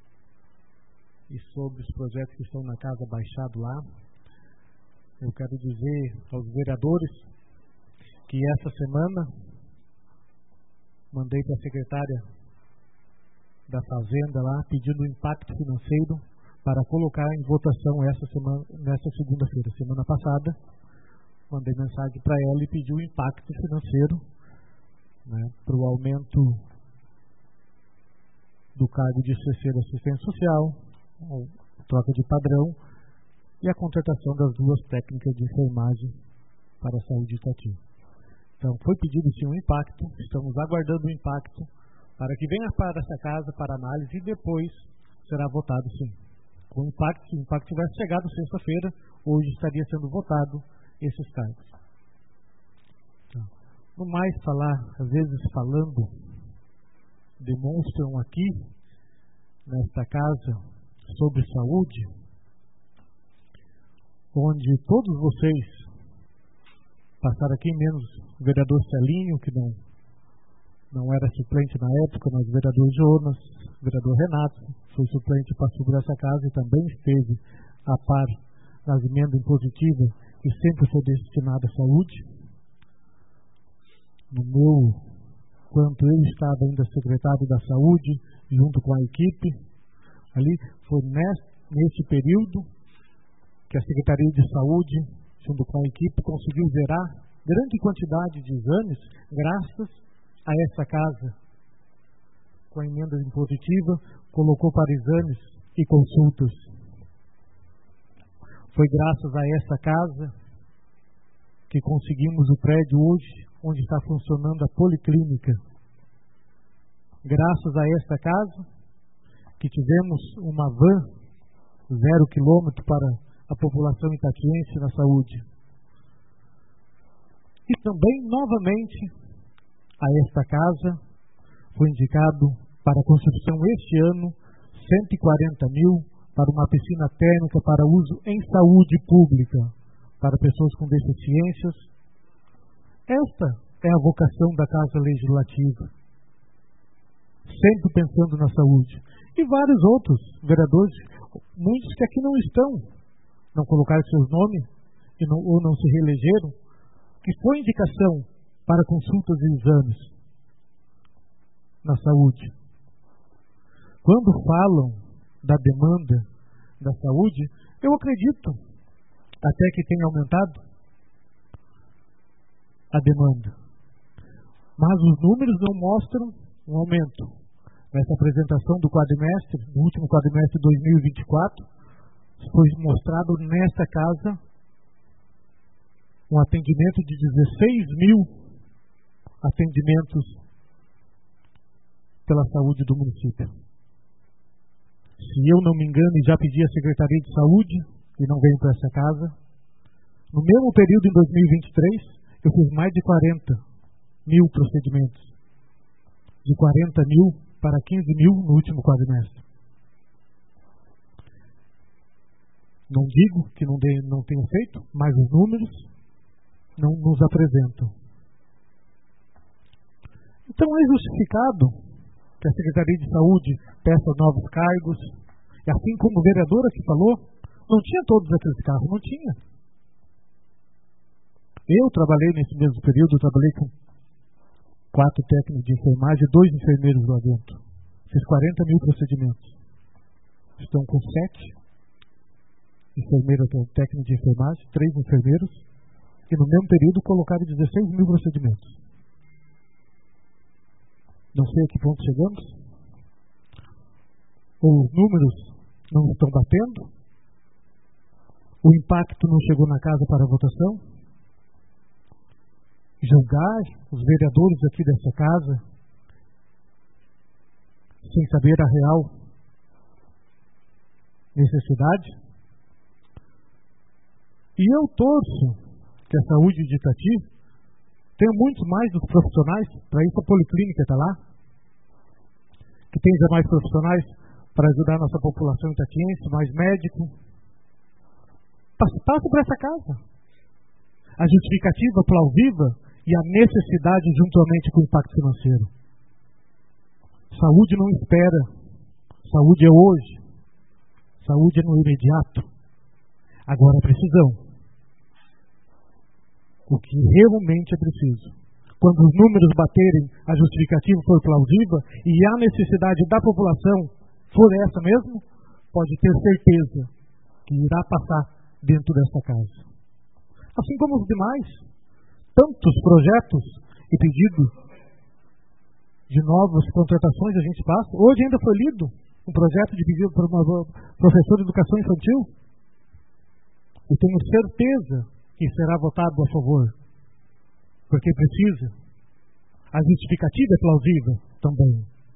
e sobre os projetos que estão na Casa Baixado lá. Eu quero dizer aos vereadores que essa semana mandei para a secretária da Fazenda lá pedindo o impacto financeiro para colocar em votação essa semana, nessa segunda-feira. Semana passada mandei mensagem para ela e pedi o impacto financeiro, né, para o aumento do cargo de terceira assistente social, troca de padrão e a contratação das 2 técnicas de enfermagem para a saúde de Itati. Então, foi pedido sim um impacto, estamos aguardando o impacto para que venha para essa casa para análise e depois será votado sim. Com o impacto, se o impacto tivesse chegado sexta-feira, hoje estaria sendo votado esses cargos. No mais, falar, às vezes falando, demonstram aqui, nesta casa, sobre saúde, onde todos vocês passaram aqui, menos o vereador Celinho, que não era suplente na época, mas o vereador Jonas, o vereador Renato, foi suplente, passou por essa casa e também esteve a par das emendas impositivas que sempre foi destinada à saúde. Quando eu estava ainda secretário da Saúde, junto com a equipe, ali foi nesse período que a Secretaria de Saúde, junto com a equipe, conseguiu zerar grande quantidade de exames, graças a essa casa. Com a emenda impositiva, colocou para exames e consultas. Foi graças a essa casa que conseguimos o prédio hoje, onde está funcionando a policlínica. Graças a esta casa, que tivemos uma van 0 quilômetro para a população itatiense na saúde. E também, novamente, a esta casa foi indicado para a construção este ano 140 mil para uma piscina térmica para uso em saúde pública, para pessoas com deficiências. Esta é a vocação da Casa Legislativa, sempre pensando na saúde. E vários outros vereadores, muitos que aqui não estão, não colocaram seus nomes ou não se reelegeram, que foi indicação para consultas e exames na saúde. Quando falam da demanda da saúde, eu acredito até que tenha aumentado a demanda. Mas os números não mostram um aumento. nessa apresentação do quadrimestre, do último quadrimestre de 2024, foi mostrado nesta casa um atendimento de 16 mil atendimentos pela saúde do município. Se eu não me engano, e já pedi à Secretaria de Saúde, e não veio para essa casa, no mesmo período, em 2023, eu fiz mais de 40 mil procedimentos. De 40 mil para 15 mil no último quadrimestre. Não digo que não tenha feito, mas os números não nos apresentam. Então é justificado que a Secretaria de Saúde peça novos cargos, e assim como o vereador aqui falou, não tinha todos aqueles carros, não tinha. Eu trabalhei nesse mesmo período, trabalhei com 4 técnicos de enfermagem e 2 enfermeiros lá dentro. Fiz 40 mil procedimentos. Estão com 7 enfermeiros, técnicos de enfermagem, 3 enfermeiros, e no mesmo período colocaram 16 mil procedimentos. Não sei a que ponto chegamos. Os números não estão batendo. O impacto não chegou na casa para a votação. Julgar os vereadores aqui dessa casa sem saber a real necessidade. E eu torço que a saúde de Itati tenha muito mais dos profissionais, para isso a Policlínica está lá, que tenha mais profissionais para ajudar a nossa população itatiense, mais médico. Passa por essa casa. A justificativa plausível e a necessidade juntamente com o impacto financeiro. Saúde não espera. Saúde é hoje. Saúde é no imediato. Agora é precisão. O que realmente é preciso. Quando os números baterem, a justificativa for plausível e a necessidade da população for essa mesmo, pode ter certeza que irá passar dentro desta casa. Assim como os demais, tantos projetos e pedidos de novas contratações a gente passa. Hoje ainda foi lido um projeto de pedido para uma professora de educação infantil. Eu tenho certeza que será votado a favor, porque precisa. A justificativa é plausível também.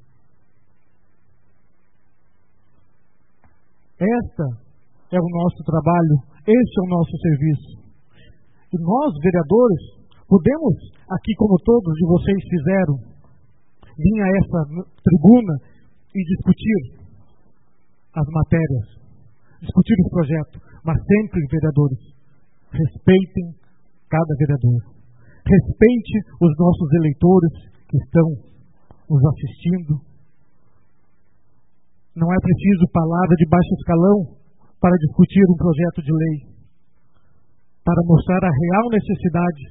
Esta é o nosso trabalho, este é o nosso serviço. E nós, vereadores, podemos, aqui como todos de vocês fizeram, vir a essa tribuna e discutir as matérias, discutir os projetos, mas sempre, vereadores, respeitem cada vereador. Respeite os nossos eleitores que estão nos assistindo. Não é preciso palavra de baixo escalão para discutir um projeto de lei, para mostrar a real necessidade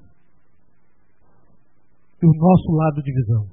e o nosso lado de visão.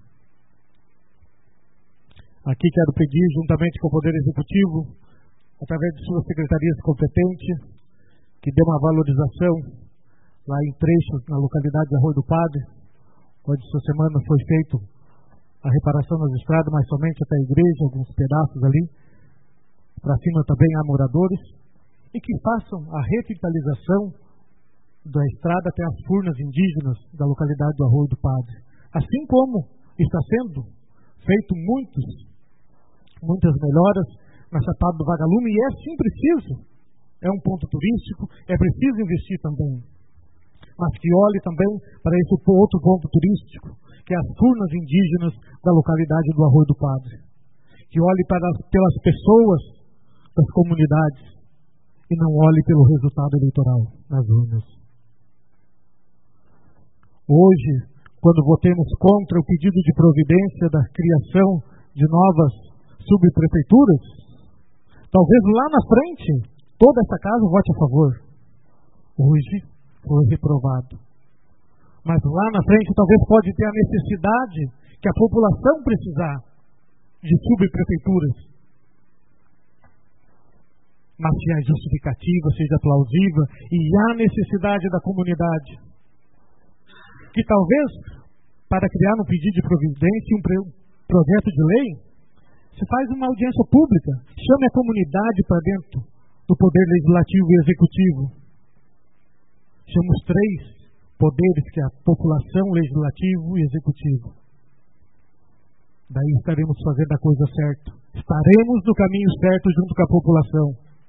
Aqui quero pedir, juntamente com o Poder Executivo, através de suas secretarias competentes, que dê uma valorização lá em trechos na localidade de Arroio do Padre, onde essa semana foi feito a reparação nas estradas, mas somente até a igreja, alguns pedaços ali, para cima também há moradores, e que façam a revitalização da estrada até as furnas indígenas da localidade do Arroio do Padre. Assim como está sendo feito muitas melhoras na Chapada do Vagalume, e é sim preciso, é um ponto turístico, é preciso investir também. Mas que olhe também para esse outro ponto turístico, que é as furnas indígenas da localidade do Arroio do Padre. Que olhe pelas pessoas das comunidades e não olhe pelo resultado eleitoral nas urnas. Hoje, quando votemos contra o pedido de providência da criação de novas subprefeituras, talvez lá na frente toda essa casa vote a favor. Hoje foi reprovado. Mas lá na frente talvez pode ter a necessidade que a população precisar de subprefeituras. Mas se a justificativa seja plausível e há necessidade da comunidade, que talvez para criar um pedido de providência projeto de lei, se faz uma audiência pública, chame a comunidade para dentro do Poder Legislativo e Executivo. Chama os três poderes, que é a população, legislativo e executivo. Daí estaremos fazendo a coisa certa. Estaremos no caminho certo junto com a população.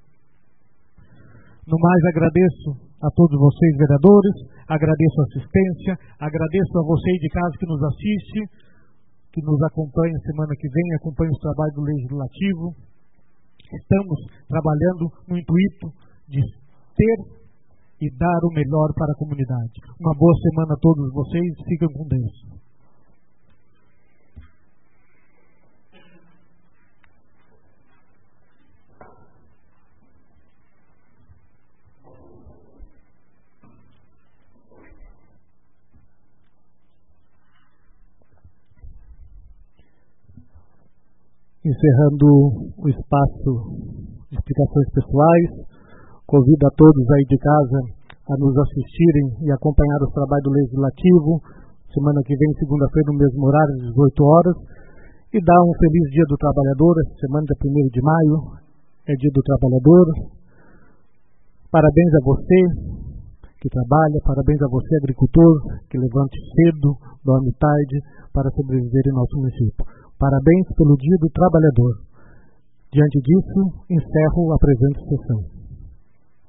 No mais, agradeço a todos vocês, vereadores, agradeço a assistência, agradeço a você de casa que nos assiste, que nos acompanha semana que vem, acompanha os trabalhos do Legislativo. Estamos trabalhando no intuito de ter e dar o melhor para a comunidade. Uma boa semana a todos vocês, fiquem com Deus. Encerrando o espaço de explicações pessoais, convido a todos aí de casa a nos assistirem e acompanhar os trabalhos do Legislativo, semana que vem, segunda-feira, no mesmo horário, às 18 horas, e dar um feliz Dia do Trabalhador. Essa semana, dia 1º de maio, é Dia do Trabalhador. Parabéns a você que trabalha, parabéns a você, agricultor, que levante cedo, dorme tarde, para sobreviver em nosso município. Parabéns pelo Dia do Trabalhador. Diante disso, encerro a presente sessão.